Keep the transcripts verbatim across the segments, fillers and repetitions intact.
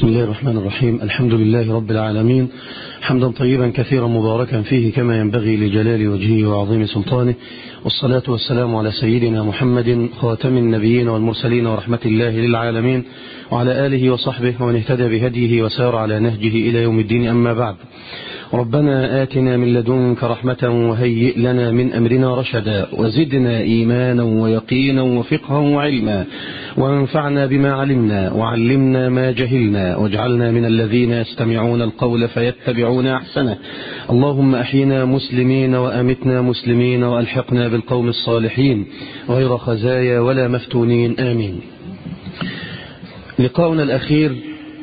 بسم الله الرحمن الرحيم. الحمد لله رب العالمين، حمدا طيبا كثيرا مباركا فيه كما ينبغي لجلال وجهه وعظيم سلطانه، والصلاة والسلام على سيدنا محمد خاتم النبيين والمرسلين ورحمة الله للعالمين، وعلى آله وصحبه ومن اهتدى بهديه وسار على نهجه إلى يوم الدين. أما بعد، ربنا آتنا من لدنك رحمة وهيئ لنا من أمرنا رشدا، وزدنا إيمانا ويقينا وفقها وعلما، وانفعنا بما علمنا وعلمنا ما جهلنا، واجعلنا من الذين يستمعون القول فيتبعون أحسنه. اللهم أحينا مسلمين وأمتنا مسلمين وألحقنا بالقوم الصالحين غير خزايا ولا مفتونين، آمين. لقاؤنا الأخير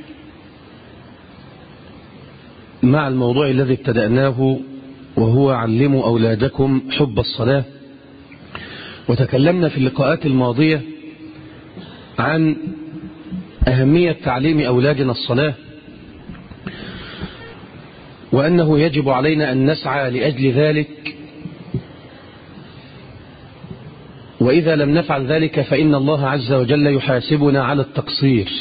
مع الموضوع الذي ابتدأناه، وهو علموا أولادكم حب الصلاة. وتكلمنا في اللقاءات الماضية عن أهمية تعليم أولادنا الصلاة، وأنه يجب علينا أن نسعى لأجل ذلك، وإذا لم نفعل ذلك فإن الله عز وجل يحاسبنا على التقصير.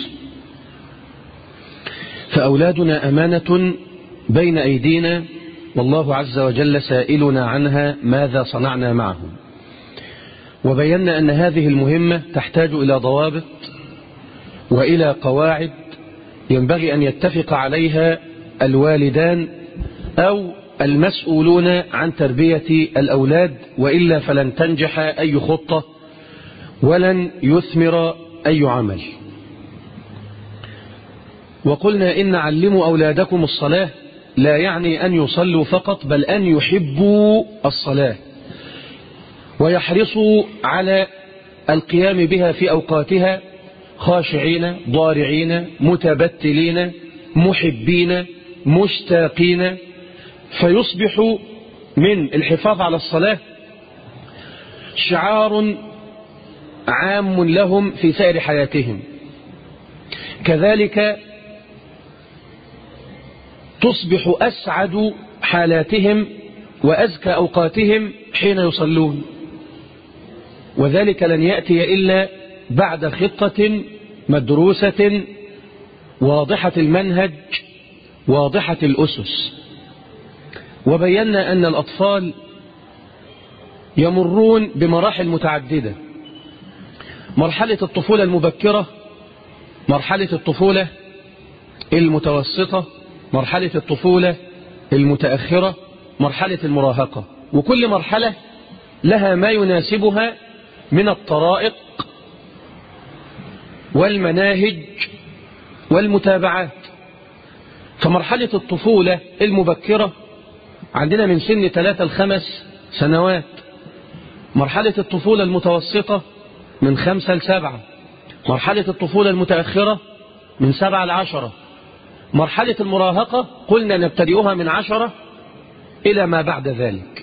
فأولادنا أمانة بين أيدينا، والله عز وجل سائلنا عنها ماذا صنعنا معهم. وبينا أن هذه المهمة تحتاج إلى ضوابط وإلى قواعد ينبغي أن يتفق عليها الوالدان أو المسؤولون عن تربية الأولاد، وإلا فلن تنجح أي خطة ولن يثمر أي عمل. وقلنا إن علموا أولادكم الصلاة لا يعني أن يصلوا فقط، بل أن يحبوا الصلاة ويحرصوا على القيام بها في أوقاتها، خاشعين ضارعين متبتلين محبين مشتاقين، فيصبح من الحفاظ على الصلاة شعار عام لهم في سائر حياتهم. كذلك تصبح أسعد حالاتهم وأزكى أوقاتهم حين يصلون، وذلك لن يأتي إلا بعد خطة مدروسة واضحة المنهج واضحة الأسس. وبينا أن الأطفال يمرون بمراحل متعددة: مرحلة الطفولة المبكرة، مرحلة الطفولة المتوسطة، مرحلة الطفولة المتأخرة، مرحلة المراهقة. وكل مرحلة لها ما يناسبها من الطرائق والمناهج والمتابعات. فمرحلة الطفولة المبكرة عندنا من سن ثلاثة لخمس سنوات، مرحلة الطفولة المتوسطة من خمسة لسبعة، مرحلة الطفولة المتأخرة من سبعة لعشرة، مرحلة المراهقة قلنا نبتدئها من عشرة إلى ما بعد ذلك.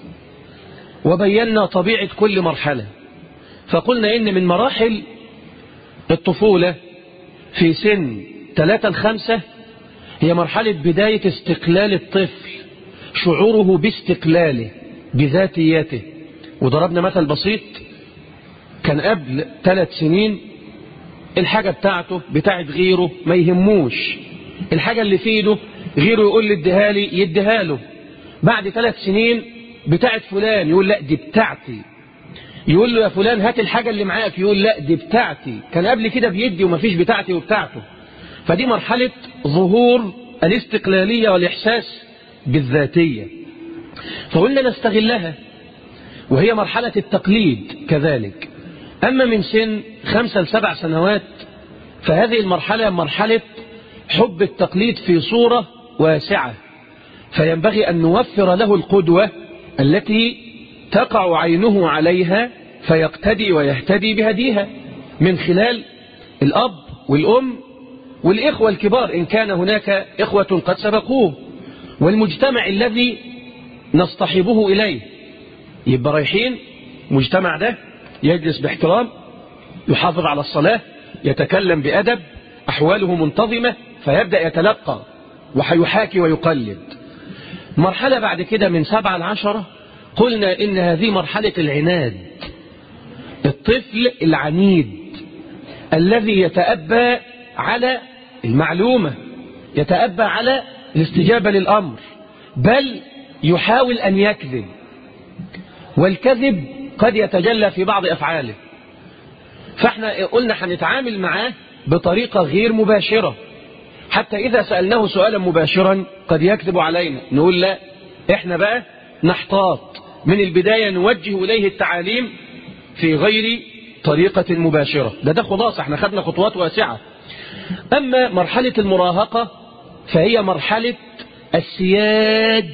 وبينا طبيعة كل مرحلة، فقلنا إن من مراحل الطفولة في سن ثلاثة لخمسة هي مرحلة بداية استقلال الطفل، شعوره باستقلاله بذاتيته. وضربنا مثل بسيط: كان قبل ثلاث سنين الحاجة بتاعته بتاعت غيره ما يهموش، الحاجة اللي في ايده غيره يقول لي اديها لي يديها له. بعد ثلاث سنين بتاعت فلان يقول لا دي بتاعتي، يقول له يا فلان هات الحاجة اللي معاك، يقول لا دي بتاعتي. كان قبل كده بيدي ومفيش بتاعتي وبتاعته. فدي مرحلة ظهور الاستقلالية والإحساس بالذاتية، فقلنا نستغلها، وهي مرحلة التقليد كذلك. أما من سن خمسة لسبع سنوات فهذه المرحلة مرحلة حب التقليد في صورة واسعة، فينبغي أن نوفر له القدوة التي تقع عينه عليها فيقتدي ويهتدي بهديها من خلال الأب والأم والإخوة الكبار إن كان هناك إخوة قد سبقوه، والمجتمع الذي نصطحبه إليه. يبقى رايحين مجتمع ده يجلس باحترام، يحافظ على الصلاة، يتكلم بأدب، أحواله منتظمة، فيبدأ يتلقى وحيحاكي ويقلد. مرحلة بعد كده من سبعة لعشرة قلنا إن هذه مرحلة العناد، الطفل العنيد الذي يتأبى على المعلومة يتأبى على الاستجابة للأمر، بل يحاول أن يكذب، والكذب قد يتجلى في بعض أفعاله. فاحنا قلنا هنتعامل معاه بطريقة غير مباشرة، حتى إذا سألناه سؤالا مباشرا قد يكذب علينا، نقول لا، احنا بقى نحتاط من البداية، نوجه إليه التعاليم في غير طريقة مباشرة. ده ده خلاصة، احنا خدنا خطوات واسعة. أما مرحلة المراهقة فهي مرحلة السياج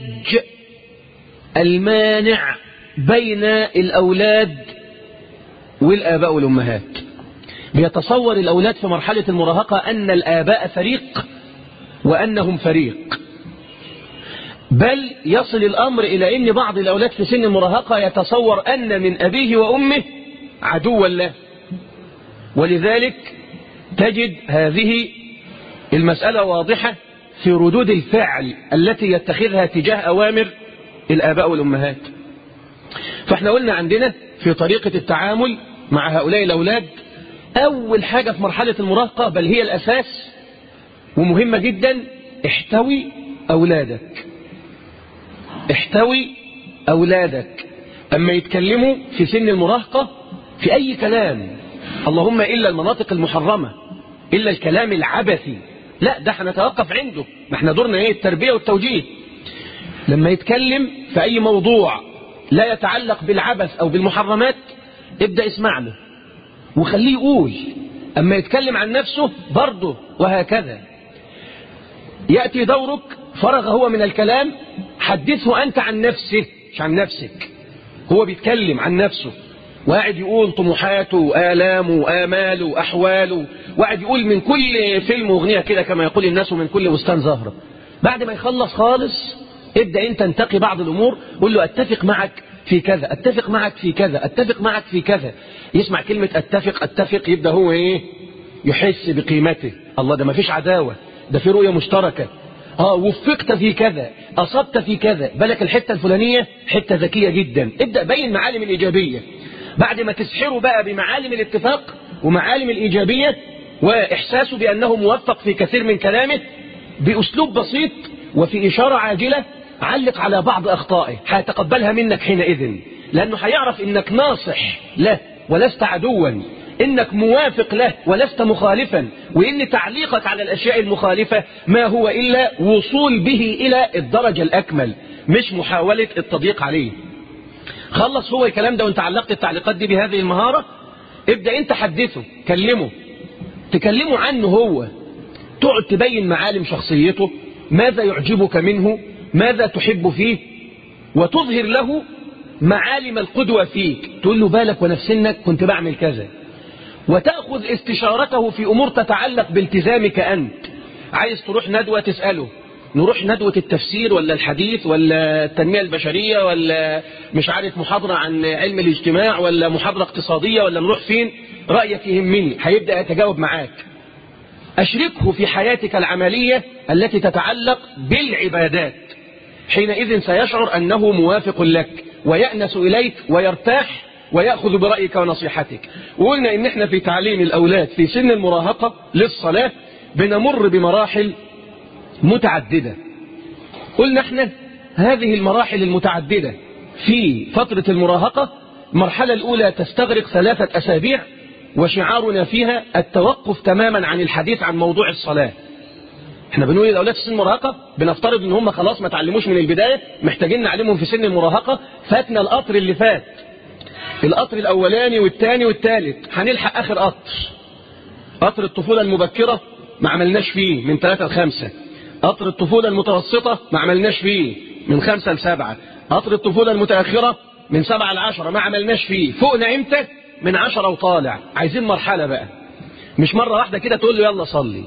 المانع بين الأولاد والآباء والأمهات. بيتصور الأولاد في مرحلة المراهقة أن الآباء فريق وأنهم فريق، بل يصل الأمر إلى أن بعض الأولاد في سن المراهقة يتصور أن من أبيه وأمه عدوا له، ولذلك تجد هذه المسألة واضحة في ردود الفعل التي يتخذها تجاه أوامر الآباء والأمهات. فاحنا قلنا عندنا في طريقة التعامل مع هؤلاء الأولاد، أول حاجة في مرحلة المراهقة بل هي الأساس ومهمة جدا، احتوي أولادك. احتوي أولادك أما يتكلموا في سن المراهقة في أي كلام، اللهم إلا المناطق المحرمة، إلا الكلام العبثي، لا ده هنتوقف عنده، ما احنا دورنا ايه؟ التربية والتوجيه. لما يتكلم في أي موضوع لا يتعلق بالعبث أو بالمحرمات ابدأ اسمع له وخليه يقول. أما يتكلم عن نفسه برضه وهكذا. يأتي دورك فرغ هو من الكلام، حدثه أنت عن نفسه مش عن نفسك. هو بيتكلم عن نفسه وقاعد يقول طموحاته وآلامه وآماله وأحواله، وقاعد يقول من كل فيلم وأغنية كده كما يقول الناس، ومن كل بستان زهرة. بعد ما يخلص خالص ابدأ أنت انتقي بعض الأمور، قول له أتفق معك في كذا، أتفق معك في كذا، أتفق معك في كذا. يسمع كلمة أتفق أتفق يبدأ هو إيه؟ يحس بقيمته. الله، ده ما فيش عداوة، ده في رؤية مشتركة. آه وفقت في كذا، أصبت في كذا، بالك الحتة الفلانية حتة ذكية جدا. ابدأ بين معالم الإيجابية. بعد ما تسحره بقى بمعالم الاتفاق ومعالم الإيجابية وإحساسه بأنه موفق في كثير من كلامه، بأسلوب بسيط وفي إشارة عاجلة علق على بعض أخطائه، هيتقبلها منك حينئذ، لأنه هيعرف إنك ناصح له ولست عدوا، إنك موافق له ولست مخالفا، وإن تعليقك على الأشياء المخالفة ما هو إلا وصول به إلى الدرجة الأكمل، مش محاولة التضييق عليه. خلص هو الكلام ده وانت علقت التعليقات دي بهذه المهارة، ابدأ انت حدثه، كلمه، تكلمه عنه هو، تقعد تبين معالم شخصيته، ماذا يعجبك منه، ماذا تحب فيه، وتظهر له معالم القدوة فيك. تقول له بالك وانا في سنك كنت بعمل كذا، وتأخذ استشارته في أمور تتعلق بالتزامك أنت. عايز تروح ندوة تسأله، نروح ندوة التفسير ولا الحديث ولا التنمية البشرية ولا مش عارف محاضرة عن علم الاجتماع ولا محاضرة اقتصادية ولا نروح فين؟ رأيك يهمني. هيبدأ يتجاوب معاك. أشركه في حياتك العملية التي تتعلق بالعبادات، حينئذ سيشعر أنه موافق لك ويأنس إليك ويرتاح ويأخذ برأيك ونصيحتك. وقلنا إن احنا في تعليم الأولاد في سن المراهقة للصلاة بنمر بمراحل متعددة. قلنا احنا هذه المراحل المتعددة في فترة المراهقة، المرحلة الأولى تستغرق ثلاثة أسابيع، وشعارنا فيها التوقف تماما عن الحديث عن موضوع الصلاة. احنا بنقول للأولاد في سن المراهقة بنفترض ان هم خلاص ما تعلموش من البداية، محتاجين نعلمهم في سن المراهقة. فاتنا القطر اللي فات، القطر الأولاني والثاني والثالث، هنلحق آخر قطر. قطر الطفولة المبكرة ما عملناش فيه من ثلاثة لخمسة، قطر الطفولة المتوسطة ما عملناش فيه من خمسة لسبعة، قطر الطفولة المتأخرة من سبعة لعشرة ما عملناش فيه. فوقنا امتى؟ من عشرة وطالع. عايزين مرحلة بقى، مش مرة واحدة كده تقول له يلا صلي.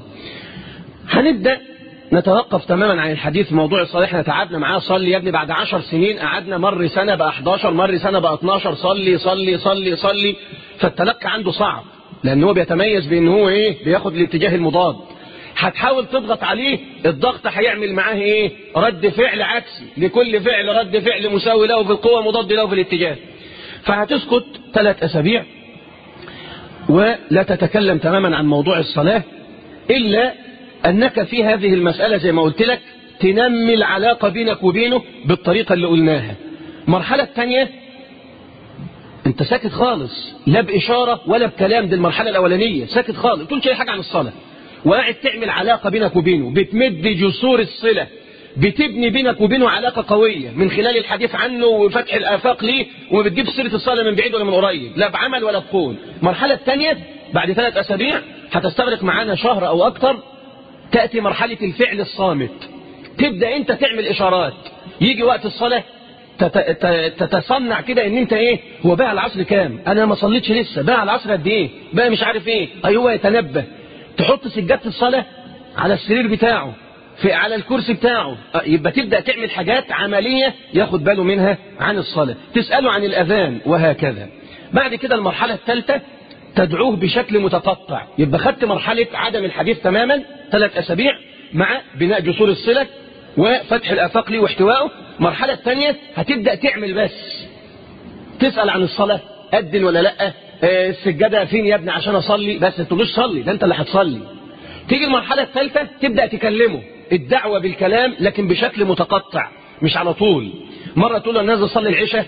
هنبدأ نتوقف تماما عن الحديث في موضوع الصلاة. احنا تعبنا معاه، صلي يا ابني، بعد عشر سنين قعدنا مر سنة بقى احداشر، مر سنة بقى اتناشر، صلي صلي صلي صلي. فالتلقي عنده صعب، لأن هو بيتميز بأن هو ايه؟ بياخد الاتجاه المضاد. هتحاول تضغط عليه، الضغط هيعمل معاه ايه؟ رد فعل عكسي، لكل فعل رد فعل مساوي له في القوة مضاد له في الاتجاه. فهتسكت ثلاث أسابيع ولا تتكلم تماما عن موضوع الصلاة إلا أنك في هذه المسألة زي ما قلت لك تنمي العلاقة بينك وبينه بالطريقة اللي قلناها. المرحلة الثانية انت ساكت خالص، لا بإشارة ولا بكلام. دي المرحلة الأولانية، ساكت خالص، ما تقولش أي حاجة عن الصلاة، وقاعد تعمل علاقة بينك وبينه، بتمد جسور الصلة، بتبني بينك وبينه علاقة قوية من خلال الحديث عنه وفتح الآفاق ليه، وما بتجيب سيرة الصلاة من بعيد ولا من قريب، لا بعمل ولا بقول. المرحلة الثانية بعد ثلاث أسابيع هتستغرق معانا شهر أو أكتر، تأتي مرحلة الفعل الصامت. تبدأ أنت تعمل إشارات، يجي وقت الصلاة تتصنع كده ان انت ايه، هو بقى العصر كام، انا ما صليتش لسه، بقى العصر قد ايه، بقى مش عارف ايه، ايوه يتنبه. تحط سجادة الصلاة على السرير بتاعه، في على الكرسي بتاعه، يبقى تبدأ تعمل حاجات عملية ياخد باله منها عن الصلاة، تسأله عن الأذان وهكذا. بعد كده المرحلة الثالثة تدعوه بشكل متقطع، يبقى خدت مرحلة عدم الحديث تماما ثلاث أسابيع مع بناء جسور الصلة وفتح الآفاق ليه واحتوائه. المرحلة الثانية هتبدأ تعمل بس، تسأل عن الصلاة، أدن ولا لأ، آه السجادة فين يا ابني عشان أصلي، بس تقولش صلي، ده أنت اللي هتصلي. تيجي المرحلة الثالثة تبدأ تكلمه، الدعوة بالكلام لكن بشكل متقطع مش على طول. مرة تقول له أنا نازل أصلي العشاء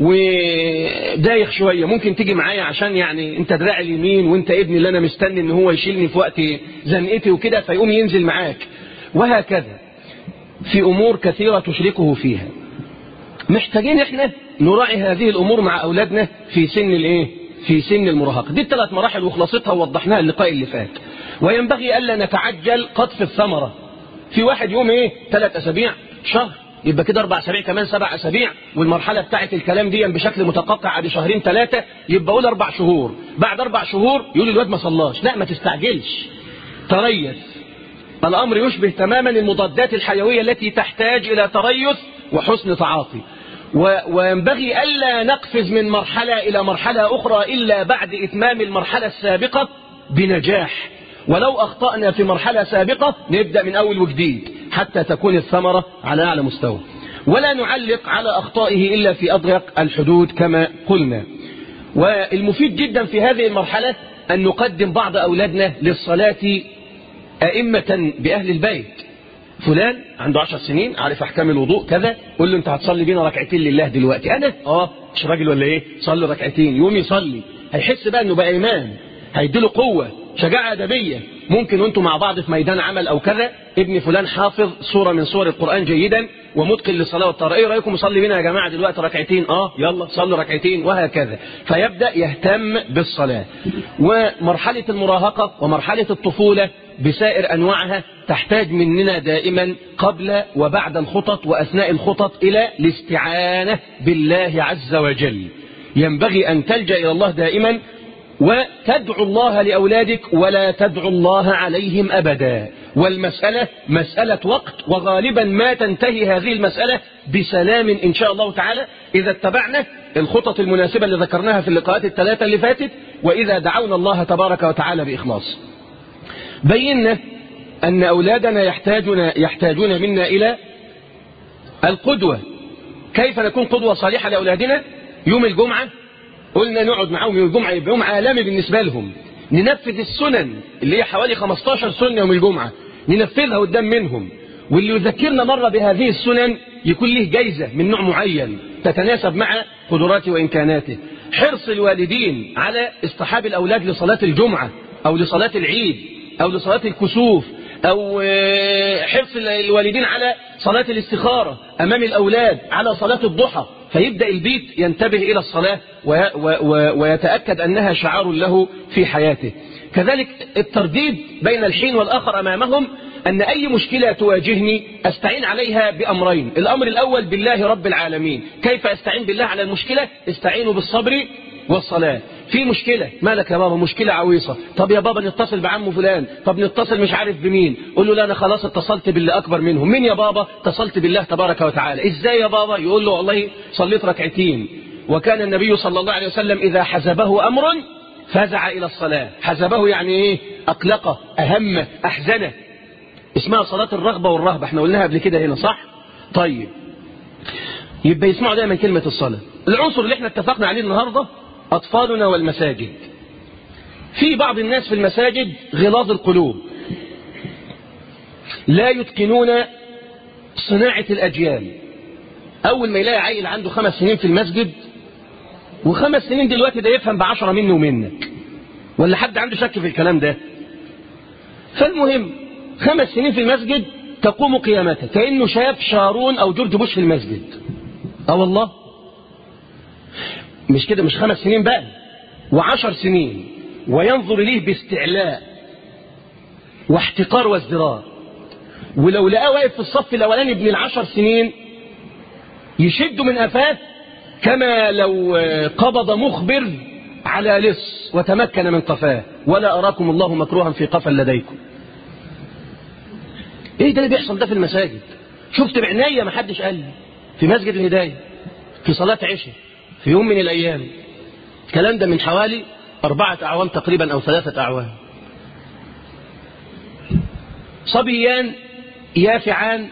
ودايخ شوية، ممكن تيجي معايا عشان يعني أنت دراعي اليمين وأنت ابني اللي أنا مستني إن هو يشيلني في وقت زنقتي وكده، فيقوم ينزل معاك وهكذا. في أمور كثيرة تشركه فيها. محتاجين إحنا نراعي هذه الأمور مع أولادنا في سن الإيه؟ في سن المراهقة. دي الثلاث مراحل وخلاصتها ووضحناها اللقاء اللي فات. وينبغي ألا نتعجل قطف الثمرة. في واحد يوم إيه؟ ثلاث أسابيع، شهر، يبقى كده أربع أسابيع كمان سبع أسابيع، والمرحلة بتاعت الكلام دي بشكل متقطع على شهرين ثلاثة، يبقى قول أربع شهور. بعد أربع شهور يقول الواد ما صلاش، لا ما تستعجلش، تريث. الأمر يشبه تماما المضادات الحيوية التي تحتاج إلى تريث وحسن تعاطي. وينبغي ألا نقفز من مرحلة إلى مرحلة أخرى إلا بعد إتمام المرحلة السابقة بنجاح. ولو أخطأنا في مرحلة سابقة نبدأ من أول وجديد حتى تكون الثمرة على أعلى مستوى. ولا نعلق على أخطائه إلا في أضيق الحدود كما قلنا. والمفيد جدا في هذه المرحلة أن نقدم بعض أولادنا للصلاة أئمة بأهل البيت. فلان عنده عشر سنين عارف أحكام الوضوء كذا، قول له أنت هتصلي بينا ركعتين لله دلوقتي. أنا آه مش راجل ولا إيه، صلي ركعتين، يوم يصلي، هيحس بقى أنه بقى إمام، هيديله قوة، شجاعة أدبية. ممكن وأنتم مع بعض في ميدان عمل أو كذا، ابن فلان حافظ سورة من سور القرآن جيدا ومتقن للصلاة والطهارة، إيه رأيكم نصلي بينا يا جماعة دلوقتي ركعتين؟ آه يلا صلوا ركعتين وهكذا. فيبدأ يهتم بالصلاة. ومرحلة المراهقة ومرحلة الطفولة بسائر أنواعها تحتاج مننا دائما قبل وبعد الخطط وأثناء الخطط إلى الاستعانة بالله عز وجل. ينبغي أن تلجأ إلى الله دائما وتدعو الله لأولادك ولا تدعو الله عليهم أبدا. والمسألة مسألة وقت، وغالبا ما تنتهي هذه المسألة بسلام إن شاء الله تعالى إذا اتبعنا الخطط المناسبة اللي ذكرناها في اللقاءات الثلاثة اللي فاتت، وإذا دعونا الله تبارك وتعالى بإخلاص. بينا أن أولادنا يحتاجون, يحتاجون منا إلى القدوة. كيف نكون قدوة صالحة لأولادنا؟ يوم الجمعة قلنا نقعد معهم يوم الجمعة، يبقى يوم عالمي بالنسبة لهم، ننفذ السنن اللي هي حوالي خمستاشر سنة يوم الجمعة، ننفذها قدام منهم. واللي يذكرنا مرة بهذه السنن يكون له جايزة من نوع معين تتناسب مع قدراته وإمكاناته. حرص الوالدين على اصطحاب الأولاد لصلاة الجمعة أو لصلاة العيد أو لصلاة الكسوف، أو حرص الوالدين على صلاة الاستخارة أمام الأولاد، على صلاة الضحى، فيبدأ البيت ينتبه إلى الصلاة ويتأكد أنها شعار له في حياته. كذلك الترديد بين الحين والآخر أمامهم، أن أي مشكلة تواجهني أستعين عليها بأمرين. الأمر الأول بالله رب العالمين. كيف أستعين بالله على المشكلة؟ استعينوا بالصبر والصلاة. في مشكلة، مالك يا بابا؟ مشكلة عويصة. طب يا بابا نتصل بعمه فلان، طب نتصل مش عارف بمين. قول له لا أنا خلاص اتصلت باللي أكبر منهم. مين يا بابا؟ اتصلت بالله تبارك وتعالى. إزاي يا بابا؟ يقول له والله صليت ركعتين، وكان النبي صلى الله عليه وسلم إذا حزبه أمر فزع إلى الصلاة. حزبه يعني إيه؟ أقلقه، أهمه، أحزنه. اسمها صلاة الرغبة والرهبة، احنا قلناها قبل كده هنا صح؟ طيب يبقى يسمعوا دايما كلمة الصلاة. العنصر اللي احنا اتفقنا عليه النهاردة أطفالنا والمساجد. في بعض الناس في المساجد غلاظ القلوب، لا يتقنون صناعة الأجيال. أول ما يلاقي عيل عنده خمس سنين في المسجد، وخمس سنين دلوقتي ده يفهم بعشرة مني ومنك، ولا حد عنده شك في الكلام ده؟ فالمهم خمس سنين في المسجد تقوم قيامته كأنه شاف شارون أو جورج بوش في المسجد. اه والله مش كده، مش خمس سنين بقى، وعشر سنين، وينظر إليه باستعلاء واحتقار وازدراء. ولو لقاه واقف في الصف الأولاني ابن العشر سنين يشده من قفاه كما لو قبض مخبر على لص وتمكن من قفاه. ولا أراكم الله مكروها في قفا لديكم. ايه ده اللي بيحصل ده في المساجد؟ شفت بعناية ما حدش قال لي في مسجد الهداية في صلاة عشاء في يوم من الأيام، الكلام ده من حوالي أربعة أعوام تقريبا أو ثلاثة أعوام. صبيان يافعان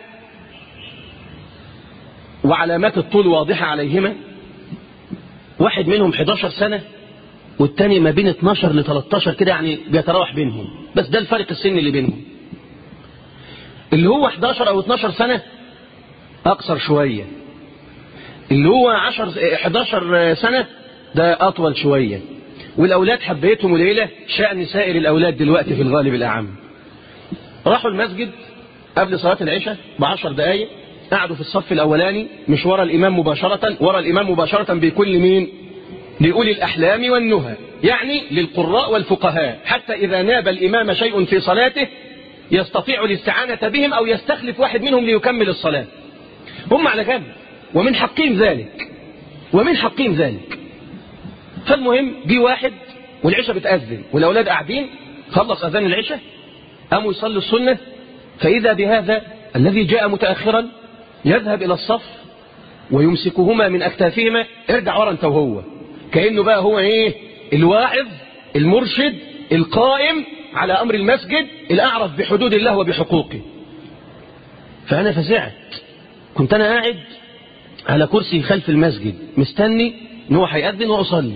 وعلامات الطول واضحة عليهما، واحد منهم حداشر سنة والتاني ما بين اتناشر ل تلتاشر كده، يعني بيتراوح بينهم، بس ده الفرق السن اللي بينهم. اللي هو حداشر أو اتناشر سنة أقصر شوية، اللي هو عشر حداشر سنة ده أطول شوية. والأولاد حبيتهم وليلة شأن سائر الأولاد دلوقتي في الغالب الأعم. راحوا المسجد قبل صلاة العشاء بعشر دقايق، قعدوا في الصف الأولاني مش ورا الإمام مباشرة، ورا الإمام مباشرة بكل مين؟ لأولي الأحلام والنهى، يعني للقراء والفقهاء، حتى إذا ناب الإمام شيء في صلاته يستطيع الاستعانة بهم أو يستخلف واحد منهم ليكمل الصلاة. هم على جنب، ومن حقهم ذلك ومن حقهم ذلك. فالمهم جه واحد والعشاء بتأذن والأولاد قاعدين، خلص أذان العشاء قاموا يصلوا السنة، فإذا بهذا الذي جاء متأخرا يذهب إلى الصف ويمسكهما من أكتافهما، ارجع ورا أنت وهو، كأنه بقى هو إيه؟ الواعظ المرشد القائم على أمر المسجد الأعرف بحدود الله وبحقوقه. فأنا فزعت، كنت أنا قاعد على كرسي خلف المسجد مستني إن هو هيأذن وأصلي،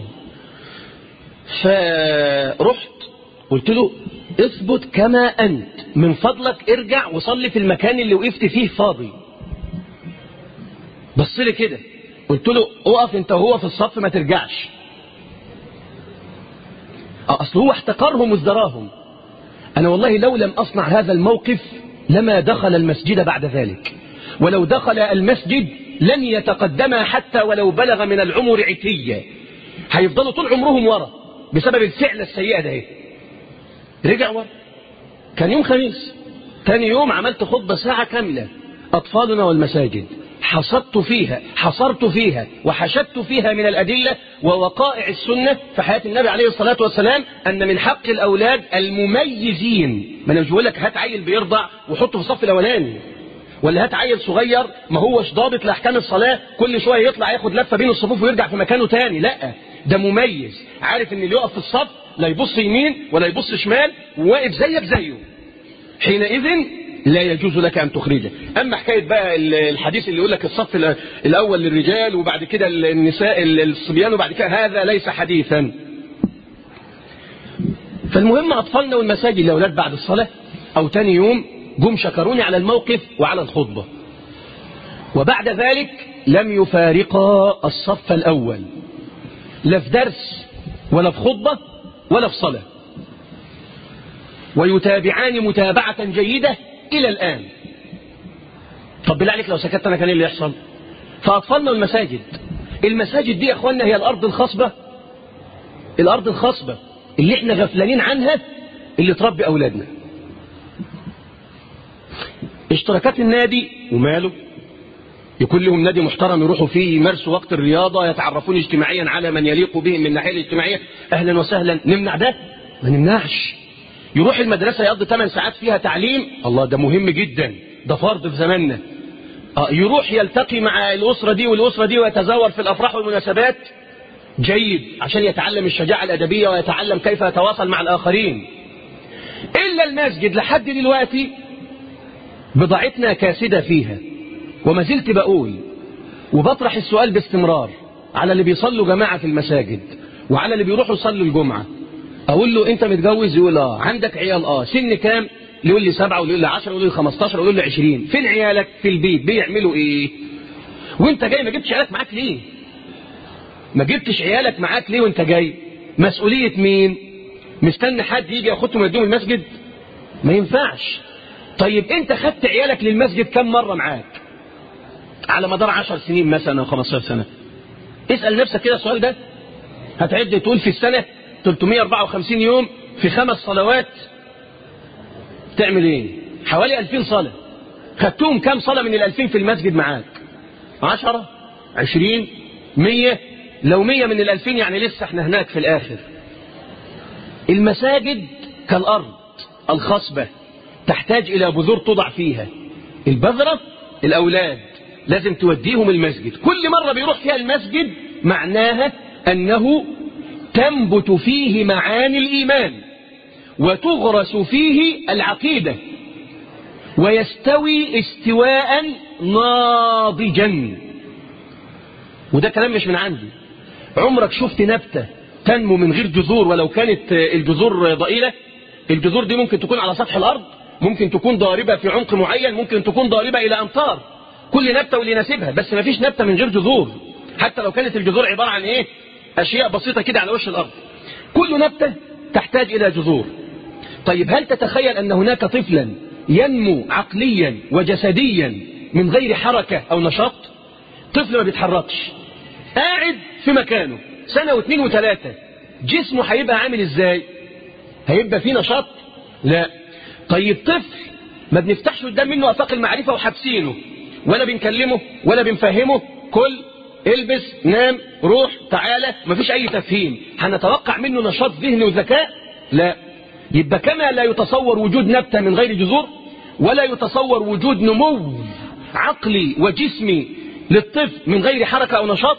فرحت قلت له اثبت كما أنت، من فضلك ارجع وصلي في المكان اللي وقفت فيه فاضي. بص لي كده، قلت له اقف انت وهو في الصف ما ترجعش. اصل هو احتقرهم وازدراهم. انا والله لو لم اصنع هذا الموقف لما دخل المسجد بعد ذلك، ولو دخل المسجد لن يتقدم حتى ولو بلغ من العمر عتية، هيفضلوا طول عمرهم ورا بسبب الفعل السيئة ده. رجع ورا. كان يوم خميس، تاني يوم عملت خطبة ساعة كاملة، أطفالنا والمساجد، حصدت فيها حصرت فيها وحشدت فيها من الأدلة ووقائع السنة في حياة النبي عليه الصلاة والسلام أن من حق الأولاد المميزين، ما أنا مش بقول لك هات عيل بيرضع وحطه في الصف الأولاني، ولا هات عيل صغير ما هوش ضابط لأحكام الصلاة كل شوية يطلع ياخد لفة بين الصفوف ويرجع في مكانه تاني، لا، ده مميز عارف ان اللي يقف في الصف لا يبص يمين ولا يبص شمال وواقف زيك زيه، حينئذ لا يجوز لك أن تخرجه. أما حكاية بقى الحديث اللي يقول لك الصف الأول للرجال وبعد كده النساء الصبيان وبعد كده، هذا ليس حديثا. فالمهم أطفالنا والمساجد الأولاد بعد الصلاة أو تاني يوم جم شكروني على الموقف وعلى الخطبة، وبعد ذلك لم يفارقا الصف الأول لا في درس ولا في خطبة ولا في صلاة، ويتابعان متابعة جيدة إلى الآن. طب بالله عليك لو سكت أنا كان اللي يحصل؟ فأطفالنا المساجد، المساجد دي يا أخوانا هي الأرض الخصبة، الأرض الخصبة اللي احنا غفلانين عنها، اللي تربي أولادنا. اشتراكات النادي وماله، يكون لهم نادي محترم يروحوا فيه يمارسوا وقت الرياضة، يتعرفون اجتماعيا على من يليق بهم من الناحية الاجتماعية، أهلا وسهلا. نمنع ده؟ ما نمنعش. يروح المدرسة يقضي ثمان ساعات فيها تعليم، الله ده مهم جدا، ده فرض في زماننا. اه يروح يلتقي مع الأسرة دي والأسرة دي ويتزاور في الأفراح والمناسبات، جيد، عشان يتعلم الشجاعة الأدبية ويتعلم كيف يتواصل مع الآخرين. إلا المسجد لحد دلوقتي بضاعتنا كاسدة فيها، وما زلت بقول وبطرح السؤال باستمرار على اللي بيصلوا جماعة في المساجد وعلى اللي بيروحوا يصلوا الجمعة، أقول له أنت متجوز؟ يقول آه. عندك عيال؟ آه. سن كام؟ اللي يقول لي سبعة واللي يقول لي عشرة واللي يقول لي خمستاشر واللي يقول لي عشرين. فين عيالك في البيت بيعملوا ايه؟ وانت جاي ما جبتش عيالك معاك ليه؟ ما جبتش عيالك معاك ليه وانت جاي؟ مسؤولية مين؟ مستني حد يجي ياخدهم ويديهم المسجد؟ ما ينفعش. طيب انت خدت عيالك للمسجد كم مرة معاك على مدار عشر سنين مثلا او خمستاشر سنة؟ اسأل نفسك كده السؤال ده. هتعد تقول في السنة ثلاثمائة وأربعة وخمسين يوم في خمس صلوات تعمل ايه؟ حوالي ألفين صلاة. خدتهم كم صلاة من الألفين في المسجد معاك؟ عشرة، عشرين، مية. لو مية من الألفين يعني لسه احنا هناك في الآخر. المساجد كالأرض الخصبة تحتاج إلى بذور توضع فيها. البذرة الأولاد لازم توديهم المسجد. كل مرة بيروح فيها المسجد معناها أنه تنبت فيه معاني الإيمان وتغرس فيه العقيدة ويستوي استواء ناضجا. وده كلام مش من عندي. عمرك شفت نبتة تنمو من غير جذور ولو كانت الجذور ضئيلة؟ الجذور دي ممكن تكون على سطح الأرض، ممكن تكون ضاربة في عمق معين، ممكن تكون ضاربة إلى أمتار. كل نبتة واللي يناسبها، بس ما فيش نبتة من غير جذور حتى لو كانت الجذور عبارة عن إيه؟ أشياء بسيطة كده على وش الأرض. كل نبتة تحتاج إلى جذور. طيب هل تتخيل أن هناك طفلا ينمو عقليا وجسديا من غير حركة أو نشاط؟ طفل ما بيتحركش قاعد في مكانه سنة واثنين وثلاثة، جسمه هيبقى عامل ازاي؟ هيبقى فيه نشاط؟ لا. طيب طفل ما بنفتحش قدام منه آفاق المعرفة وحابسينه، ولا بنكلمه ولا بنفهمه، كل البس نام روح تعالى، ما فيش أي تفهيم، هنتوقع منه نشاط ذهني وذكاء؟ لا. يبقى كما لا يتصور وجود نبتة من غير جذور، ولا يتصور وجود نمو عقلي وجسمي للطفل من غير حركة أو نشاط،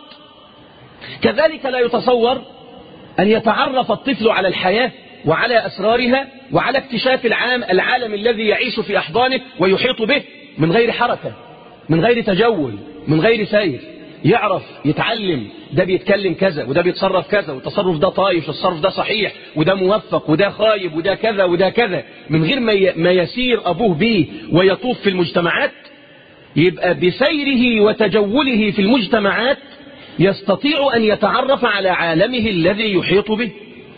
كذلك لا يتصور أن يتعرف الطفل على الحياة وعلى أسرارها وعلى اكتشاف العام العالم الذي يعيش في أحضانه ويحيط به من غير حركة، من غير تجول، من غير سير. يعرف يتعلم ده بيتكلم كذا وده بيتصرف كذا والتصرف ده طايش والتصرف ده صحيح وده موفق وده خايب وده كذا وده كذا، من غير ما يسير أبوه به ويطوف في المجتمعات. يبقى بسيره وتجوله في المجتمعات يستطيع أن يتعرف على عالمه الذي يحيط به.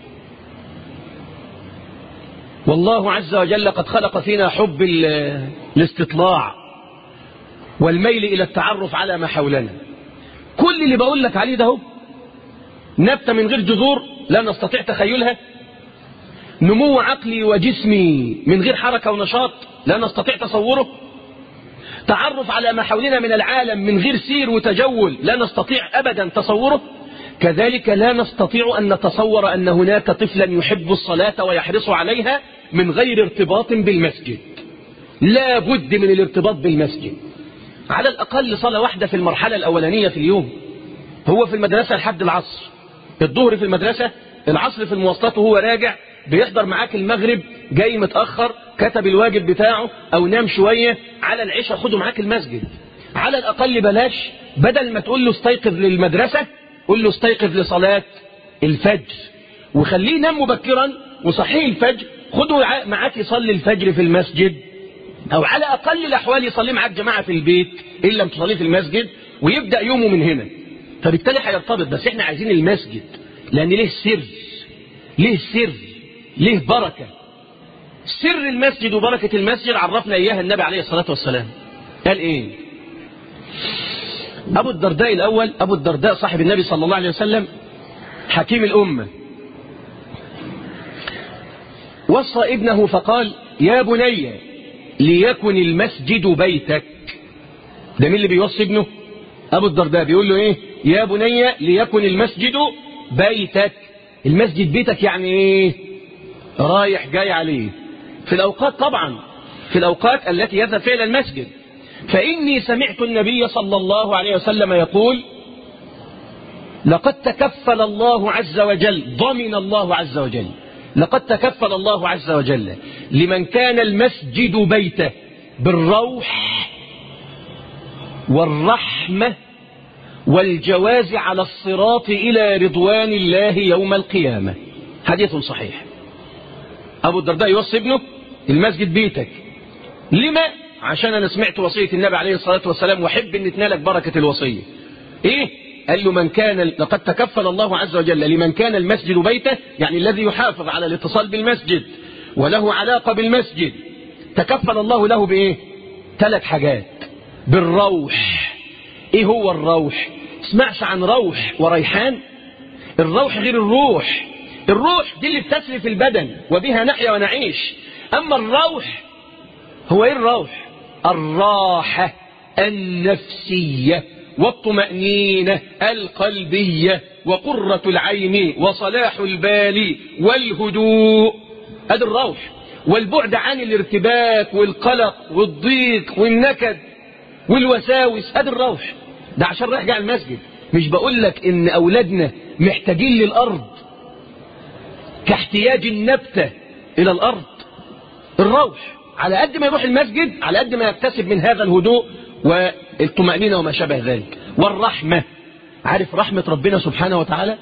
والله عز وجل قد خلق فينا حب الاستطلاع والميل إلى التعرف على ما حولنا. كل اللي بقول لك عليه ده نبتة من غير جذور لا نستطيع تخيلها، نمو عقلي وجسمي من غير حركة ونشاط لا نستطيع تصوره، تعرف على ما حولنا من العالم من غير سير وتجول لا نستطيع أبدا تصوره. كذلك لا نستطيع أن نتصور أن هناك طفلا يحب الصلاة ويحرص عليها من غير ارتباط بالمسجد. لا بد من الارتباط بالمسجد، على الأقل صلاة واحدة في المرحلة الأولانية في اليوم. هو في المدرسة لحد العصر، الظهر في المدرسة، العصر في المواصلات وهو راجع، بيحضر معاك المغرب جاي متأخر كتب الواجب بتاعه أو نام شوية، على العشاء خده معاك المسجد. على الأقل بلاش بدل ما تقول له استيقظ للمدرسة قل له استيقظ لصلاة الفجر، وخليه ينام مبكرا وصحيه الفجر، خده معاك يصلي الفجر في المسجد، أو على أقل الأحوال يصلي معاك جماعة في البيت إن لم تصلي في المسجد، ويبدأ يومه من هنا. فبالتالي هيرتبط. بس احنا عايزين المسجد لأن له سر، له سر، له بركة. سر المسجد وبركة المسجد عرفنا إياها النبي عليه الصلاة والسلام. قال إيه؟ أبو الدرداء الأول، أبو الدرداء صاحب النبي صلى الله عليه وسلم حكيم الأمة، وصى ابنه فقال يا بني ليكن المسجد بيتك. ده مين اللي بيوصي ابنه؟ أبو الدرداء بيقول له إيه؟ يا بني ليكن المسجد بيتك. المسجد بيتك يعني إيه؟ رايح جاي عليه في الأوقات، طبعا في الأوقات التي يذهب فيها المسجد. فإني سمعت النبي صلى الله عليه وسلم يقول لقد تكفل الله عز وجل، ضمن الله عز وجل، لقد تكفل الله عز وجل لمن كان المسجد بيته بالروح والرحمة والجواز على الصراط إلى رضوان الله يوم القيامة. حديث صحيح. أبو الدرداء يوصي ابنه المسجد بيتك. لما؟ عشان أنا سمعت وصية النبي عليه الصلاة والسلام وحب أن تنالك بركة الوصية. إيه؟ قال له من كان، لقد تكفل الله عز وجل لمن كان المسجد بيته، يعني الذي يحافظ على الاتصال بالمسجد وله علاقة بالمسجد، تكفل الله له بإيه؟ ثلاث حاجات. بالروح. إيه هو الروح؟ اسمعش عن روح وريحان. الروح غير الروح. الروح دي اللي بتسري في البدن وبها نحيا ونعيش. أما الروح هو إيه الروح؟ الراحة النفسية والطمأنينة القلبية وقرة العين وصلاح البال والهدوء. هذا الروح. والبعد عن الارتباك والقلق والضيق والنكد والوساوس. هذا الروح. ده عشان رايح جاي المسجد. مش بقول لك ان اولادنا محتاجين للارض كاحتياج النبتة الى الارض. الروح على قد ما يروح المسجد على قد ما يكتسب من هذا الهدوء والطمأنينة وما شابه ذلك. والرحمة. عارف رحمة ربنا سبحانه وتعالى؟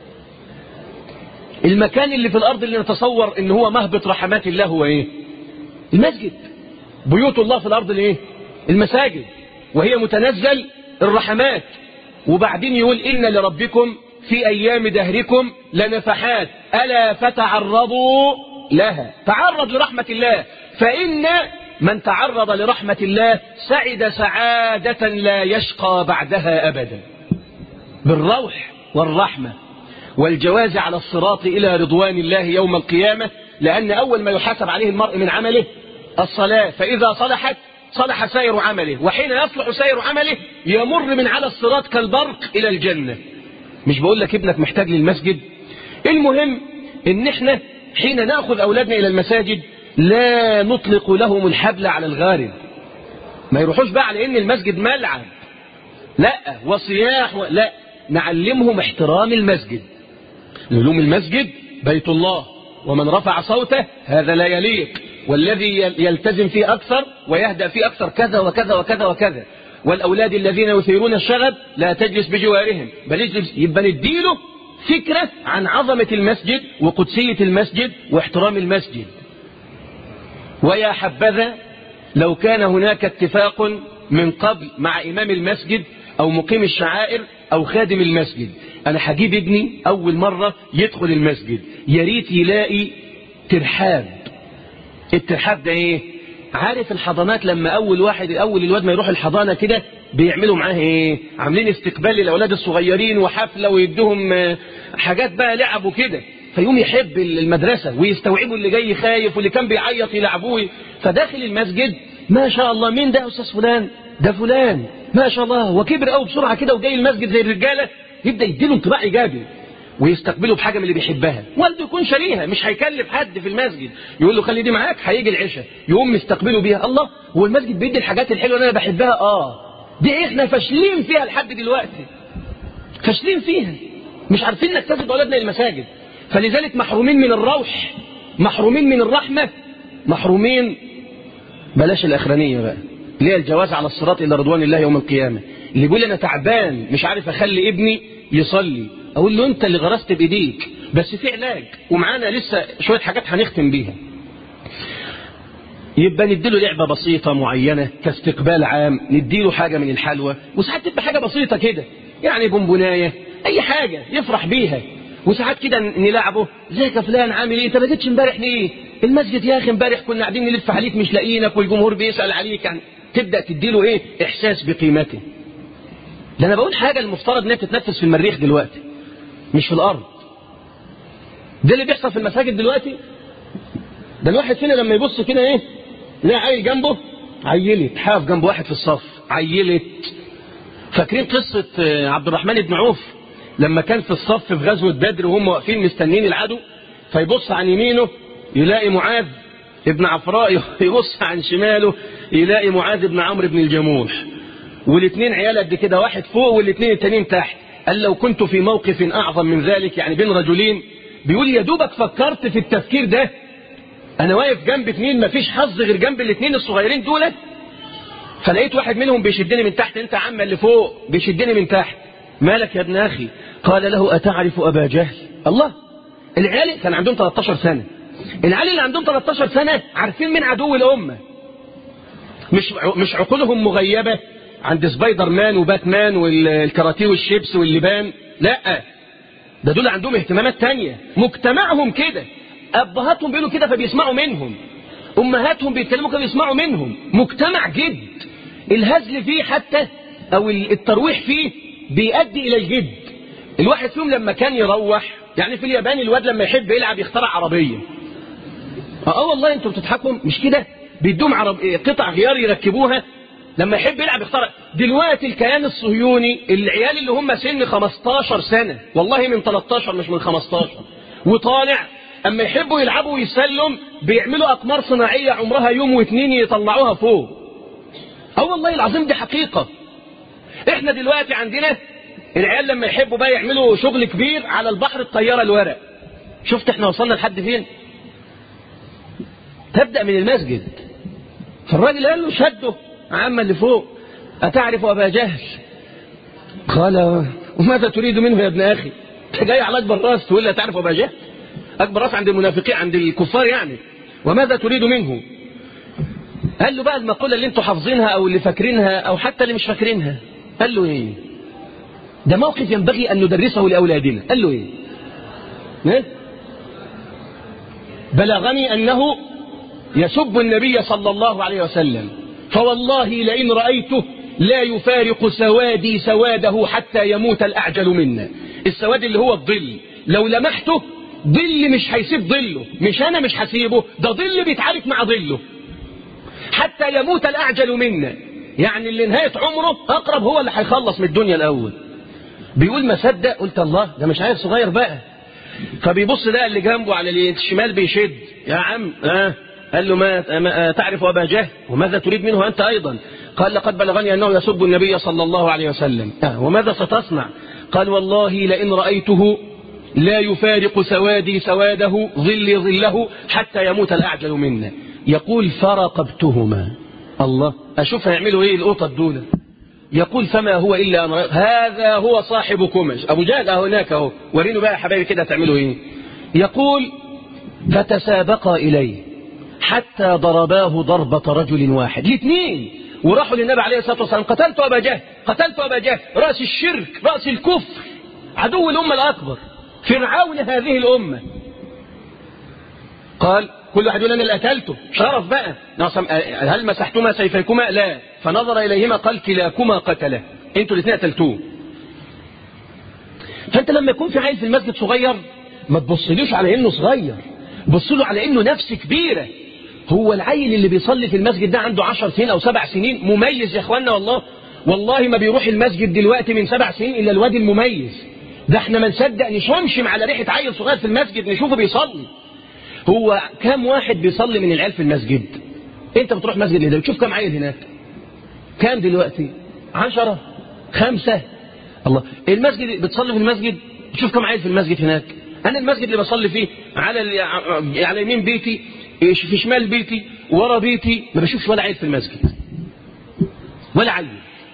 المكان اللي في الارض اللي نتصور ان هو مهبط رحمات الله هو ايه؟ المسجد. بيوت الله في الارض الايه؟ المساجد. وهي متنزل الرحمات. وبعدين يقول إن لربكم في أيام دهركم لنفحات ألا فتعرضوا لها. تعرض لرحمة الله. فإن من تعرض لرحمة الله سعد سعادة لا يشقى بعدها أبدا. بالروح والرحمة والجواز على الصراط إلى رضوان الله يوم القيامة. لأن أول ما يحاسب عليه المرء من عمله الصلاة، فإذا صلحت صلح سائر عمله، وحين يصلح سائر عمله يمر من على الصراط كالبرق إلى الجنة. مش بقول لك ابنك محتاج للمسجد؟ المهم إن احنا حين نأخذ أولادنا إلى المساجد لا نطلق لهم الحبل على الغارب. ما يروحوش بقى على إن المسجد ملعب، لا وصياح و... لا، نعلمهم احترام المسجد. نقول المسجد بيت الله، ومن رفع صوته هذا لا يليق، والذي يلتزم فيه أكثر ويهدأ فيه أكثر كذا وكذا وكذا وكذا. والأولاد الذين يثيرون الشغب لا تجلس بجوارهم بل يجلس. يبقى نديله فكرة عن عظمة المسجد وقدسية المسجد واحترام المسجد. ويا حبذا لو كان هناك اتفاق من قبل مع إمام المسجد أو مقيم الشعائر أو خادم المسجد. أنا هجيب ابني أول مرة يدخل المسجد يريت يلاقي ترحاب. الترحاب ده ايه؟ عارف الحضانات لما اول واحد اول الواد ما يروح الحضانه كده بيعملوا معاه ايه؟ عاملين استقبال للاولاد الصغيرين وحفله ويدوهم حاجات بقى لعب وكده، فيقوم يحب المدرسه ويستوعبوا اللي جاي خايف واللي كان بيعيط يلعبوه. فداخل المسجد ما شاء الله، مين ده يا استاذ فلان؟ ده فلان ما شاء الله، وكبر قوي بسرعه كده وجاي المسجد زي الرجاله. يبدا يديله انطباع ايجابي ويستقبله بحاجة من اللي بيحبها. والده يكون شاريها، مش هيكلف حد في المسجد، يقول له خلي دي معاك هيجي العشاء يقوم مستقبله بيها. الله، هو المسجد بيدي الحاجات الحلوة اللي انا بحبها؟ اه دي احنا فاشلين فيها لحد دلوقتي، فاشلين فيها، مش عارفين نكتسب اولادنا المساجد. فلذلك محرومين من الروح، محرومين من الرحمة، محرومين. بلاش الاخرانية بقى اللي هي الجواز على الصراط الى رضوان الله يوم القيامة. اللي يقول انا تعبان مش عارف اخلي ابني يصلي، اقول له انت اللي غرست بايديك، بس في علاج ومعانا لسه شويه حاجات هنختم بيها. يبقى نديله لعبه بسيطه معينه كاستقبال عام، نديله حاجه من الحلوى، وساعات تبقى حاجه بسيطه كده يعني بونبونايه، اي حاجه يفرح بيها. وساعات كده نلعبه، ازيك يا فلان عامل ايه؟ انت ما جيتش امبارح ليه؟ المسجد يا اخي امبارح كنا قاعدين نلف عليك مش لاقيينك والجمهور بيسال عليك. يعني تبدا تديله ايه؟ احساس بقيمته. ده انا بقول حاجه المفترض انها تتنفذ في المريخ دلوقتي مش في الارض. ده اللي بيحصل في المساجد دلوقتي. ده الواحد فينا لما يبص كده ايه، لا عيل جنبه عيلت، حاف جنب واحد في الصف عيلت. فاكرين قصه عبد الرحمن بن عوف لما كان في الصف في غزوه بدر وهم واقفين مستنين العدو، فيبص عن يمينه يلاقي معاذ ابن عفراء، يبص عن شماله يلاقي معاذ بن عمرو بن الجموح، والاثنين عيال قد كده، واحد فوق والاثنين التانيين تحت. قال لو كنت في موقف اعظم من ذلك، يعني بين رجلين، بيقول يا دوبك فكرت في التفكير ده، انا واقف جنب اثنين ما فيش حظ غير جنب الاثنين الصغيرين دول، فلقيت واحد منهم بيشدني من تحت، انت عم اللي فوق بيشدني من تحت، مالك يا ابن اخي؟ قال له اتعرف ابا جهل؟ الله، العيال كان عندهم ثلاثة عشر سنة، العيال اللي عندهم تلتاشر سنة عارفين مين عدو الأمة، مش مش عقولهم مغيبة عند سبايدر مان وباتمان والكاراتيه والشيبس واللبان، لا، ده دول عندهم اهتمامات تانية. مجتمعهم كده، أبهاتهم بيقولوا كده فبيسمعوا منهم، أمهاتهم بيتكلموا كده بيسمعوا منهم. مجتمع جد، الهزل فيه حتى أو الترويح فيه بيؤدي إلى الجد. الواحد فيهم لما كان يروح، يعني في اليابان الواد لما يحب يلعب يخترع عربية. اه والله انتوا بتضحكوا، مش كده؟ بيدوم عرب... قطع غيار يركبوها لما يحب يلعب يخترع. دلوقتي الكيان الصهيوني العيال اللي هم سن خمستاشر سنة، والله من تلتاشر مش من خمستاشر، وطالع اما يحبوا يلعبوا ويسلم بيعملوا اقمار صناعية عمرها يوم واتنين يطلعوها فوق. اه والله العظيم دي حقيقة. احنا دلوقتي عندنا العيال لما يحبوا بقى يعملوا شغل كبير على البحر، الطيارة الورق. شفت احنا وصلنا لحد فين؟ تبدأ من المسجد. فالراجل قال له شده عم اللي فوق، أتعرف أبا جهل؟ قال وماذا تريد منه يا ابن أخي؟ انت جاي على أكبر راس تقول لي تعرف أبا جهل؟ أكبر راس عند المنافقين عند الكفار يعني. وماذا تريد منه؟ قال له بقى المقولة اللي انتوا حافظينها أو اللي فاكرينها أو حتى اللي مش فاكرينها. قال له إيه؟ ده موقف ينبغي أن ندرسه لأولادنا. قال له إيه؟ نه؟ بلغني أنه يسب النبي صلى الله عليه وسلم، فوالله لئن رأيته لا يفارق سوادي سواده حتى يموت الأعجل منا. السواد اللي هو الظل، لو لمحته ظل مش هيسيب ظله، مش أنا مش هسيبه، ده ظل بيتعارك مع ظله حتى يموت الأعجل منا. يعني اللي نهاية عمره أقرب هو اللي هيخلص من الدنيا الأول. بيقول ما صدق، قلت الله ده مش عيل صغير بقى. فبيبص ده اللي جنبه على الشمال بيشد، يا عم آه. قال له ما, ما تعرف أبا جهل؟ وماذا تريد منه أنت أيضا؟ قال لقد بلغني أنه يسب النبي صلى الله عليه وسلم. آه. وماذا ستصنع؟ قال والله لئن رأيته لا يفارق سوادي سواده ظلي ظله حتى يموت الأعجل منا. يقول فرقبتهما. الله، أشوف هيعملوا إيه القطط دول. يقول فما هو إلا أن هذا هو صاحبكما أبو جهل هناك أهو، ورينوا بقى يا حبايبي كده تعملوا إيه. يقول فتسابقا إليه حتى ضرباه ضربة رجل واحد، الاثنين، وراحوا للنبي عليه الصلاة والسلام قتلت أبا جهل، قتلت أبا جهل، رأس الشرك، رأس الكفر، عدو الأمة الأكبر، فرعون هذه الأمة. قال كل واحد يقول أنا اللي قتلته، شرف بقى. هل مسحتما سيفيكما؟ لا. فنظر إليهما قال كلاكما قتله، انتوا الاثنين قتلتوه. فأنت لما يكون في عيل في المسجد صغير ما تبصلوش على إنه صغير، بصوا على إنه نفس كبيرة. هو العيل اللي بيصلي في المسجد ده عنده عشر سنين أو سبع سنين مميز يا إخواننا. والله والله ما بيروح المسجد دلوقتي من سبع سنين إلا الواد المميز ده. احنا ما نصدق نشمشم على ريحة عيل صغير في المسجد نشوفه بيصلي. هو كم واحد بيصلي من العيال في المسجد؟ انت بتروح مسجد هنا بتشوف كم عيل هناك؟ كم دلوقتي؟ عشرة؟ خمسة؟ الله. المسجد بتصلي في المسجد تشوف كم عيل في المسجد هناك؟ أنا المسجد اللي بصلي فيه على على يمين بيتي، في شمال بيتي، ورا بيتي، ما بشوفش ولا عيل في المسجد، ولا عيل،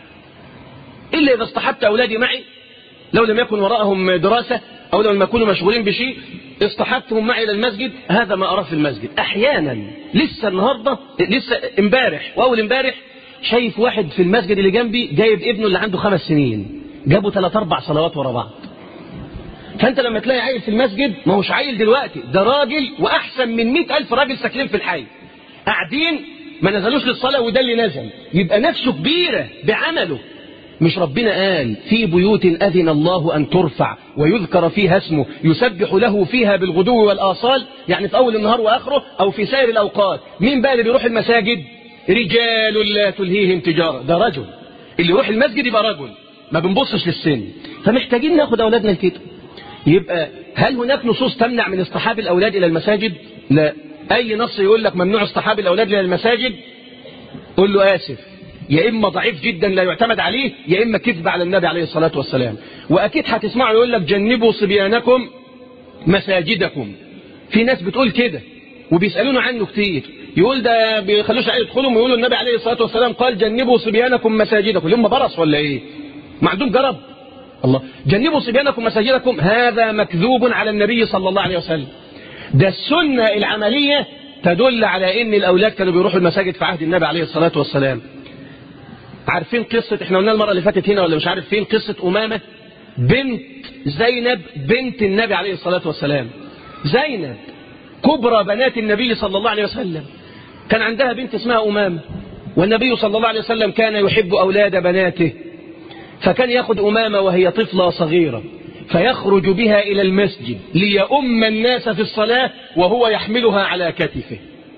إلا إذا اصطحبت أولادي معي لو لم يكن وراءهم دراسة أو لو لم يكونوا مشغولين بشيء اصطحبتهم معي إلى المسجد. هذا ما أراه في المسجد أحيانا. لسه النهاردة لسه امبارح وأول امبارح شايف واحد في المسجد اللي جنبي جايب ابنه اللي عنده خمس سنين، جابوا ثلاث أربع صلوات ورا بعض. فأنت لما تلاقي عيل في المسجد ما هوش عيل دلوقتي، ده راجل وأحسن من مئة ألف راجل ساكنين في الحي قاعدين ما نزلوش للصلاة وده اللي نزل، يبقى نفسه كبيرة بعمله. مش ربنا قال في بيوت أذن الله أن ترفع ويذكر فيها اسمه يسبح له فيها بالغدو والآصال؟ يعني في أول النهار وآخره أو في سائر الأوقات. مين بقى اللي بيروح المساجد؟ رجال لا تلهيهم تجارة. ده رجل اللي يروح المسجد يبقى رجل، ما بنبصش للسن. فمحتاجين ناخد أولادنا الكتاب. يبقى هل هناك نصوص تمنع من اصطحاب الأولاد إلى المساجد؟ لا. أي نص يقول لك ممنوع اصطحاب الأولاد إلى المساجد قل له آسف، يا إما ضعيف جدا لا يعتمد عليه، يا إما كذب على النبي عليه الصلاة والسلام. وأكيد هتسمعوا يقول لك جنبوا صبيانكم مساجدكم. في ناس بتقول كده وبيسألونا عنه كتير، يقول ده بيخلوش عيال يدخلهم ويقولوا النبي عليه الصلاة والسلام قال جنبوا صبيانكم مساجدكم. هم برص ولا إيه؟ ما عندهم جرب؟ الله. جنبوا صبيانكم مساجدكم، هذا مكذوب على النبي صلى الله عليه وسلم. ده السنة العملية تدل على ان الاولاد كانوا بيروحوا المساجد في عهد النبي عليه الصلاة والسلام. عارفين قصة، احنا قلنا المرة اللي فاتت هنا ولا مش عارف فين، قصة أمامة بنت زينب بنت النبي عليه الصلاة والسلام. زينب كبرى بنات النبي صلى الله عليه وسلم، كان عندها بنت اسمها أمامة، والنبي صلى الله عليه وسلم كان يحب أولاد بناته، فكان يأخذ أمامة وهي طفلة صغيرة فيخرج بها إلى المسجد ليؤم الناس في الصلاة وهو يحملها على كتفه،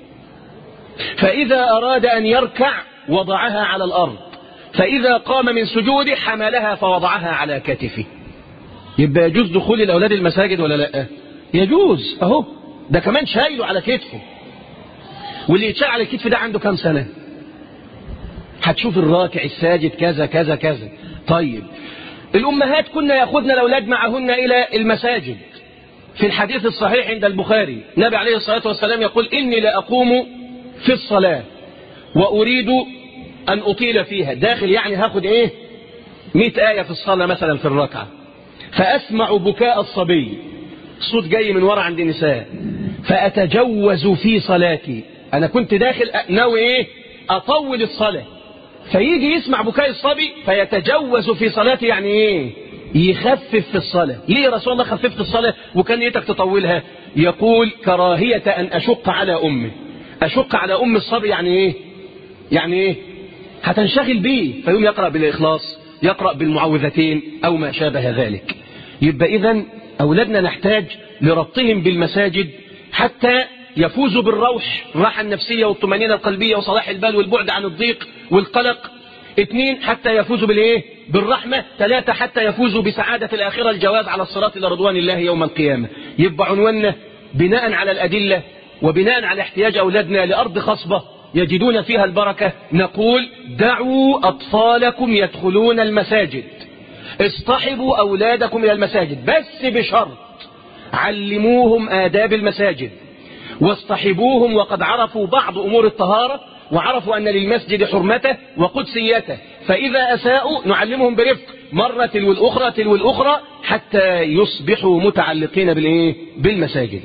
فإذا أراد أن يركع وضعها على الأرض، فإذا قام من سجوده حملها فوضعها على كتفه. يبقى يجوز دخول الأولاد المساجد ولا لا؟ يجوز أهو، ده كمان شايله على كتفه. واللي يتشال على الكتف ده عنده كام سنة؟ هتشوف الراكع الساجد كذا كذا كذا. طيب الأمهات كنا يأخذن الأولاد معهن إلى المساجد. في الحديث الصحيح عند البخاري النبي عليه الصلاة والسلام يقول إني لأقوم في الصلاة وأريد أن أطيل فيها، داخل يعني هاخد إيه مئة آية في الصلاة مثلا في الركعة، فأسمع بكاء الصبي، صوت جاي من وراء عند النساء، فأتجوز في صلاتي، أنا كنت داخل ناوي إيه أطول الصلاة، فيجي يسمع بكاء الصبي فيتجوز في صلاتي، يعني إيه يخفف في الصلاة. ليه يا رسول الله خففت الصلاة وكان نيتك تطولها؟ يقول كراهية أن أشق على أمي. أشق على أم الصبي يعني إيه؟ يعني إيه هتنشغل بيه، فيوم يقرأ بالإخلاص، يقرأ بالمعوذتين أو ما شابه ذلك. يبقى إذن أولادنا نحتاج لربطهم بالمساجد حتى يفوزوا بالروح، الراحة النفسية والطمأنينة القلبية وصلاح البال والبعد عن الضيق والقلق. اثنين حتى يفوزوا بالإيه؟ بالرحمة. ثلاثة حتى يفوزوا بسعادة الآخرة، الجواز على الصراط إلى رضوان الله يوم القيامة. يبقى عنواننا بناء على الأدلة وبناء على احتياج أولادنا لأرض خصبة يجدون فيها البركة، نقول دعوا أطفالكم يدخلون المساجد، اصطحبوا أولادكم إلى المساجد، بس بشرط علموهم آداب المساجد واصطحبوهم وقد عرفوا بعض أمور الطهارة وعرفوا أن للمسجد حرمته وقدسيته، فإذا أساءوا نعلمهم برفق مرة تلو الأخرى تلو الأخرى حتى يصبحوا متعلقين بالإيه؟ بالمساجد.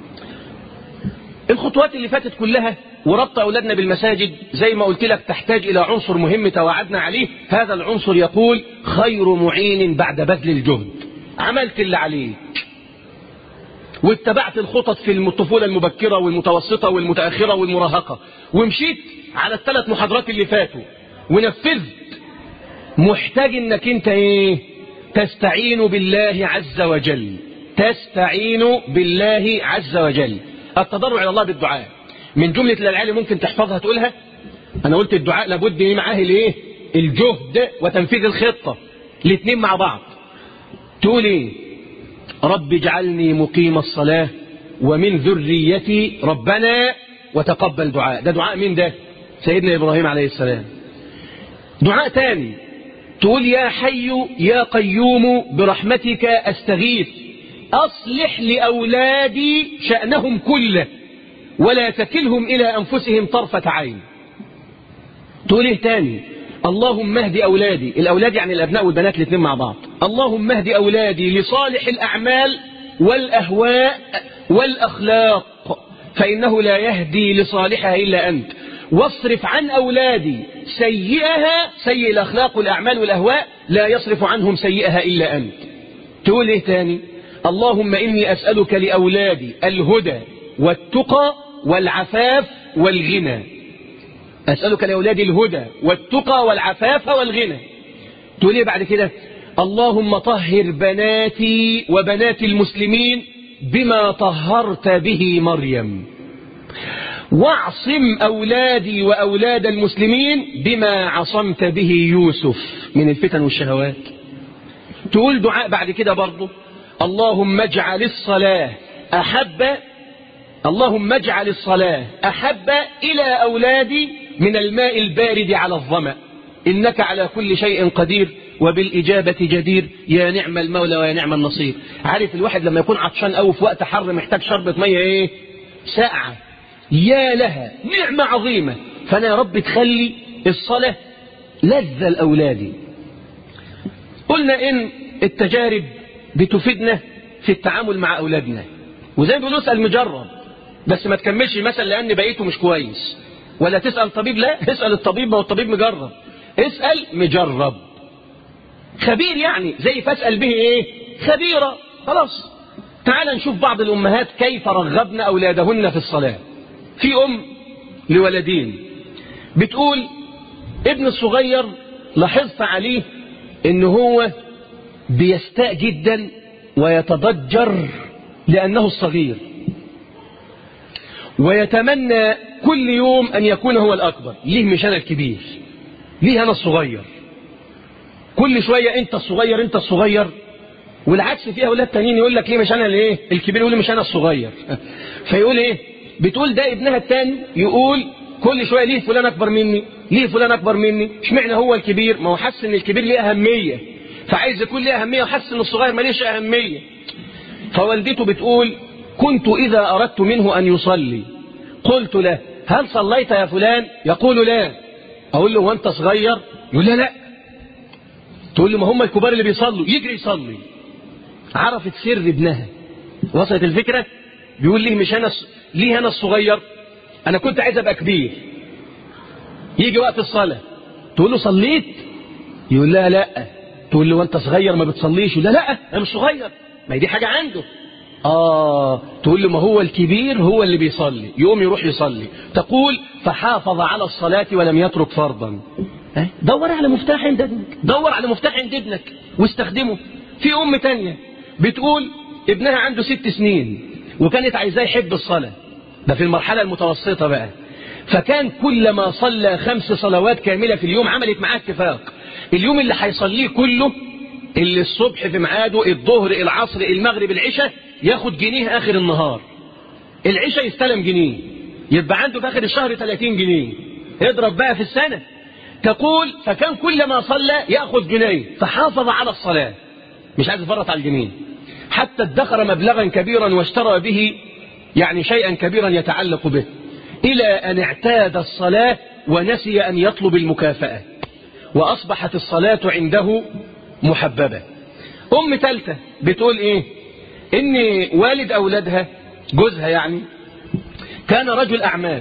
الخطوات اللي فاتت كلها وربط أولادنا بالمساجد زي ما قلت لك تحتاج إلى عنصر مهم توعدنا عليه. هذا العنصر يقول خير معين بعد بذل الجهد. عملت اللي عليك واتبعت الخطط في الطفولة المبكرة والمتوسطة والمتأخرة والمراهقة ومشيت على الثلاث محاضرات اللي فاتوا ونفذت، محتاج انك انت ايه؟ تستعين بالله عز وجل. تستعين بالله عز وجل. التضرع الى الله بالدعاء من جملة الألعاب ممكن تحفظها تقولها. انا قلت الدعاء لابد معاه الايه؟ الجهد وتنفيذ الخطة، الاثنين مع بعض. تقول ايه؟ رب اجعلني مقيم الصلاة ومن ذريتي ربنا وتقبل دعاء. ده دعاء مين ده؟ سيدنا إبراهيم عليه السلام. دعاء تاني تقول يا حي يا قيوم برحمتك أستغيث أصلح لأولادي شأنهم كله ولا تكلهم إلى أنفسهم طرفة عين. تقول ايه تاني؟ اللهم اهد أولادي، الأولاد يعني الأبناء والبنات الاثنين مع بعض، اللهم اهد أولادي لصالح الأعمال والأهواء والأخلاق فإنه لا يهدي لصالحها إلا أنت، واصرف عن أولادي سيئها، سيء الأخلاق والأعمال والأهواء لا يصرف عنهم سيئها إلا أنت. تقول إيه تاني؟ اللهم إني أسألك لأولادي الهدى والتقى والعفاف والغنى. أسألك لأولادي الهدى والتقى والعفاف والغنى. تقول إيه بعد كده؟ اللهم طهر بناتي وبنات المسلمين بما طهرت به مريم، واعصم أولادي وأولاد المسلمين بما عصمت به يوسف من الفتن والشهوات. تقول دعاء بعد كده برضو اللهم اجعل الصلاة أحب اللهم اجعل الصلاة أحب إلى أولادي من الماء البارد على الظمأ إنك على كل شيء قدير وبالإجابة جدير يا نعم المولى ويا نعم النصير. عارف الواحد لما يكون عطشان أو في وقت حر محتاج شربة مية إيه؟ ساقعة، يا لها نعمة عظيمة. فأنا يا رب تخلي الصلاة لذة لأولادي. قلنا إن التجارب بتفيدنا في التعامل مع أولادنا. وزي ما بيقولوا اسأل مجرب، بس ما تكملش مثلا لأن بقيته مش كويس، ولا تسأل طبيب، لا اسأل الطبيب، ما هو الطبيب مجرب، اسأل مجرب خبير، يعني زي فاسأل به ايه خبيرة. خلاص تعال نشوف بعض الأمهات كيف رغبن أولادهن في الصلاة. في أم لولدين بتقول ابن الصغير لاحظت عليه ان هو بيستاء جدا ويتضجر لأنه الصغير، ويتمنى كل يوم أن يكون هو الأكبر. ليه مش أنا الكبير؟ ليه أنا الصغير؟ كل شوية أنت الصغير أنت الصغير. والعكس فيها أولاد تانيين يقول لك ليه مش أنا الايه الكبير، يقول لي مش أنا الصغير. فيقول إيه؟ بتقول ده ابنها التاني يقول كل شوية ليه فلان أكبر مني، ليه فلان أكبر مني، اشمعنى هو الكبير؟ ما هو حس إن الكبير ليه أهمية، فعايز يكون ليه أهمية، وحس إن الصغير ماليش أهمية. فوالدته بتقول كنت إذا أردت منه أن يصلي قلت له هل صليت يا فلان؟ يقول لا. أقول له وأنت صغير؟ يقول لا لا. تقول له ما هم الكبار اللي بيصلوا، يجري يصلي. عرفت سر ابنها، وصلت الفكرة. بيقول ليه مش أنا، ليه أنا الصغير؟ أنا كنت عايز أبقى كبير. يجي وقت الصلاة تقول له صليت؟ يقول لا لا. تقول له وأنت صغير ما بتصليش؟ يقول لا لا أنا مش صغير، ما هي دي حاجة عنده. آه تقول له ما هو الكبير هو اللي بيصلي، يقوم يروح يصلي. تقول فحافظ على الصلاة ولم يترك فرضا. دور على مفتاح عند ابنك، دور على مفتاح عند ابنك واستخدمه. في أم تانية بتقول ابنها عنده ست سنين وكانت عايزاه يحب الصلاة، ده في المرحلة المتوسطة بقى. فكان كلما صلى خمس صلوات كاملة في اليوم، عملت معاه اتفاق اليوم اللي هيصليه كله، اللي الصبح في ميعاده، الظهر العصر المغرب العشاء، ياخد جنيه آخر النهار. العشاء يستلم جنيه، يبقى عنده في آخر الشهر ثلاثين جنيه. اضرب بقى في السنة. تقول فكان كلما صلى يأخذ جنيه، فحافظ على الصلاة، مش عايز يفرط على الجنيه، حتى ادخر مبلغا كبيرا واشترى به يعني شيئا كبيرا يتعلق به، إلى أن اعتاد الصلاة ونسي أن يطلب المكافأة، وأصبحت الصلاة عنده محببة. أم ثالثة بتقول إيه؟ إن والد أولادها جوزها يعني كان رجل أعمال،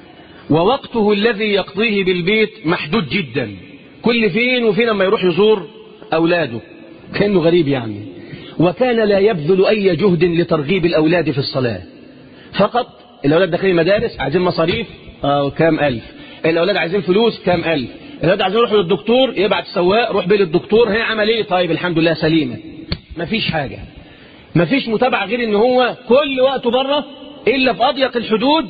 ووقته الذي يقضيه بالبيت محدود جدا، كل فين وفين لما يروح يزور أولاده، كأنه غريب يعني. وكان لا يبذل أي جهد لترغيب الأولاد في الصلاة، فقط الأولاد داخلين مدارس عايزين مصاريف آه كام ألف، الأولاد عايزين فلوس كام ألف، الأولاد عايزين يروحوا للدكتور، يبعت سواق روح بيه للدكتور، هي عمل ايه؟ طيب الحمد لله سليمة. مفيش حاجة، مفيش متابعة غير ان هو كل وقته بره إلا في أضيق الحدود،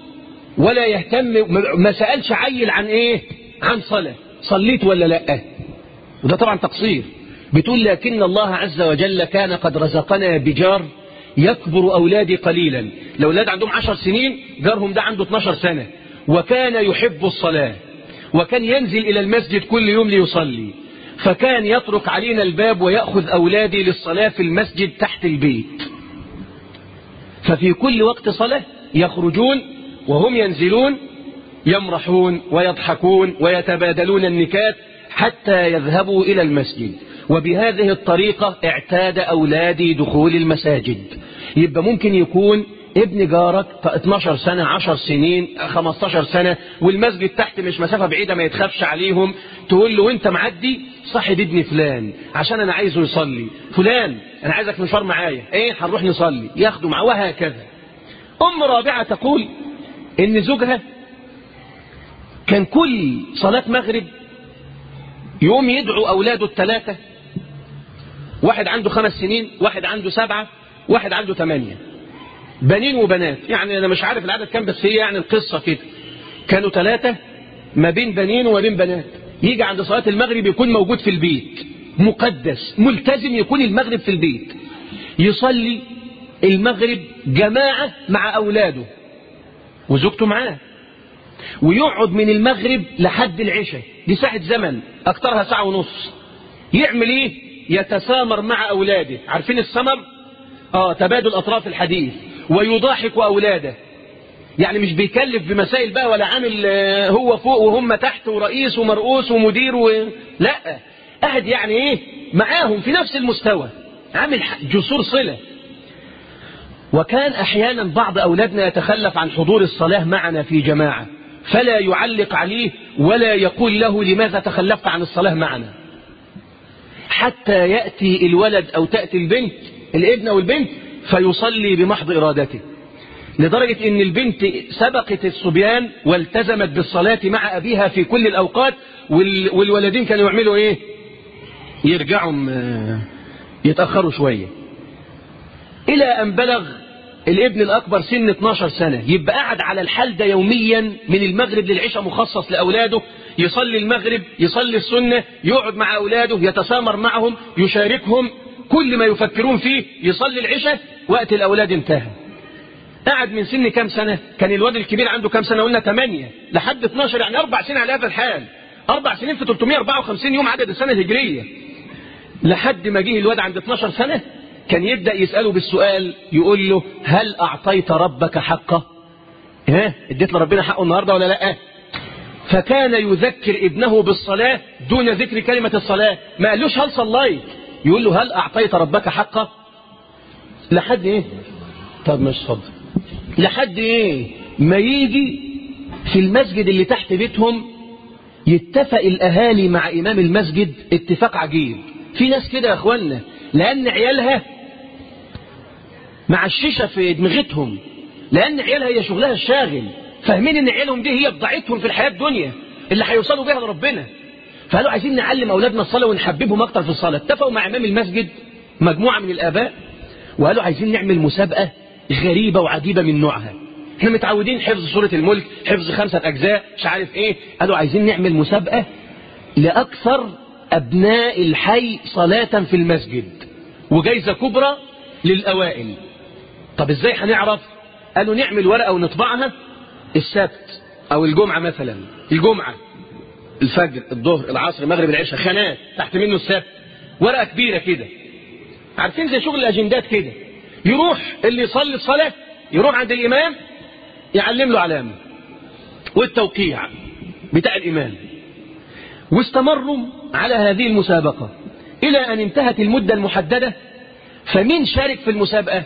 ولا يهتم، ما سألش عيل عن ايه؟ عن صلاة، صليت ولا لا؟ وده طبعا تقصير. بتقول لكن الله عز وجل كان قد رزقنا بجار يكبر أولادي قليلا، الأولاد عندهم عشر سنين، جارهم ده عنده اثناشر سنة، وكان يحب الصلاة، وكان ينزل إلى المسجد كل يوم ليصلي، فكان يترك علينا الباب ويأخذ أولادي للصلاة في المسجد تحت البيت. ففي كل وقت صلاة يخرجون وهم ينزلون يمرحون ويضحكون ويتبادلون النكات حتى يذهبوا إلى المسجد. وبهذه الطريقة اعتاد أولادي دخول المساجد. يبقى ممكن يكون ابن جارك اثناشر سنة، عشر سنين، خمستاشر سنة، والمسجد تحت مش مسافة بعيدة ما يتخافش عليهم، تقول له وانت معدي صاحب ابن فلان عشان انا عايزه يصلي، فلان انا عايزك مشوار معايا، ايه هنروح نصلي، ياخده معاه، وهكذا. ام رابعة تقول ان زوجها كان كل صلاة مغرب يوم يدعو اولاده الثلاثة، واحد عنده خمس سنين، واحد عنده سبعة، واحد عنده ثمانية، بنين وبنات، يعني أنا مش عارف العدد كام، بس هي يعني القصة كده، كانوا ثلاثة ما بين بنين وما بين بنات. يجي عند صلاة المغرب يكون موجود في البيت، مقدس ملتزم يكون المغرب في البيت، يصلي المغرب جماعة مع أولاده وزوجته معاه، ويقعد من المغرب لحد العشاء، دي ساعة زمن أكترها ساعة ونص. يعمل إيه؟ يتسامر مع أولاده، عارفين السمر؟ آه تبادل أطراف الحديث، ويضاحك أولاده، يعني مش بيكلف بمسائل بقى ولا عامل هو فوق وهم تحت ورئيس ومرؤوس ومدير و... لا، قاعد يعني إيه معاهم في نفس المستوى، عامل جسور صلة. وكان أحيانا بعض أولادنا يتخلف عن حضور الصلاة معنا في جماعة، فلا يعلق عليه ولا يقول له لماذا تخلفت عن الصلاة معنا، حتى يأتي الولد أو تأتي البنت، الابن أو البنت، فيصلي بمحض إرادته، لدرجة أن البنت سبقت الصبيان والتزمت بالصلاة مع أبيها في كل الأوقات، والولدين كانوا يعملوا إيه؟ يرجعوا يتأخروا شوية، إلى أن بلغ الابن الأكبر سن اتناشر سنة، يبقى قاعد على الحال ده يوميا من المغرب للعشاء مخصص لأولاده، يصلي المغرب، يصلي السنة، يقعد مع أولاده، يتسامر معهم، يشاركهم كل ما يفكرون فيه، يصلي العشاء، وقت الأولاد انتهى. قاعد من سن كام سنة؟ كان الواد الكبير عنده كام سنة؟ قلنا ثمانية لحد اتناشر، يعني أربع سنين على هذا الحال، أربع سنين في ثلاثمائة وأربعة وخمسين يوم عدد السنة الهجرية، لحد ما جه الواد عند اتناشر سنة كان يبدأ يسأله بالسؤال، يقول له هل أعطيت ربك حقه؟ ها اديت لربنا حقه النهاردة ولا لا؟ فكان يذكر ابنه بالصلاة دون ذكر كلمة الصلاة، ما قالوش هل صليت، يقول له هل أعطيت ربك حقه؟ لحد ايه؟ طب مش فضل، لحد ايه ما يجي في المسجد اللي تحت بيتهم يتفق الأهالي مع إمام المسجد اتفاق عجيب. في ناس كده يا أخوانا لأن عيالها مع الشيشة في دماغتهم، لأن عيالها هي شغلها الشاغل، فاهمين إن عيالهم دي هي بضاعتهم في الحياة الدنيا اللي هيوصلوا بها لربنا، فقالوا عايزين نعلم أولادنا الصلاة ونحببهم أكتر في الصلاة. اتفقوا مع إمام المسجد مجموعة من الآباء وقالوا عايزين نعمل مسابقة غريبة وعجيبة من نوعها، احنا متعودين حفظ سورة الملك، حفظ خمسة أجزاء، مش عارف ايه، قالوا عايزين نعمل مسابقة لأكثر أبناء الحي صلاة في المسجد، وجايزة كبرى للأوائل. طب ازاي هنعرف؟ قالوا نعمل ورقة ونطبعها السبت أو الجمعة، مثلا الجمعة الفجر الظهر العصر المغرب العشاء، خانات تحت منه السبت، ورقة كبيرة كده، عارفين زي شغل الأجندات كده، يروح اللي يصلي الصلاة يروح عند الإمام يعلم له علامة والتوقيع بتاع الإمام. واستمروا على هذه المسابقة إلى أن انتهت المدة المحددة. فمين شارك في المسابقة؟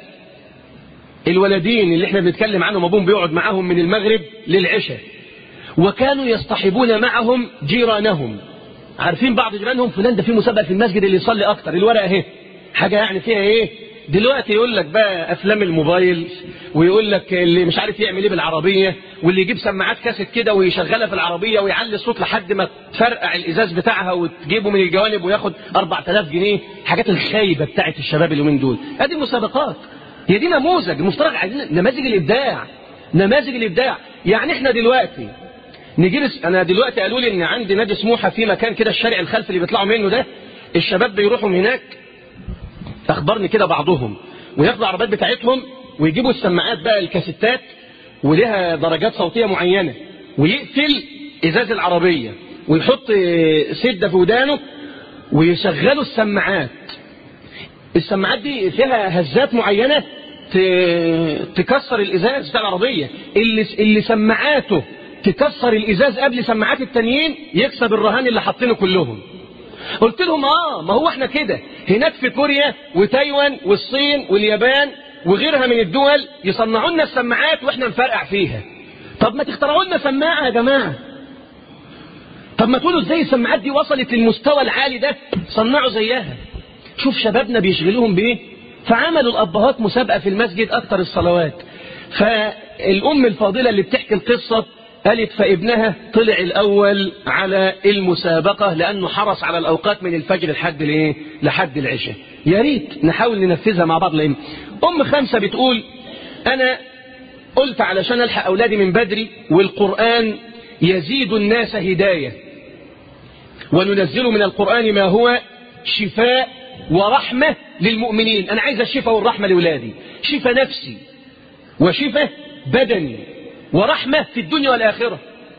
الولدين اللي احنا بنتكلم عنهم، أبوهم بيقعد معهم من المغرب للعشاء، وكانوا يصطحبون معهم جيرانهم، عارفين بعض جيرانهم، فلان ده في مسابقة في المسجد اللي يصلي أكتر، الورقة اهي حاجة يعني فيها ايه. دلوقتي يقول لك بقى افلام الموبايل، ويقول لك اللي مش عارف يعمل ايه بالعربيه، واللي يجيب سماعات كاسيت كده ويشغلها في العربيه ويعلي الصوت لحد ما تفرقع الازاز بتاعها وتجيبه من الجوانب وياخد أربعة آلاف جنيه، حاجات الخايبه بتاعت الشباب اليومين دول. ادي المسابقات، هي دي نموذج المفترض، عايزين نماذج الابداع، نماذج الابداع. يعني احنا دلوقتي نجي، انا دلوقتي قالوا لي ان عندي نادي سموحه في مكان كده الشارع الخلفي اللي بيطلعوا منه ده، الشباب بيروحوا من هناك، أخبرني كده بعضهم، وياخدوا العربيات بتاعتهم ويجيبوا السماعات بقى الكاسيتات ولها درجات صوتية معينة، ويقفل إزاز العربية ويحط سدة في ودانه ويشغلوا السماعات. السماعات دي فيها هزات معينة تكسر الإزاز بتاع العربية، اللي, اللي سماعاته تكسر الإزاز قبل سماعات التانيين يكسب الرهان اللي حاطينه كلهم. قلت لهم اه ما هو احنا كده هناك في كوريا وتايوان والصين واليابان وغيرها من الدول يصنعوا لنا السماعات واحنا نفرقع فيها. طب ما تخترعوا لنا سماعه يا جماعه، طب ما تقولوا ازاي السماعات دي وصلت للمستوى العالي ده، صنعوا زيها. شوف شبابنا بيشغلوهم بايه. فعملوا الابهات مسابقه في المسجد اكتر الصلوات. فالام الفاضله اللي بتحكي القصه قالت فابنها طلع الأول على المسابقة لأنه حرص على الأوقات من الفجر لحد الايه لحد العشاء. يا ريت نحاول ننفذها مع بعض. لأن أم خمسة بتقول أنا قلت علشان ألحق أولادي من بدري، والقرآن يزيد الناس هداية، وننزل من القرآن ما هو شفاء ورحمة للمؤمنين. أنا عايز الشفاء والرحمة لأولادي، شفاء نفسي وشفاء بدني ورحمة في الدنيا والآخرة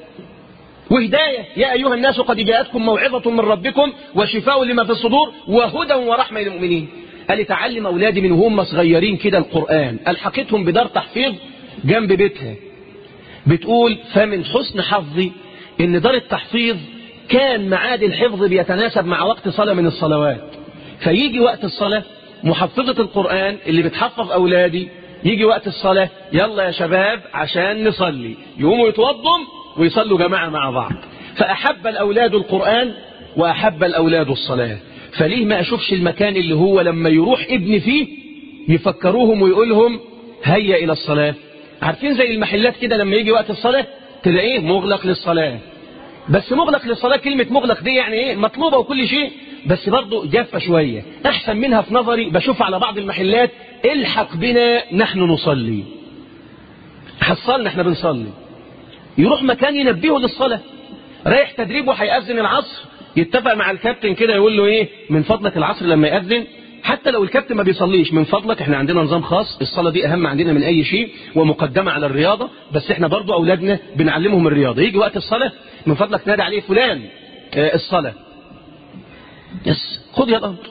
وهداية. يا أيها الناس قد جاءتكم موعظة من ربكم وشفاء لما في الصدور وهدى ورحمة للمؤمنين. قال تعلم أولادي من هم صغيرين كده القرآن. ألحقتهم بدار تحفيظ جنب بيتها. بتقول فمن حسن حظي إن دار التحفيظ كان معاد الحفظ بيتناسب مع وقت صلاة من الصلوات، فيجي وقت الصلاة محفظة القرآن اللي بتحفظ أولادي يجي وقت الصلاة، يلا يا شباب عشان نصلي، يقوموا يتوضوا ويصلوا جماعة مع بعض. فأحب الأولاد القرآن وأحب الأولاد الصلاة. فليه ما أشوفش المكان اللي هو لما يروح ابني فيه يفكروهم ويقولهم هيا إلى الصلاة؟ عارفين زي المحلات كده لما يجي وقت الصلاة تلاقيه مغلق للصلاة. بس مغلق للصلاة، كلمة مغلق دي يعني ايه؟ مطلوبة وكل شيء، بس برضه جافة شوية. أحسن منها في نظري بشوف على بعض المحلات الحق بنا نحن نصلي، حصلنا احنا بنصلي. يروح مكان ينبهه للصلاة، رايح تدريب وهيأذن العصر، يتفق مع الكابتن كده يقول له ايه، من فضلك العصر لما يأذن، حتى لو الكابتن ما بيصليش، من فضلك احنا عندنا نظام خاص، الصلاة دي أهم عندنا من أي شيء ومقدمة على الرياضة، بس احنا برضو أولادنا بنعلمهم الرياضة. يجي وقت الصلاة من فضلك نادى عليه فلان اه الصلاة، يس خد يا الأمر.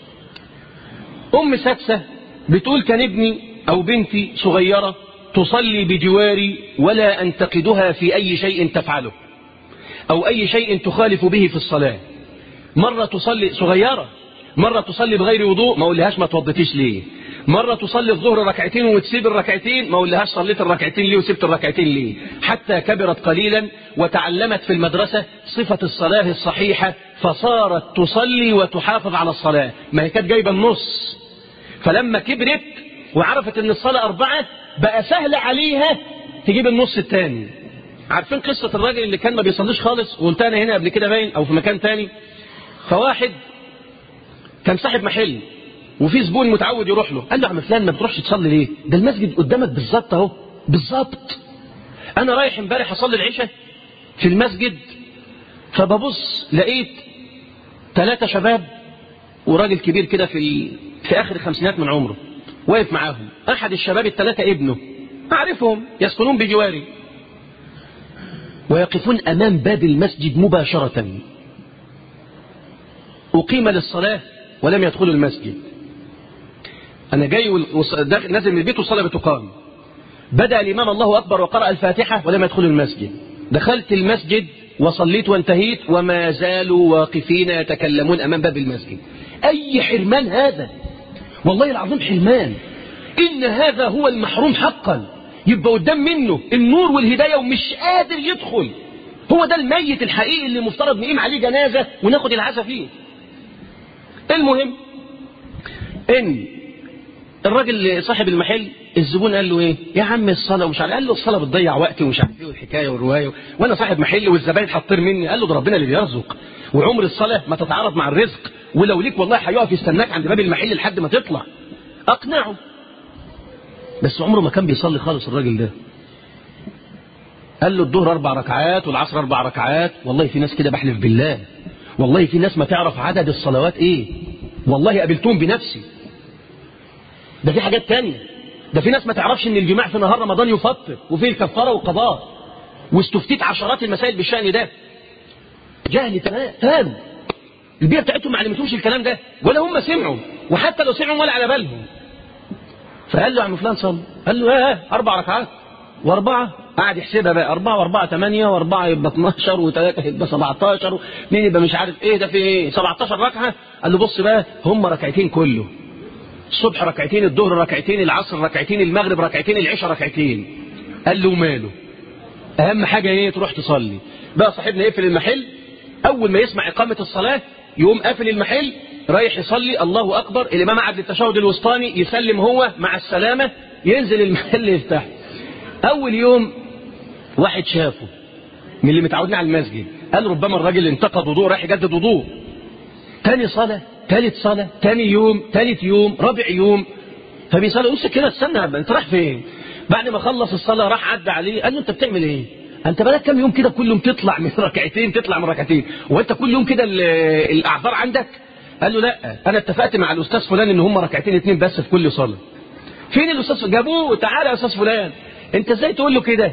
أم سادسة بتقول كان ابني أو بنتي صغيرة تصلي بجواري ولا أنتقدها في أي شيء تفعله أو أي شيء تخالف به في الصلاة. مرة تصلي صغيرة، مرة تصلي بغير وضوء ما أقولهاش ما توضتيش ليه، مرة تصلي الظهر ركعتين وتسيب الركعتين ما أقولهاش صليت الركعتين ليه وسبت الركعتين ليه، حتى كبرت قليلا وتعلمت في المدرسة صفة الصلاة الصحيحة فصارت تصلي وتحافظ على الصلاة. ما هي كانت جايبة النص، فلما كبرت وعرفت ان الصلاة أربعة بقى سهل عليها تجيب النص الثاني. عارفين قصة الراجل اللي كان ما بيصليش خالص، وقلتها انا هنا قبل كده باين او في مكان تاني. فواحد كان صاحب محل وفي زبون متعود يروح له، قال له يا عم فلان ما بتروحش تصلي ليه؟ ده المسجد قدامك بالظبط اهو بالظبط. انا رايح امبارح اصلي العشاء في المسجد، فببص لقيت ثلاثة شباب وراجل كبير كده في في اخر الخمسينات من عمره واقف معاهم. احد الشباب الثلاثة ابنه، اعرفهم يسكنون بجواري، ويقفون امام باب المسجد مباشرة. اقيم للصلاة ولم يدخلوا المسجد. انا جاي نازل من البيت والصلاة بتقام، بدأ الامام الله اكبر وقرأ الفاتحة ولم يدخلوا المسجد. دخلت المسجد وصليت وانتهيت وما زالوا واقفين يتكلمون امام باب المسجد. اي حرمان هذا، والله العظيم حرمان. إن هذا هو المحروم حقا، يبقى قدام منه النور والهداية ومش قادر يدخل. هو ده الميت الحقيقي اللي مفترض نقيم عليه جنازة وناخد العزا فيه. المهم إن الراجل صاحب المحل الزبون قال له إيه يا عم الصلاة ومش عارف، قال له الصلاة بتضيع وقتي ومش عارف إيه والحكاية والرواية، وأنا صاحب محل والزباين حاطين مني. قال له ده ربنا اللي بيرزق، وعمر الصلاة ما تتعارض مع الرزق، ولو ليك والله هيقف يستناك عند باب المحل لحد ما تطلع. أقنعه، بس عمره ما كان بيصلي خالص الراجل ده. قال له الظهر أربع ركعات والعصر أربع ركعات. والله في ناس كده بحلف بالله، والله في ناس ما تعرف عدد الصلوات إيه، والله قابلتهم بنفسي. ده في حاجات تانية، ده في ناس ما تعرفش إن الجماع في نهار رمضان يفطر وفيه الكفارة والقضاء، واستفتيت عشرات المسائل بالشأن ده. جهل تمام، البيئة بتاعتهم ما علمتهمش الكلام ده ولا هم سمعوا، وحتى لو سمعوا ولا على بالهم. فقال له يا عم فلان صلي، قال له ايه اربع ركعات واربعه، قاعد يحسبها بقى، اربعه واربعه ثمانيه، واربعه يبقى اتناشر، وثلاثه يبقى سبعتاشر، واثنين يبقى مش عارف ايه، ده في ايه سبعتاشر ركعه. قال له بص بقى هم ركعتين كله، الصبح ركعتين، الظهر ركعتين، العصر ركعتين، المغرب ركعتين، العشاء ركعتين. قال له ماله، اهم حاجه ايه تروح تصلي. بقى صاحبنا يقفل المحل، اول ما يسمع اقامه الصلاه يقوم قافل المحل رايح يصلي، الله أكبر، الإمام قعد للتشهد الوسطاني، يسلم هو مع السلامة، ينزل المحل يفتح. أول يوم واحد شافه من اللي متعودين على المسجد، قال ربما الراجل انتقد وضوء رايح يجدد وضوء. تاني صلاة، تالت صلاة، تاني يوم، تالت يوم، رابع يوم، فبيصلي قلت كده استنى انت رايح فين؟ بعد ما خلص الصلاة راح عدى عليه قال له انت بتعمل ايه؟ انت بقالك كام يوم كده كل يوم تطلع من ركعتين تطلع من ركعتين، وانت كل يوم كده الاعذار عندك؟ قال له لا انا اتفقت مع الاستاذ فلان ان هم ركعتين اتنين بس في كل صلاه. فين الاستاذ؟ جابوه، تعالى يا استاذ فلان. انت ازاي تقول له كده؟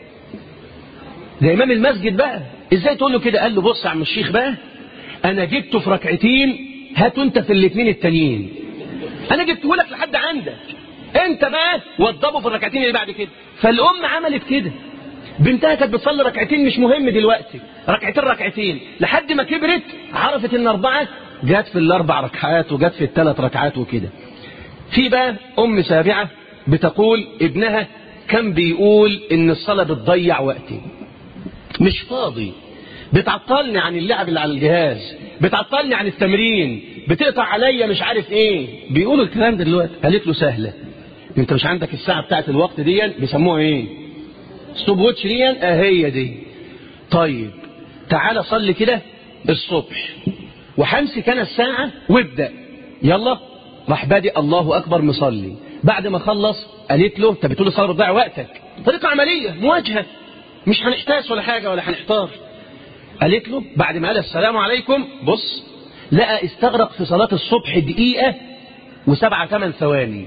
ده امام المسجد بقى، ازاي تقول له كده؟ قال له بص يا عم الشيخ بقى، انا جبته في ركعتين، هاتوا انت في الاثنين التانيين. انا جبته لك لحد عندك، انت بقى وضبه في الركعتين اللي بعد كده. فالام عملت كده، بنتها كانت بتصلي ركعتين مش مهم دلوقتي، ركعتين ركعتين، لحد ما كبرت عرفت ان اربعه جت في الاربع ركعات وجت في الثلاث ركعات وكده. في بقى ام سابعه بتقول ابنها كان بيقول ان الصلاة بتضيع وقتي، مش فاضي، بتعطلني عن اللعب اللي على الجهاز، بتعطلني عن التمرين، بتقطع عليا مش عارف ايه. بيقولوا الكلام ده دلوقتي. قالت له سهلة، انت مش عندك الساعة بتاعت الوقت دي بيسموها ايه؟ ستوب ووتش دي. اه هي دي. طيب تعالى صلي كده الصبح، وهمسك انا الساعة وابدأ يلا. راح بادئ الله اكبر مصلي. بعد ما خلص قالت له انت بتقول الصلاة بتضيع وقتك، طريقة عملية مواجهة، مش هنحتاس ولا حاجة ولا هنحتار. قالت له بعد ما قال السلام عليكم، بص لقى استغرق في صلاة الصبح دقيقة وسبعة ثمان ثواني.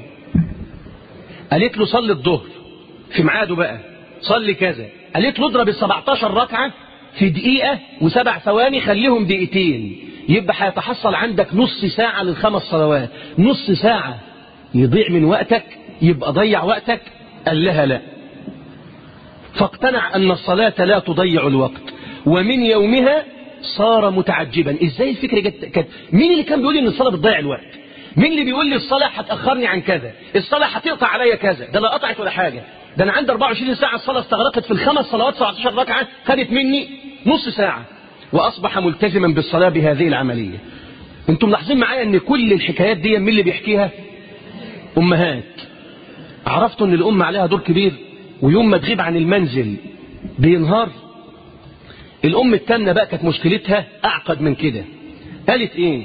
قالت له صلي الظهر في ميعاده بقى، صلي كذا. قالت له اضرب السبعتاشر ركعة في دقيقة وسبع ثواني، خليهم دقيقتين، يبقى هيتحصل عندك نص ساعة للخمس صلوات. نص ساعة يضيع من وقتك، يبقى ضيع وقتك. قال لها لا. فاقتنع أن الصلاة لا تضيع الوقت، ومن يومها صار متعجبا. ازاي الفكرة جت كده؟ مين اللي كان بيقول لي ان الصلاة بتضيع الوقت؟ مين اللي بيقول لي الصلاة هتأخرني عن كذا، الصلاة هتقطع عليا كذا؟ ده لا قطعت ولا حاجة، ده انا عندي أربعة وعشرين ساعة الصلاة استغرقت في الخمس صلوات سبعتاشر ركعة، خدت مني نص ساعة، وأصبح ملتزما بالصلاة بهذه العملية. انتم ملاحظين معايا ان كل الحكايات دي مين اللي بيحكيها؟ أمهات. عرفتوا ان الأم عليها دور كبير، ويوم ما تغيب عن المنزل بينهار. الأم التامنة بقى كانت مشكلتها أعقد من كده. قالت إيه؟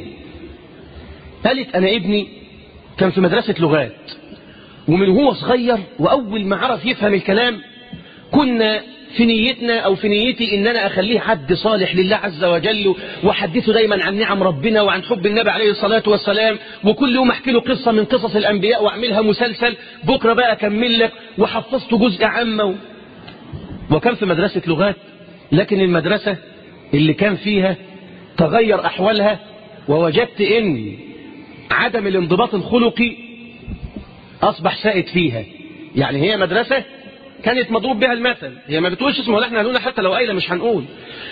قالت أنا ابني كان في مدرسة لغات، ومن هو صغير وأول ما عرف يفهم الكلام كنا في نيتنا أو في نيتي إن أنا أخليه حد صالح لله عز وجل، وحدثه دايما عن نعم ربنا وعن حب النبي عليه الصلاة والسلام، وكل يوم أحكي له قصة من قصص الأنبياء وأعملها مسلسل، بكرة بقى أكمل لك، وحفظته جزء عامة. وكان في مدرسة لغات، لكن المدرسة اللي كان فيها تغير أحوالها، ووجدت إن عدم الانضباط الخلقي أصبح سائد فيها. يعني هي مدرسة كانت مضروب بها المثل، هي ما بتقولش اسمه ولا احنا هنقول حتى لو قايله مش هنقول.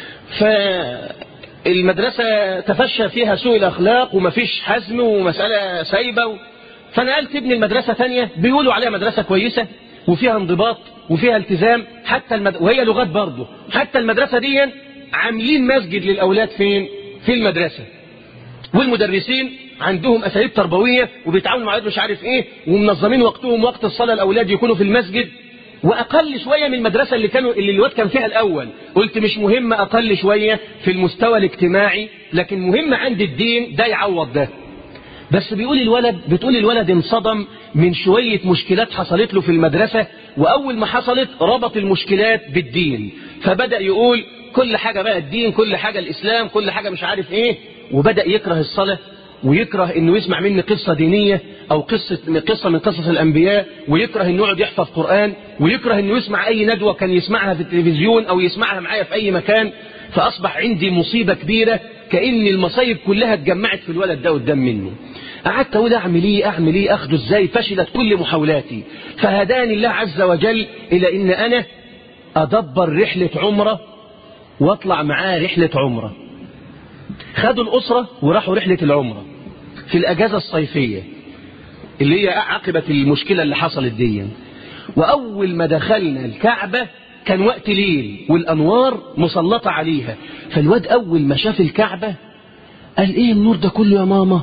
فالمدرسة تفشى فيها سوء الأخلاق ومفيش حزم ومسألة سايبة و... فنقلت ابن المدرسة ثانية بيقولوا عليها مدرسة كويسة وفيها انضباط وفيها التزام، حتى المد... وهي لغات برضه. حتى المدرسة دي عاملين مسجد للأولاد فين؟ في المدرسة، والمدرسين عندهم أساليب تربوية وبيتعاملوا مع مش عارف إيه، ومنظمين وقتهم، وقت الصلاة الأولاد يكونوا في المسجد، وأقل شوية من المدرسة اللي كانوا اللي الواد كان فيها الأول. قلت مش مهم أقل شوية في المستوى الاجتماعي، لكن مهم عند الدين، ده يعوض ده. بس بيقول الولد بتقول الولد انصدم من شوية مشكلات حصلت له في المدرسة، وأول ما حصلت ربط المشكلات بالدين، فبدأ يقول كل حاجة بقى الدين، كل حاجة الإسلام، كل حاجة مش عارف إيه، وبدأ يكره الصلاة، ويكره إنه يسمع مني قصة دينية أو قصة قصة من قصص الأنبياء، ويكره إنه يقعد يحفظ قرآن، ويكره إنه يسمع أي ندوة كان يسمعها في التلفزيون أو يسمعها معايا في أي مكان. فأصبح عندي مصيبة كبيرة، كأن المصايب كلها اتجمعت في الولد ده قدام منه. قعدت أقول أعمل إيه أعمل إيه أخده إزاي؟ فشلت كل محاولاتي، فهداني الله عز وجل إلى إن أنا أدبر رحلة عمرة واطلع معاه رحلة عمرة. خدوا الأسرة وراحوا رحلة العمرة في الأجازة الصيفية اللي هي عقبة المشكلة اللي حصلت دي. وأول ما دخلنا الكعبة كان وقت ليل والأنوار مسلطة عليها، فالواد أول ما شاف الكعبة قال إيه النور ده كله يا ماما؟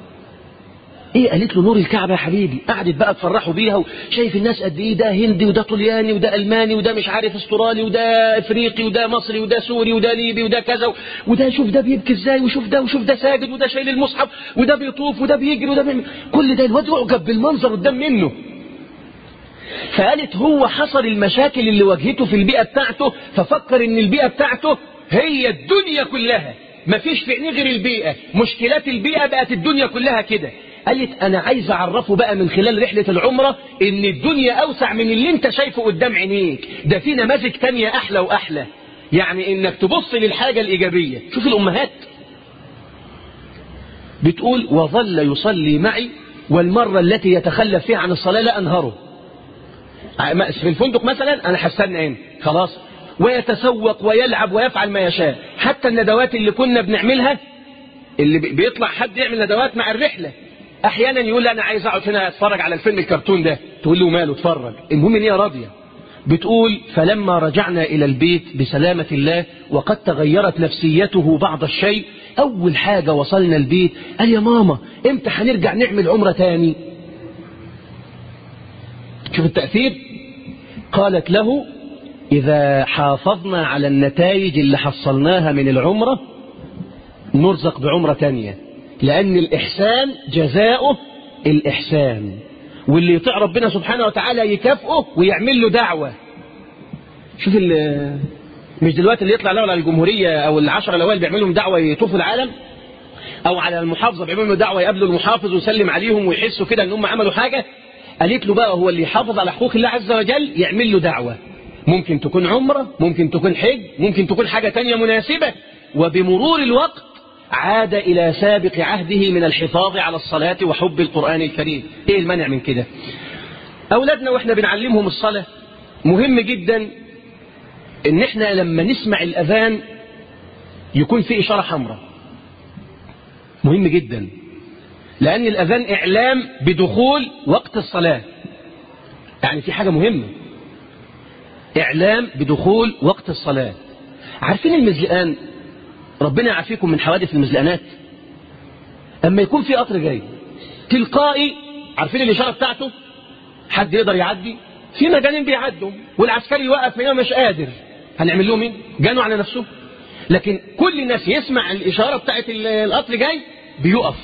ايه؟ قالت له نور الكعبة يا حبيبي. قعدت بقى تفرحوا بيها، وشايف الناس قد ايه، ده هندي وده طلياني وده الماني وده مش عارف استرالي وده افريقي وده مصري وده سوري وده ليبي وده كذا، وده شوف ده بيبكي ازاي، وشوف ده وشوف ده ساجد وده شايل المصحف وده بيطوف وده بيجري وده بيعمل كل ده. الواد يعجب بالمنظر قدام منه. فقالت هو حصل المشاكل اللي واجهته في البيئة بتاعته، ففكر ان البيئة بتاعته هي الدنيا كلها، مفيش في عينيه غير البيئة، مشكلات البيئة بقت الدنيا كلها كده. قالت أنا عايز أعرفه بقى من خلال رحلة العمرة إن الدنيا أوسع من اللي أنت شايفه قدام عينيك، ده في نماذج تانية أحلى وأحلى. يعني إنك تبص للحاجة الإيجابية. شوف الأمهات بتقول وظل يصلي معي، والمرة التي يتخلف فيها عن الصلاة لا أنهره. في الفندق مثلا أنا حستنى هنا خلاص، ويتسوق ويلعب ويفعل ما يشاء. حتى الندوات اللي كنا بنعملها، اللي بيطلع حد يعمل ندوات مع الرحلة، احيانا يقول انا عايز اقعد هنا اتفرج على الفيلم الكرتون ده، تقول له ماله اتفرج، المهم ان هي راضيه. بتقول فلما رجعنا الى البيت بسلامه الله وقد تغيرت نفسيته بعض الشيء، اول حاجه وصلنا البيت قال يا ماما امتى هنرجع نعمل عمره تاني؟ شوف التاثير. قالت له اذا حافظنا على النتائج اللي حصلناها من العمره نرزق بعمره تانيه، لأن الإحسان جزاؤه الإحسان، واللي يطيع ربنا سبحانه وتعالى يكافئه ويعمل له دعوة. شوف مش دلوقتي اللي يطلع له على الجمهورية أو العشرة الأوائل بيعملوا لهم دعوة يطوفوا العالم، أو على المحافظة بيعملوا له دعوة يقابلوا المحافظ ويسلم عليهم ويحسوا كده إن هم عملوا حاجة. قالت له بقى هو اللي يحافظ على حقوق الله عز وجل يعمل له دعوة، ممكن تكون عمرة، ممكن تكون حج، ممكن تكون حاجة تانية مناسبة، وبمرور الوقت عاد إلى سابق عهده من الحفاظ على الصلاة وحب القرآن الكريم. إيه المانع من كده؟ أولادنا وإحنا بنعلمهم الصلاة مهم جدا إن إحنا لما نسمع الأذان يكون في إشارة حمراء، مهم جدا، لأن الأذان إعلام بدخول وقت الصلاة. يعني في حاجة مهمة، إعلام بدخول وقت الصلاة. عارفين المزلقان؟ ربنا يعافيكم من حوادث المزلقانات. اما يكون في قطر جاي تلقائي، عارفين الاشاره بتاعته؟ حد يقدر يعدي؟ في مجانين بيعدوا والعسكري يوقف هنا مش قادر، هنعمل لهم ايه؟ جانوا على نفسه. لكن كل الناس يسمع الاشاره بتاعت القطر جاي بيقف،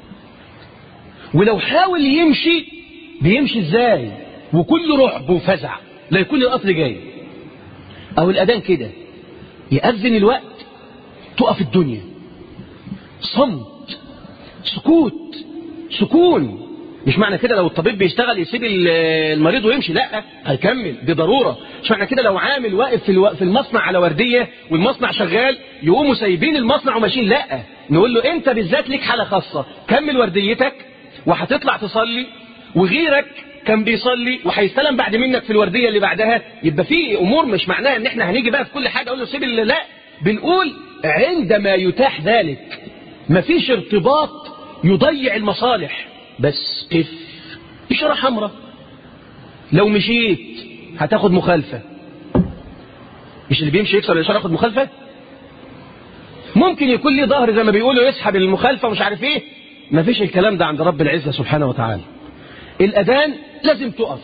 ولو حاول يمشي بيمشي ازاي؟ وكل رعب وفزع لا يكون القطر جاي. او الاذان كده يأذن الوقت تقف الدنيا، صمت، سكوت، سكون. مش معنى كده لو الطبيب بيشتغل يسيب المريض ويمشي، لا هيكمل، دي ضرورة. مش معنى كده لو عامل واقف في المصنع على وردية والمصنع شغال يقوموا سايبين المصنع وماشيين، لا، نقول له انت بالذات ليك حالة خاصة، كمل ورديتك وهتطلع تصلي، وغيرك كان بيصلي وهيستلم بعد منك في الوردية اللي بعدها. يبقى في امور مش معناها ان احنا هنيجي بقى في كل حاجة اقول له سيب، لا، بنقول عندما يتاح ذلك مفيش ارتباط يضيع المصالح، بس قف، إشارة حمراء. لو مشيت هتاخد مخالفة، مش اللي بيمشي يكسر الإشارة ياخد مخالفة. ممكن يكون لي ظهر زي ما بيقولوا يسحب المخالفة ومش عارف ايه، مفيش الكلام ده عند رب العزة سبحانه وتعالى. الأذان لازم تقف.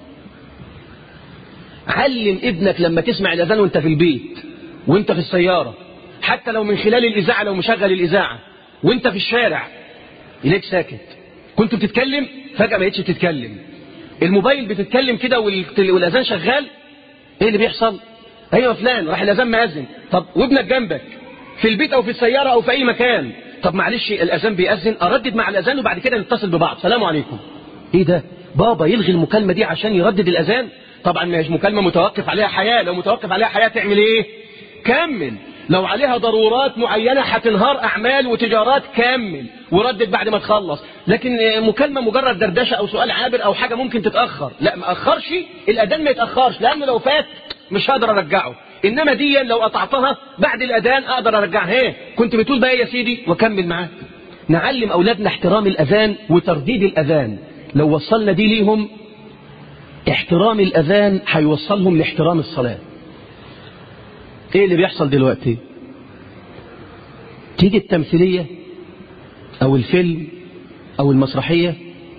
علم ابنك لما تسمع الأذان وانت في البيت وانت في السيارة، حتى لو من خلال الإذاعة، لو مشغل الإذاعة وانت في الشارع إليك ساكت، كنت بتتكلم فجأة ما بقتش بتتكلم، الموبايل بتتكلم كده والأذان شغال، ايه اللي بيحصل؟ ايوه فلان راح الأذان مأذن. طب وابنك جنبك في البيت أو في السيارة أو في أي مكان، طب معلش الأذان بيأذن، أردد مع الأذان وبعد كده نتصل ببعض، سلام عليكم. ايه ده؟ بابا يلغي المكالمة دي عشان يردد الأذان؟ طبعا مش مكالمة متوقف عليها حياة، لو متوقف عليها حياة تعمل ايه؟ كمل. لو عليها ضرورات معينة هتنهار أعمال وتجارات، كمل وردد بعد ما تخلص. لكن مكالمة مجرد دردشة أو سؤال عابر أو حاجة ممكن تتأخر، لا ما أخرش، الأذان ما يتأخرش، لأنه لو فات مش هقدر أرجعه. إنما دي لو قطعتها بعد الأذان أقدر أرجعها. ايه كنت بتقول بقى يا سيدي وكمل معاه. نعلم أولادنا احترام الأذان وترديد الأذان. لو وصلنا دي ليهم، احترام الأذان هيوصلهم لاحترام الصلاة. ايه اللي بيحصل دلوقتي؟ تيجي التمثيلية او الفيلم او المسرحية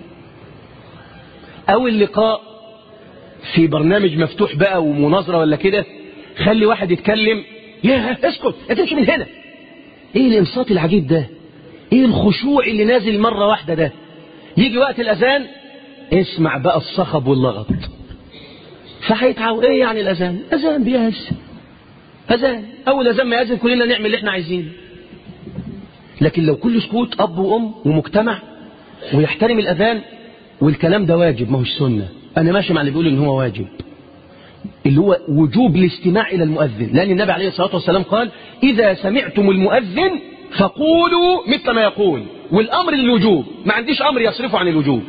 او اللقاء في برنامج مفتوح بقى ومناظرة ولا كده، خلي واحد يتكلم، يا اسكت انت مش من هنا. ايه الانصات العجيب ده؟ ايه الخشوع اللي نازل مرة واحدة ده؟ يجي وقت الاذان اسمع بقى الصخب واللغط، فهيتعود. ايه يعني الاذان؟ اذان بيأذن، أذان، أول أذان ما يأذن كلنا نعمل اللي احنا عايزينه. لكن لو كل سكوت، أب وأم ومجتمع ويحترم الأذان، والكلام ده واجب ما هوش سنة. أنا ماشي مع اللي بيقول إن هو واجب، اللي هو وجوب الاستماع إلى المؤذن، لأن النبي عليه الصلاة والسلام قال إذا سمعتم المؤذن فقولوا مثل ما يقول، والأمر للوجوب، ما عنديش أمر يصرفه عن الوجوب.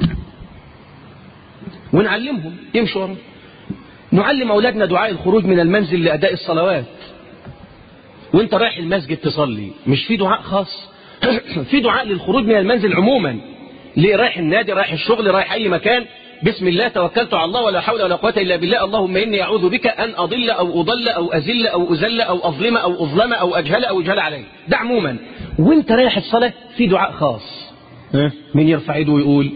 ونعلمهم يمشوا ورا. نعلم أولادنا دعاء الخروج من المنزل لأداء الصلوات. وانت رايح المسجد تصلي مش في دعاء خاص؟ في دعاء للخروج من المنزل عموما، ليه؟ رايح النادي، رايح الشغل، رايح أي مكان، بسم الله توكلت على الله ولا حول ولا قوة إلا بالله، اللهم إني أعوذ بك أن أضل أو أضل أو أزل أو أزل أو أظلم أو أظلم أو أجهل أو أجهل عليه. ده عموما. وانت رايح الصلاة في دعاء خاص، من يرفع يده ويقول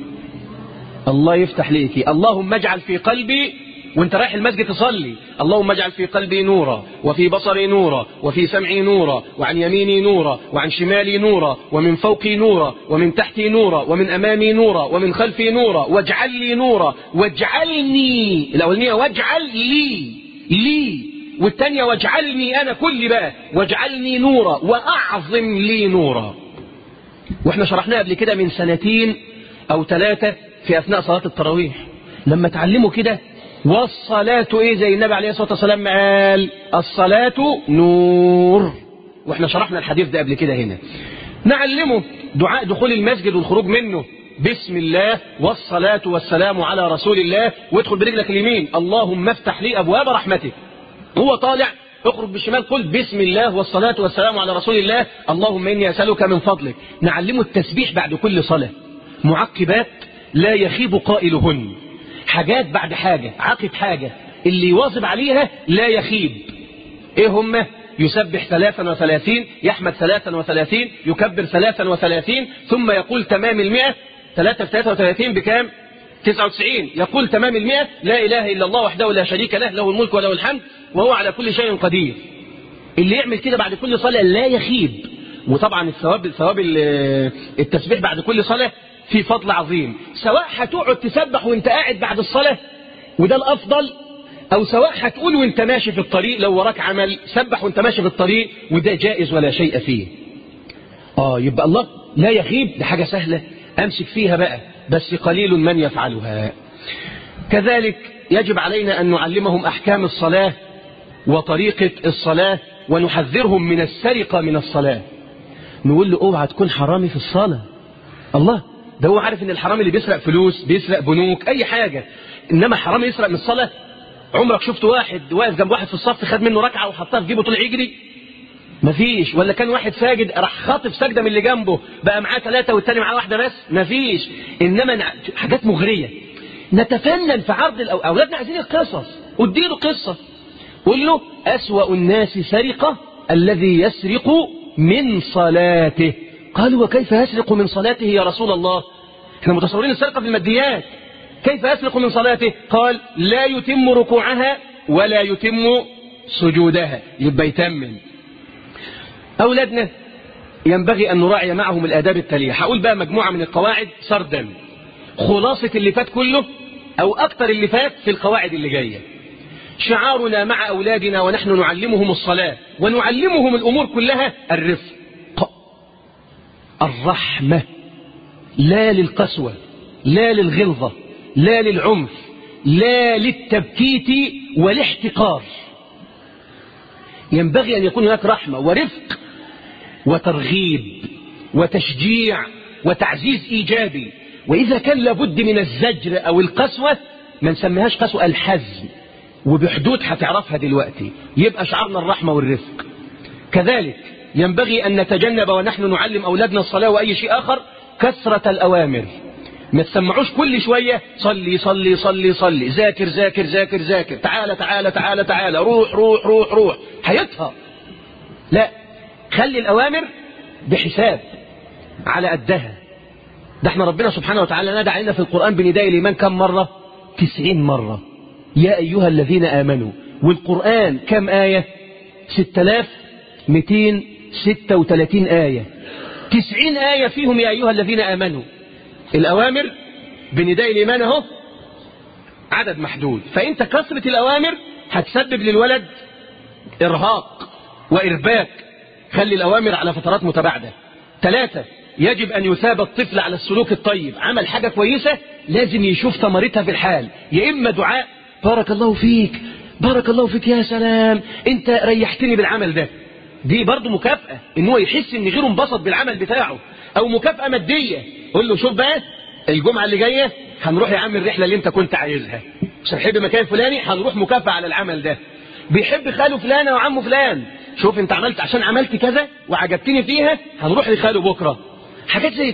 الله يفتح ليكي، اللهم اجعل في قلبي، وانت رايح المسجد تصلي، اللهم اجعل في قلبي نورا وفي بصري نورا وفي سمعي نورا وعن يميني نورا وعن شمالي نورا ومن فوقي نورا ومن تحتي نورا ومن أمامي نورا ومن خلفي نورا واجعل لي نورا واجعلني، الأولانية واجعل لي لي، والثانية واجعلني أنا كل بقى، واجعلني نورا وأعظم لي نورا. واحنا شرحناها قبل كده من سنتين أو ثلاثة في أثناء صلاة التراويح، لما تعلموا كده والصلاة إيه زي النبي عليه الصلاة والسلام قال الصلاة نور، واحنا شرحنا الحديث ده قبل كده هنا. نعلمه دعاء دخول المسجد والخروج منه، بسم الله والصلاة والسلام على رسول الله، وادخل برجلك اليمين اللهم افتح لي أبواب رحمتك، هو طالع اخرج بالشمال قل بسم الله والصلاة والسلام على رسول الله اللهم إني أسألك من فضلك. نعلمه التسبيح بعد كل صلاة، معقبات لا يخيب قائلهن، حاجات بعد حاجة، عقب حاجة، اللي يواظب عليها لا يخيب. ايه هم؟ يسبح ثلاثا وثلاثين، يحمد ثلاثا وثلاثين، يكبر ثلاثا وثلاثين، ثم يقول تمام المئة، ثلاثة في ثلاثة وثلاثين بكام؟ تسعة وتسعين. يقول تمام المئة لا إله إلا الله وحده لا شريك له، له الملك وله الحمد وهو على كل شيء قدير. اللي يعمل كده بعد كل صلاة لا يخيب. وطبعا الثواب الثواب التسبيح بعد كل صلاة في فضل عظيم، سواء هتقعد تسبح وانت قاعد بعد الصلاة وده الأفضل، أو سواء هتقول وانت ماشي في الطريق، لو وراك عمل سبح وانت ماشي في الطريق وده جائز ولا شيء فيه. آه يبقى الله لا يخيب، دي حاجة سهلة أمسك فيها بقى، بس قليل من يفعلها. كذلك يجب علينا أن نعلمهم أحكام الصلاة وطريقة الصلاة، ونحذرهم من السرقة من الصلاة. نقول له اوعى تكون حرامي في الصلاة. الله، ده هو عارف ان الحرامي اللي بيسرق فلوس، بيسرق بنوك، اي حاجة، انما حرامي يسرق من الصلاة؟ عمرك شفت واحد واقف جنب واحد في الصف خد منه ركعة وحطها في جيبه طلع يجري؟ مفيش. ولا كان واحد ساجد راح خاطف سجدة من اللي جنبه بقى معاه ثلاثة والتاني معاه واحدة بس؟ مفيش. انما حاجات مغرية. نتفنن في عرض الأو... اولادنا عايزين القصص، واديله قصة، قول له أسوأ الناس سرقة الذي يسرق من صلاته. قالوا وكيف يسرق من صلاته يا رسول الله؟ احنا متصورين السرقة في الماديات، كيف يسرق من صلاته؟ قال لا يتم ركوعها ولا يتم سجودها، يبقى يتمم. أولادنا ينبغي أن نراعي معهم الآداب التالية. هقول بقى مجموعة من القواعد سردا، خلاصة اللي فات كله أو أكتر اللي فات في القواعد اللي جاية. شعارنا مع أولادنا ونحن نعلمهم الصلاة ونعلمهم الأمور كلها الرفق، الرحمة، لا للقسوة، لا للغلظة، لا للعنف، لا للتبكيت والاحتقار. ينبغي أن يكون هناك رحمة ورفق وترغيب وتشجيع وتعزيز إيجابي. وإذا كان لابد من الزجر أو القسوة ما نسميهاش قسوة، الحزم، وبحدود هتعرفها دلوقتي، يبقى شعارنا الرحمة والرفق. كذلك ينبغي أن نتجنب ونحن نعلم أولادنا الصلاة وأي شيء آخر كثرة الأوامر. ما تسمعوش كل شوية صلي صلي صلي صلي، ذاكر ذاكر ذاكر ذاكر، تعالى تعالى تعالى تعالى، روح روح روح روح، هيطهى. لا، خلي الأوامر بحساب على قدها. ده احنا ربنا سبحانه وتعالى نادى علينا في القرآن بنداء الإيمان كم مرة؟ تسعين مرة. يا أيها الذين آمنوا. والقرآن كم آية؟ ستة آلاف ومئتين وستة وثلاثين آية، تسعين آية فيهم يا أيها الذين آمنوا. الأوامر بنداء الإيمان اهو عدد محدود، فأنت كثرة الأوامر هتسبب للولد إرهاق وإرباك. خلي الأوامر على فترات متباعدة. ثلاثة، يجب أن يثاب الطفل على السلوك الطيب. عمل حاجة كويسة لازم يشوف ثمرتها في الحال، يا إما دعاء بارك الله فيك، بارك الله فيك، يا سلام أنت ريحتني بالعمل ده، دي برضو مكافأة إن هو يحس إن غيره انبسط بالعمل بتاعه، أو مكافأة مادية. قول له شوف بقى الجمعة اللي جاية هنروح يا عم الرحلة اللي أنت كنت عايزها، مش هنحب مكان فلاني هنروح مكافأة على العمل ده. بيحب خاله فلانة وعمه فلان، شوف أنت عملت عشان عملت كذا وعجبتني فيها هنروح لخاله بكرة. حاجات زي كده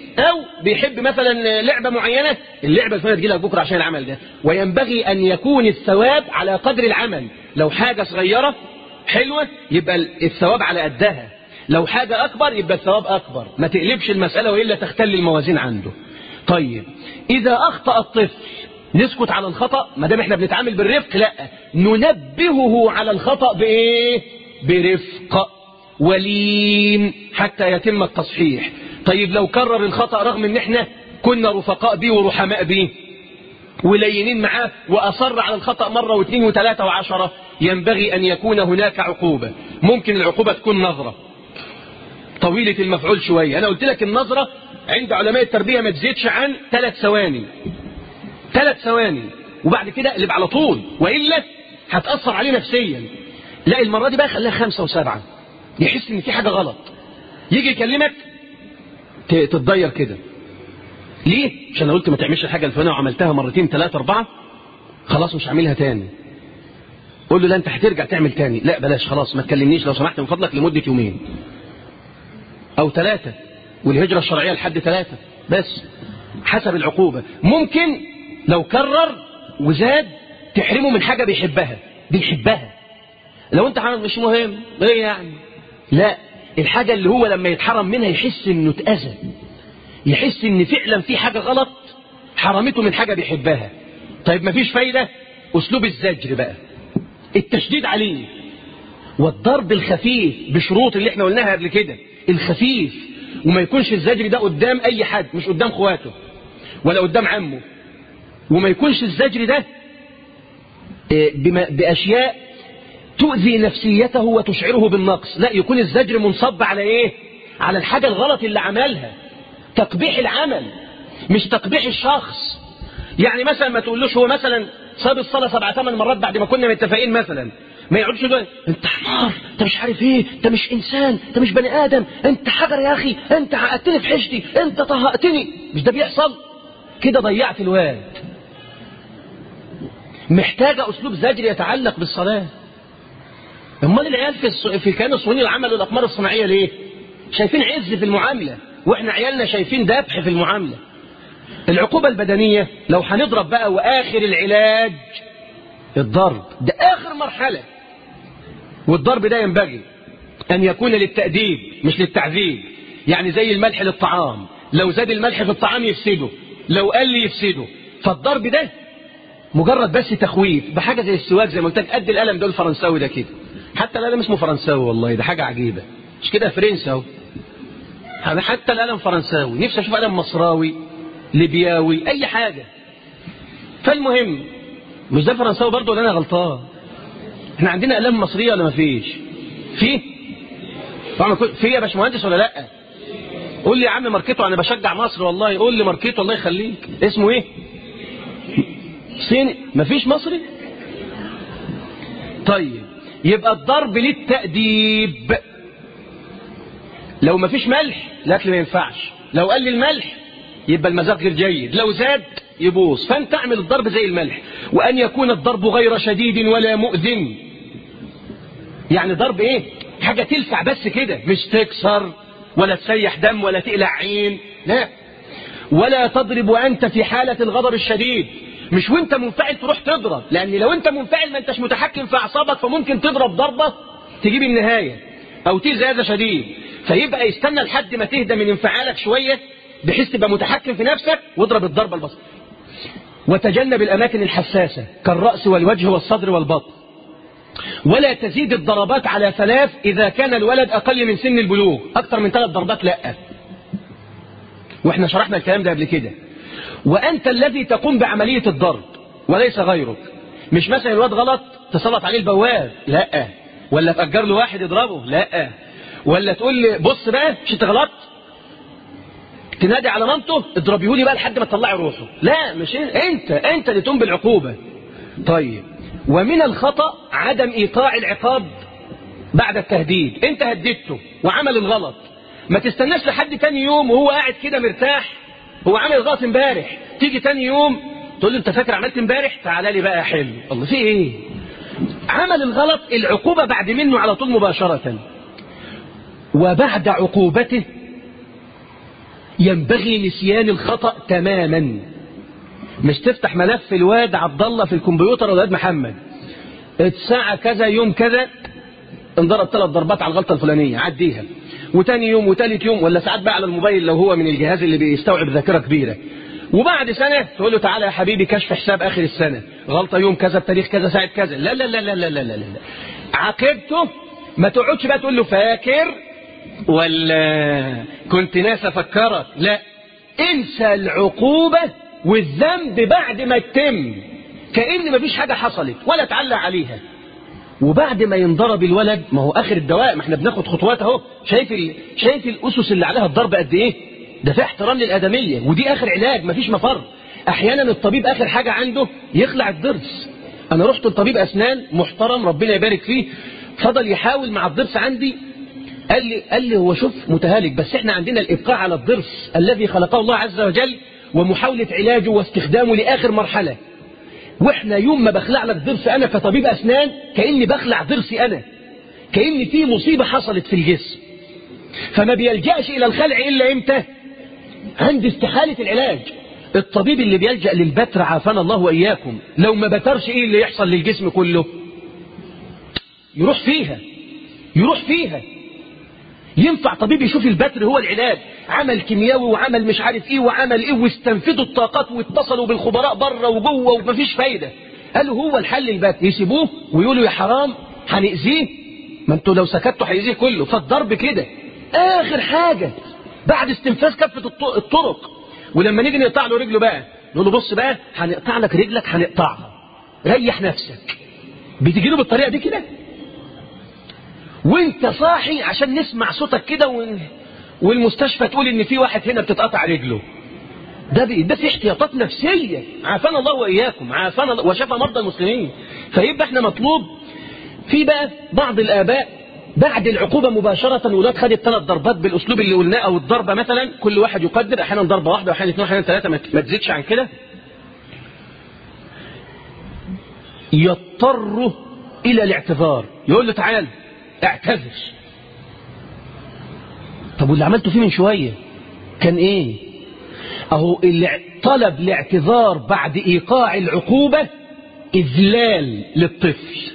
أو بيحب مثلا لعبة معينة، اللعبة الفلانية تجي لك بكرة عشان العمل ده. وينبغي أن يكون الثواب على قدر العمل. لو حاجة صغيرة حلوة يبقى الثواب على قدها، لو حاجة أكبر يبقى الثواب أكبر. ما تقلبش المسألة وإلا تختل الموازين عنده. طيب إذا أخطأ الطفل نسكت على الخطأ؟ ما دام احنا بنتعامل بالرفق، لا، ننبهه على الخطأ بإيه؟ برفق ولين حتى يتم التصحيح. طيب لو كرر الخطأ رغم ان احنا كنا رفقاء بيه ورحماء بيه ولينين معاه وأصر على الخطأ مرة واثنين وثلاثة وعشرة، ينبغي أن يكون هناك عقوبة. ممكن العقوبة تكون نظرة طويلة المفعول شوية. أنا قلت لك النظرة عند علماء التربية ما تزيدش عن ثلاث ثواني، ثلاث ثواني وبعد كده اقلب على طول، وإلا هتأثر عليه نفسيا. لا المرة دي بقى خليها خمسة وسبعة، يحس ان في حاجة غلط، يجي يكلمك تتضير كده. ليه؟ عشان انا قلت ما تعملش الحاجة الفلانية وعملتها مرتين ثلاثة أربعة، خلاص مش هعملها تاني. قول له لا انت هترجع تعمل تاني، لا بلاش خلاص ما تكلمنيش لو سمحت من فضلك لمدة يومين او ثلاثة، والهجرة الشرعية لحد ثلاثة بس حسب العقوبة. ممكن لو كرر وزاد تحرمه من حاجة بيحبها بيحبها لو انت عامل مش مهم ايه يعني، لا، الحاجة اللي هو لما يتحرم منها يحس انه اتأذى، يحس ان فعلا في حاجة غلط حرمته من حاجة بيحبها. طيب مفيش فايدة، اسلوب الزجر بقى، التشديد عليه والضرب الخفيف بشروط اللي احنا قلناها قبل كده، الخفيف، وما يكونش الزجر ده قدام اي حد، مش قدام اخواته ولا قدام عمه، وما يكونش الزجر ده باشياء تؤذي نفسيته وتشعره بالنقص، لا، يكون الزجر منصب على ايه؟ على الحاجة الغلط اللي عملها، تقبيح العمل مش تقبيح الشخص. يعني مثلا ما تقولوش هو مثلا صاب الصلاة سبع ثمان مرات بعد ما كنا متفقين مثلا، ما يقعدش يقول انت حمار، انت مش عارف ايه، انت مش انسان، انت مش بني ادم، انت حجر يا اخي، انت عقدتني في حشتي، انت طهقتني. مش ده بيحصل؟ كده ضيعت الواد. محتاجة اسلوب زجر يتعلق بالصلاة. امال العيال في الص... في كانوا صهيوني العمل والاقمار الصناعية ليه؟ شايفين عز في المعاملة، واحنا عيالنا شايفين ذبح في المعاملة. العقوبة البدنية لو هنضرب بقى، واخر العلاج الضرب، ده اخر مرحلة. والضرب ده ينبغي ان يكون للتأديب مش للتعذيب. يعني زي الملح للطعام، لو زاد الملح في الطعام يفسده، لو قل يفسده. فالضرب ده مجرد بس تخويف بحاجة زي السواك، زي ما قلت لك قد القلم ده الفرنساوي ده كده، حتى القلم اسمه فرنساوي والله، ده حاجة عجيبة، مش كده فرنسا اهو، حتى القلم فرنساوي. نفسي اشوف قلم مصراوي ليبياوي اي حاجة. فالمهم مش ده فرنساوي برضه ولا انا غلطان؟ احنا عندنا اقلام مصرية ولا ما فيش؟ في طبعا في يا باشمهندس ولا لا؟ قول لي يا عم ماركته، انا بشجع مصر والله، قول لي ماركته الله يخليك، اسمه ايه؟ صيني؟ ما فيش مصري؟ طيب يبقى الضرب للتأديب. لو ما فيش ملح الاكل ما ينفعش، لو قل الملح يبقى المذاق غير جيد، لو زاد يبوظ. فانت اعمل الضرب زي الملح، وان يكون الضرب غير شديد ولا مؤذن. يعني ضرب ايه؟ حاجة تلسع بس كده، مش تكسر ولا تسيح دم ولا تقلع عين، لا. ولا تضرب وانت في حالة الغضب الشديد، مش وانت منفعل تروح تضرب، لان لو انت منفعل ما انتش متحكم في اعصابك، فممكن تضرب ضربة تجيب النهاية او تيجي هذا شديد. فيبقى يستنى لحد ما تهدى من انفعالك شوية بحيث تبقى متحكم في نفسك، واضرب الضربة البسيطة. وتجنب الاماكن الحساسة كالرأس والوجه والصدر والبطن. ولا تزيد الضربات على ثلاث إذا كان الولد أقل من سن البلوغ، أكثر من ثلاث ضربات لا. وإحنا شرحنا الكلام ده قبل كده. وأنت الذي تقوم بعملية الضرب وليس غيرك. مش مثلا الواد غلط تسلط عليه البواب، لا، ولا تأجر له واحد يضربه، لا، ولا تقول لي بص بقى مش انت غلط، تنادي على مامته اضربيه لي بقى لحد ما تطلعي روحه، لا، مش انت انت اللي تقوم بالعقوبة. طيب ومن الخطأ عدم إيقاع العقاب بعد التهديد. انت هددته وعمل الغلط، ما تستناش لحد تاني يوم وهو قاعد كده مرتاح، هو عمل الغلط امبارح، تيجي تاني يوم تقول له انت فاكر عملت امبارح، تعالى لي بقى حلو، الله في ايه؟ عمل الغلط، العقوبة بعد منه على طول مباشرة. وبعد عقوبته ينبغي نسيان الخطأ تماما. مش تفتح ملف الواد عبد الله في الكمبيوتر ولا الواد محمد الساعة كذا يوم كذا انضرب ثلاث ضربات على الغلطة الفلانية عديها، وتاني يوم وتالت يوم، ولا ساعات بقى على الموبايل لو هو من الجهاز اللي بيستوعب ذاكرة كبيرة، وبعد سنة تقول له تعالى يا حبيبي كشف حساب آخر السنة، غلطة يوم كذا بتاريخ كذا ساعة كذا. لا لا لا لا لا لا لا لا عاقبته ما تقعدش بقى تقول له فاكر ولا كنت ناس أفكرك، لا، انسى العقوبة والذنب بعد ما يتم كأن مفيش حاجة حصلت ولا تعلق عليها. وبعد ما ينضرب الولد، ما هو آخر الدواء، ما احنا بناخد خطوات اهو، شايف ال... شايف الأسس اللي عليها الضرب قد ايه؟ ده في احترام للآدمية، ودي آخر علاج، مفيش مفر. أحيانا الطبيب آخر حاجة عنده يخلع الضرس. أنا رحت لطبيب أسنان محترم ربنا يبارك فيه، فضل يحاول مع الضرس عندي، قال لي قال لي هو شوف متهالك، بس احنا عندنا الإبقاء على الضرس الذي خلقه الله عز وجل ومحاولة علاجه واستخدامه لآخر مرحلة. واحنا يوم ما بخلع لك ضرس انا كطبيب اسنان كأني بخلع ضرسي انا، كأن في مصيبة حصلت في الجسم، فما بيلجأش الى الخلع الا امتى؟ عند استحالة العلاج. الطبيب اللي بيلجأ للبتر عافانا الله واياكم لو ما بترش ايه اللي يحصل للجسم كله؟ يروح فيها يروح فيها ينفع طبيب يشوف البتر هو العلاج؟ عمل كيميائي وعمل مش عارف ايه وعمل ايه واستنفذوا الطاقات واتصلوا بالخبراء بره وجوه ومفيش فايدة، قالوا هو الحل البتر، يسيبوه ويقولوا يا حرام هنأذيه، ما انتوا لو سكتوا هيأذيه كله. فالضرب كده اخر حاجة بعد استنفاذ كافة الطرق. ولما نيجي نقطع له رجله بقى نقول له بص بقى هنقطع لك رجلك هنقطعها، ريح نفسك. بتجي له بالطريقة دي كده وانت صاحي عشان نسمع صوتك كده و... والمستشفى تقول ان في واحد هنا بتتقطع رجله. ده بي... ده في احتياطات نفسية، عافانا الله واياكم، عافانا الله وشفى مرضى المسلمين. فيبقى احنا مطلوب في بقى بعض الاباء بعد العقوبة مباشرة الولاد خدت ثلاث ضربات بالاسلوب اللي قلناه، او الضربة مثلا كل واحد يقدر، احيانا ضربة واحدة واحيانا اثنين واحيانا ثلاثة، ما تزيدش عن كده، يضطر الى الاعتذار، يقول له تعال اعتذر. طب واللي عملته فيه من شوية كان ايه؟ اهو اللي طلب الاعتذار بعد ايقاع العقوبة اذلال للطفل،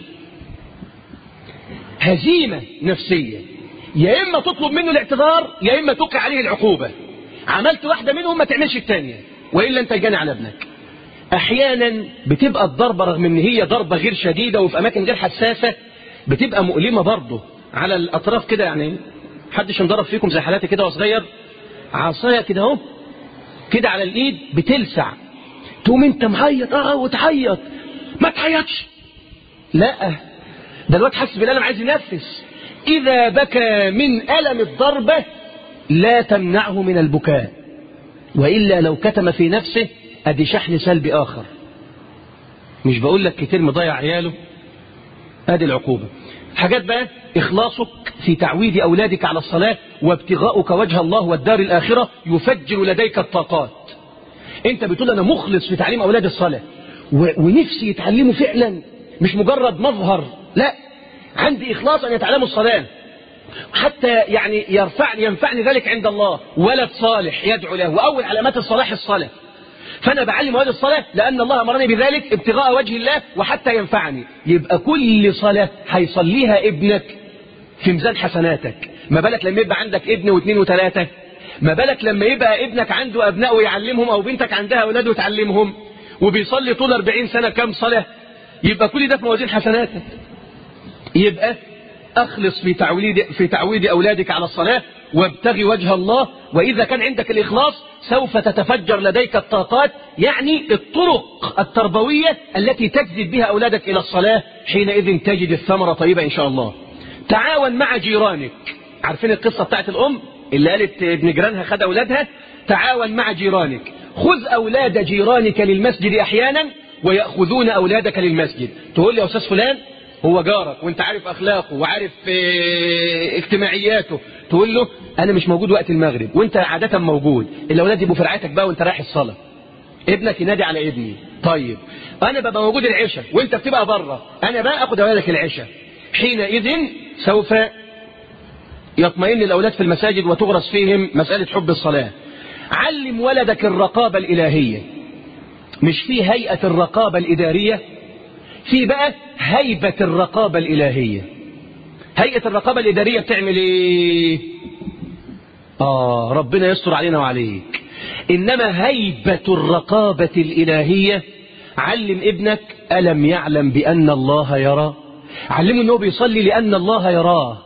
هزيمة نفسية. يا اما تطلب منه الاعتذار يا اما توقع عليه العقوبة. عملت واحدة منهم ما تعملش الثانية وإلا انت جاني على ابنك. احيانا بتبقى الضربة رغم ان هي ضربة غير شديدة وفي اماكن غير حساسة بتبقى مؤلمة برضه على الأطراف كده. يعني حدش انضرب فيكم زي حالاتي كده وصغير عصاية كده اهو كده على الإيد بتلسع، تقوم انت معيط اه وتعيط. ما تعيطش، لا، ده الواد حاسس بالألم عايز ينفس. إذا بكى من ألم الضربة لا تمنعه من البكاء، وإلا لو كتم في نفسه أدي شحن سلبي آخر. مش بقول لك كتير مضيع عياله، ادي العقوبة. حاجات بقى إخلاصك في تعويد أولادك على الصلاة وابتغاؤك وجه الله والدار الآخرة يفجر لديك الطاقات. انت بتقول أنا مخلص في تعليم أولاد الصلاة ونفسي يتعلموا فعلا، مش مجرد مظهر، لا، عندي إخلاص أن يتعلموا الصلاة حتى يعني يرفعني ينفعني ذلك عند الله. ولد صالح يدعو له، وأول علامات الصلاح الصلاة، فأنا بعلم هذه الصلاة لأن الله أمرني بذلك ابتغاء وجه الله وحتى ينفعني. يبقى كل صلاة هيصليها ابنك في ميزان حسناتك. ما بالك لما يبقى عندك ابن واثنين وثلاثة؟ ما بالك لما يبقى ابنك عنده أبناء ويعلمهم، أو بنتك عندها أولاد وتعلمهم، وبيصلي طول أربعين سنة كم صلاة؟ يبقى كل ده في موازين حسناتك. يبقى أخلص في تعويد في تعويد أولادك على الصلاة وابتغي وجه الله. وإذا كان عندك الإخلاص سوف تتفجر لديك الطاقات، يعني الطرق التربوية التي تجذب بها أولادك إلى الصلاة، حينئذ تجد الثمرة طيبة إن شاء الله. تعاون مع جيرانك. عارفين القصة بتاعت الأم اللي قالت ابن جيرانها خد أولادها؟ تعاون مع جيرانك. خذ أولاد جيرانك للمسجد أحيانا ويأخذون أولادك للمسجد. تقول لي يا أستاذ فلان هو جارك وانت عارف أخلاقه وعارف اه اجتماعياته، تقول له أنا مش موجود وقت المغرب وانت عادة موجود، الأولاد يبقوا في رعايتك بقى وانت رايح الصلاة. ابنك ينادي على ابني، طيب أنا ببقى موجود العشاء وانت بتبقى بره، أنا بقى أخذ أولادك العشاء. حينئذ سوف يطمئن الأولاد في المساجد وتغرس فيهم مسألة حب الصلاة. علم ولدك الرقابة الإلهية. مش في هيئة الرقابة الإدارية، في بقى هيبة الرقابة الإلهية. هيئة الرقابة الإدارية بتعمل إيه؟ آه ربنا يستر علينا وعليك. إنما هيبة الرقابة الإلهية، علم ابنك ألم يعلم بأن الله يرى. علمه أنه بيصلي لأن الله يراه،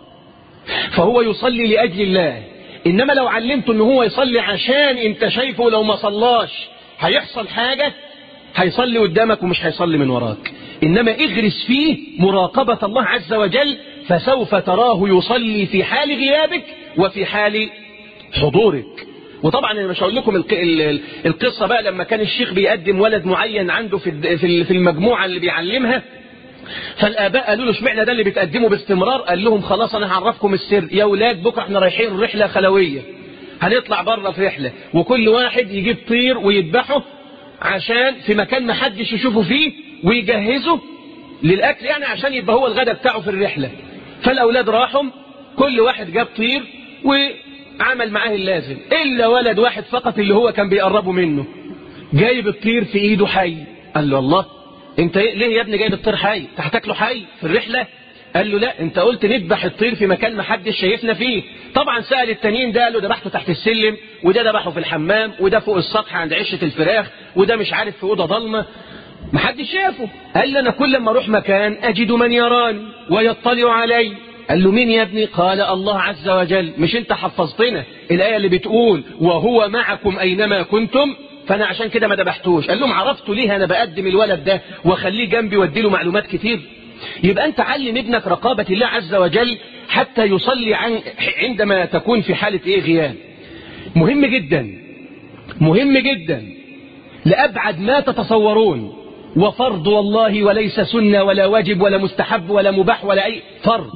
فهو يصلي لأجل الله. إنما لو علمته أنه هو يصلي عشان أنت شايفه لو ما صلاش هيحصل حاجة، هيصلي قدامك ومش هيصلي من وراك. إنما اغرس فيه مراقبة الله عز وجل، فسوف تراه يصلي في حال غيابك وفي حال حضورك. وطبعا أنا مش هقول لكم القصة بقى لما كان الشيخ بيقدم ولد معين عنده في في المجموعة اللي بيعلمها، فالآباء قالوا له اشمعنى ده اللي بتقدمه باستمرار؟ قال لهم خلاص أنا هعرفكم السر يا أولاد، بكرة احنا رايحين رحلة خلوية، هنطلع بره في رحلة، وكل واحد يجيب طير ويذبحه عشان في مكان ما حدش يشوفه فيه، ويجهزه للأكل يعني عشان يبقى هو الغداء بتاعه في الرحلة. فالأولاد راحوا كل واحد جاب طير وعمل معاه اللازم، إلا ولد واحد فقط اللي هو كان بيقربه منه جايب الطير في إيده حي. قال له الله انت ليه يا ابني جايب الطير حي؟ هتاكله حي في الرحلة؟ قال له لا، انت قلت نذبح الطير في مكان ما حدش شايفنا فيه. طبعا سأل التانيين، ده قال له ذبحته تحت السلم، وده ذبحه في الحمام، وده فوق السطح عند عشة الفراخ، وده مش عارف في أوضة ضلمة ما حدش شافه. قال لي انا كل ما اروح مكان اجد من يراني ويطلع علي. قال له مين يا ابني؟ قال الله عز وجل. مش انت حفظتنا الآية اللي بتقول وهو معكم أينما كنتم؟ فأنا عشان كده ما ذبحتوش. قال لهم عرفتوا ليه أنا بقدم الولد ده وأخليه جنبي وأدي له معلومات كتير؟ يبقى أنت علم ابنك رقابة الله عز وجل حتى يصلي عن عندما تكون في حالة إيه غياب. مهم جدا مهم جدا لأبعد ما تتصورون، وفرض والله وليس سنة ولا واجب ولا مستحب ولا مباح ولا أي فرض.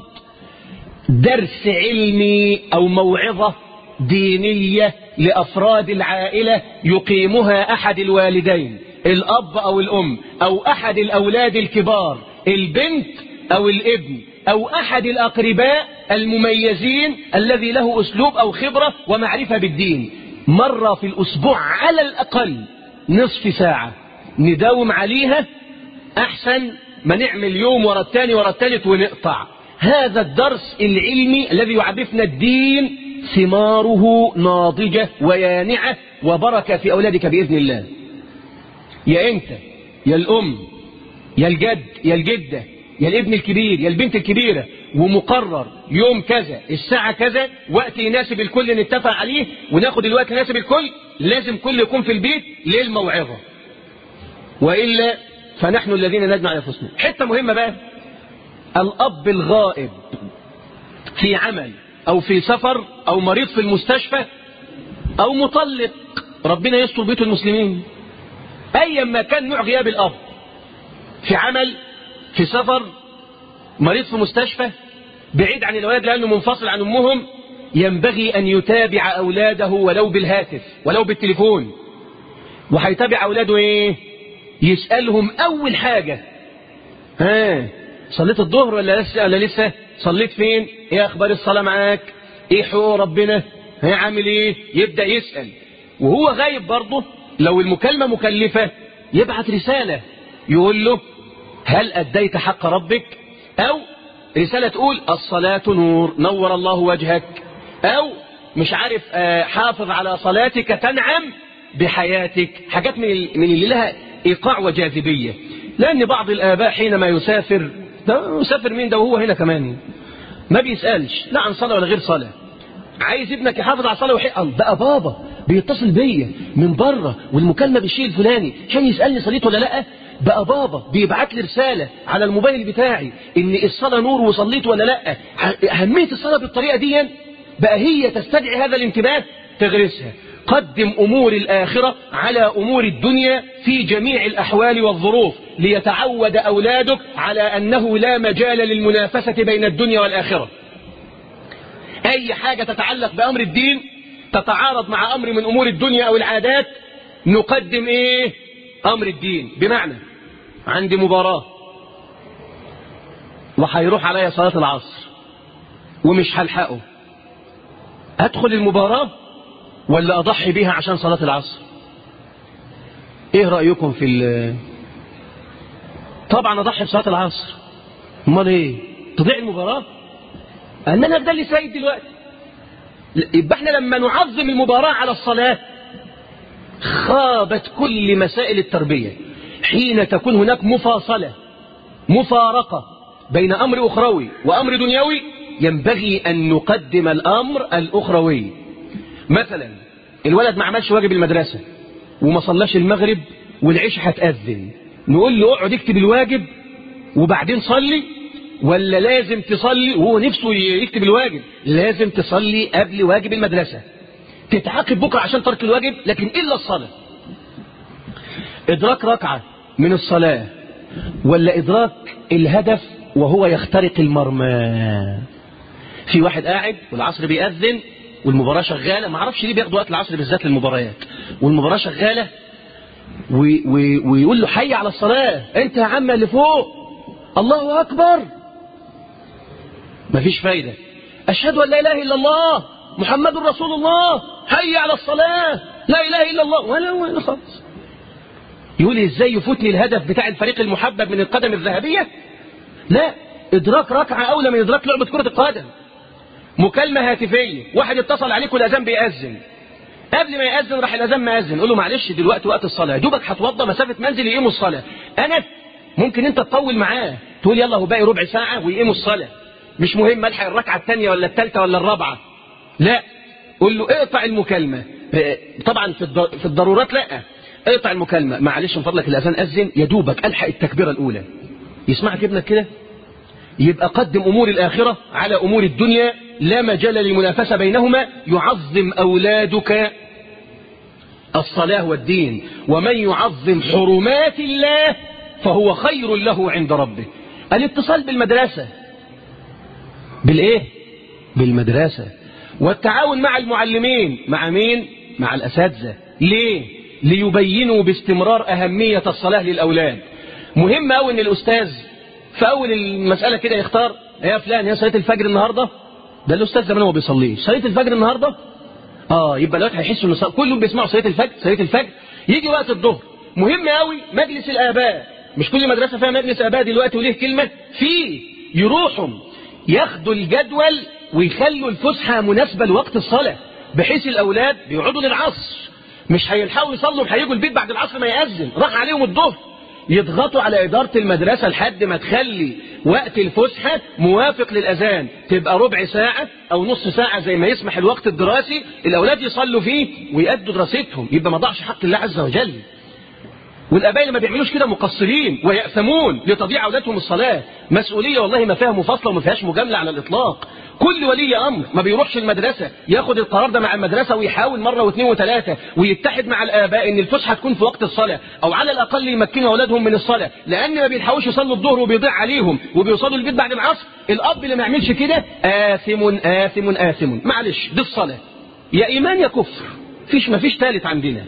درس علمي أو موعظة دينية لأفراد العائلة يقيمها أحد الوالدين، الأب أو الأم، أو أحد الأولاد الكبار، البنت أو الابن، أو أحد الأقرباء المميزين الذي له أسلوب أو خبرة ومعرفة بالدين، مرة في الأسبوع على الأقل نصف ساعة نداوم عليها، أحسن ما نعمل يوم ورا الثاني ورا الثالث ونقطع. هذا الدرس العلمي الذي يعرفنا الدين ثماره ناضجة ويانعة وبركة في أولادك بإذن الله. يا أنت يا الأم يا الجد يا الجدة يا الابن الكبير يا البنت الكبيرة، ومقرر يوم كذا الساعة كذا وقت يناسب الكل نتفق عليه وناخد الوقت يناسب الكل، لازم كل يكون في البيت للموعظة، وإلا فنحن الذين ندمع على أنفسنا. حتة مهمة بقى، الأب الغائب في عمل أو في سفر أو مريض في المستشفى أو مطلق، ربنا يستر بيت المسلمين، أيا ما كان نوع غياب الأب، في عمل في سفر مريض في مستشفى بعيد عن الأولاد لأنه منفصل عن أمهم، ينبغي أن يتابع أولاده ولو بالهاتف ولو بالتليفون. وهيتابع أولاده إيه؟ يسألهم أول حاجة، ها صليت الظهر ولا لسه ولا لسه؟ صليت فين؟ ايه اخبار الصلاة معاك؟ ايه حقوق ربنا؟ ها عامل ايه؟ يبدأ يسأل. وهو غايب برضه لو المكالمة مكلفة يبعت رسالة يقول له هل أديت حق ربك؟ أو رسالة تقول الصلاة نور نور الله وجهك، أو مش عارف حافظ على صلاتك تنعم بحياتك، حاجات من من اللي لها إيقاع وجاذبية. لأن بعض الآباء حينما يسافر، ده يسافر مين ده وهو هنا كمان ما بيسألش لا عن صلاة ولا غير صلاة، عايز ابنك يحافظ على الصلاة ويحق بقى بابا بيتصل بيا من بره والمكالمة بالشيء الفلاني عشان يسألني صليت ولا لا، بقى بابا بيبعت لي رسالة على الموبايل بتاعي ان الصلاة نور وصليت ولا لا. أهمية الصلاة بالطريقة دي بقى هي تستدعي هذا الانتباه، تغرسها. قدم أمور الآخرة على أمور الدنيا في جميع الأحوال والظروف، ليتعود أولادك على أنه لا مجال للمنافسة بين الدنيا والآخرة. أي حاجة تتعلق بأمر الدين تتعارض مع أمر من أمور الدنيا أو العادات، نقدم إيه؟ أمر الدين. بمعنى عندي مباراة وهيروح عليا صلاة العصر ومش هلحقه، أدخل المباراة ولا أضحي بيها عشان صلاة العصر؟ إيه رأيكم في ال طبعا أضحي بصلاة العصر. امال إيه؟ تضيع المباراة؟ أننا ده اللي سيد دلوقتي. يبقى احنا لما نعظم المباراة على الصلاة خابت كل مسائل التربية. حين تكون هناك مفاصلة مفارقة بين أمر أخروي وأمر دنيوي ينبغي أن نقدم الأمر الأخروي. مثلا الولد ما عملش واجب المدرسة وما صلاش المغرب والعشاء هتأذن، نقول له اقعد اكتب الواجب وبعدين صلي، ولا لازم تصلي وهو نفسه يكتب الواجب؟ لازم تصلي قبل واجب المدرسة، تتعاقب بكرة عشان ترك الواجب، لكن إلا الصلاة. إدراك ركعة من الصلاة ولا إدراك الهدف وهو يخترق المرمى. في واحد قاعد والعصر بيأذن والمباراة شغالة، ما اعرفش ليه بياخدوا وقت العصر بالذات للمباريات، والمباراة شغالة وي وي ويقول له حي على الصلاة، انت يا عم اللي فوق الله أكبر، مفيش فايدة. أشهد أن لا إله إلا الله محمد رسول الله، حي على الصلاة، لا إله إلا الله، ولا ولا خالص. يقول إزاي يفوتني الهدف بتاع الفريق المحبب من القدم الذهبية؟ لا، إدراك ركعة أولى من إدراك لعبة كرة القدم. مكالمة هاتفية، واحد اتصل عليك والأذان بيأذن، قبل ما يأذن راح الأذان ما يأذن، قول له معلش دلوقتي وقت الصلاة، دوبك هتوضى مسافة منزل يقيموا الصلاة. أنا ممكن أنت تطول معاه تقول يلا هو باقي ربع ساعة ويقيموا الصلاة، مش مهم ألحق الركعة الثانية ولا الثالثة ولا الرابعة، لا، قول له اقطع المكالمة. طبعا في الضرورات لا، اقطع المكالمة، معلش من فضلك الأذان أذن، يا دوبك ألحق التكبيرة الأولى. يسمعك ابنك كده؟ يبقى قدم أمور الآخرة على أمور الدنيا، لا مجال للمنافسة بينهما. يعظم أولادك الصلاة والدين، ومن يعظم حرمات الله فهو خير له عند ربه. الاتصال بالمدرسة، بالإيه؟ بالمدرسة. والتعاون مع المعلمين، مع مين؟ مع الأساتذة. ليه؟ ليبينوا باستمرار أهمية الصلاة للأولاد. مهم أوي إن الأستاذ في أول المسألة كده يختار، يا فلان يا صلاة الفجر النهاردة، ده الأستاذ زمان هو بيصليه، صلاة الفجر النهاردة؟ آه يبقى الوقت هيحسوا إن كلهم بيسمعوا صلاة الفجر صلاة الفجر. يجي وقت الظهر، مهم أوي مجلس الآباء، مش كل مدرسة فيها مجلس آباء دلوقتي وليه كلمة فيه، يروحوا ياخدوا الجدول ويخلوا الفسحة مناسبة لوقت الصلاة، بحيث الأولاد بيقعدوا للعصر مش هيلحقوا يصلوا، هيجوا البيت بعد العصر ما يأذن، راح عليهم الظهر. يضغطوا على إدارة المدرسة لحد ما تخلي وقت الفسحة موافق للأذان، تبقى ربع ساعة أو نص ساعة زي ما يسمح الوقت الدراسي، الأولاد يصلوا فيه ويأدوا دراستهم، يبقى ما ضاعش حق الله عز وجل. والآباء اللي ما بيعملوش كده مقصرين ويأثمون لتضييع أولادهم الصلاة. مسؤولية والله ما فيها مفاصلة وما فيهاش مجاملة على الإطلاق. كل ولي أمر ما بيروحش المدرسة ياخد القرار ده مع المدرسة ويحاول مرة واثنين وثلاثة ويتحد مع الآباء إن الفسحة تكون في وقت الصلاة، أو على الأقل يمكنوا أولادهم من الصلاة، لأن ما بيلحقوش يصلوا الظهر وبيضيع عليهم وبيوصلوا البيت بعد العصر. الأب اللي ما يعملش كده آثم آثم آثم. معلش دي الصلاة، يا إيمان يا كفر، فيش ما فيش ثالث عندنا.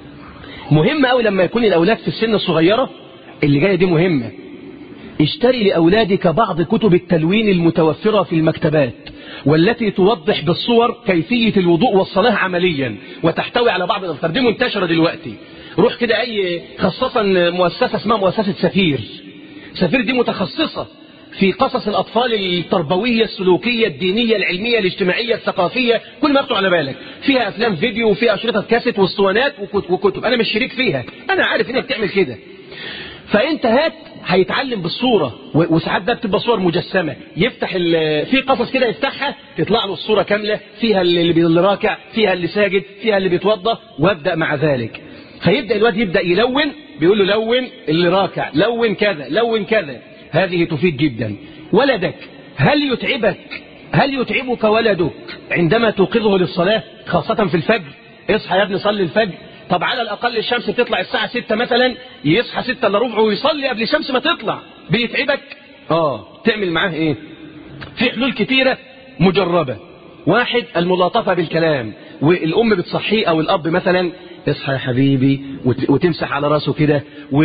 مهم أوي لما يكون الأولاد في السن الصغيرة اللي جاية دي مهمة. اشتري لأولادك بعض كتب التلوين المتوفرة في المكتبات، والتي توضح بالصور كيفية الوضوء والصلاة عمليا، وتحتوي على بعض الأفكار دي منتشرة دلوقتي. روح كده أي، خصوصا مؤسسة اسمها مؤسسة سفير. سفير دي متخصصة في قصص الأطفال التربوية السلوكية الدينية العلمية الاجتماعية الثقافية، كل ما يخطر على بالك. فيها أفلام فيديو وفيها أشرطة كاسيت واسطوانات وكتب. أنا مش شريك فيها، أنا عارف إنها بتعمل كده. فأنت هات، هيتعلم بالصورة، وساعات ده بتبقى صور مجسمة، يفتح في قصص كده يفتحها تطلع له الصورة كاملة، فيها اللي راكع، فيها اللي ساجد، فيها اللي بيتوضى، وابدأ مع ذلك. فيبدأ الواد يبدأ يلون، بيقول له لون اللي راكع، لون كذا، لون كذا. هذه تفيد جدا. ولدك هل يتعبك هل يتعبك ولدك عندما توقظه للصلاة، خاصة في الفجر؟ اصحى يا ابني صلي الفجر. طب على الأقل الشمس بتطلع الساعة ستة مثلا، يصحى ستة الا ربع ويصلي قبل الشمس ما تطلع. بيتعبك؟ آه تعمل معاه إيه؟ في حلول كتيرة مجربة. واحد، الملاطفة بالكلام، والأم بتصحيه أو الأب مثلا، اصحى يا حبيبي، وتمسح على راسه كده،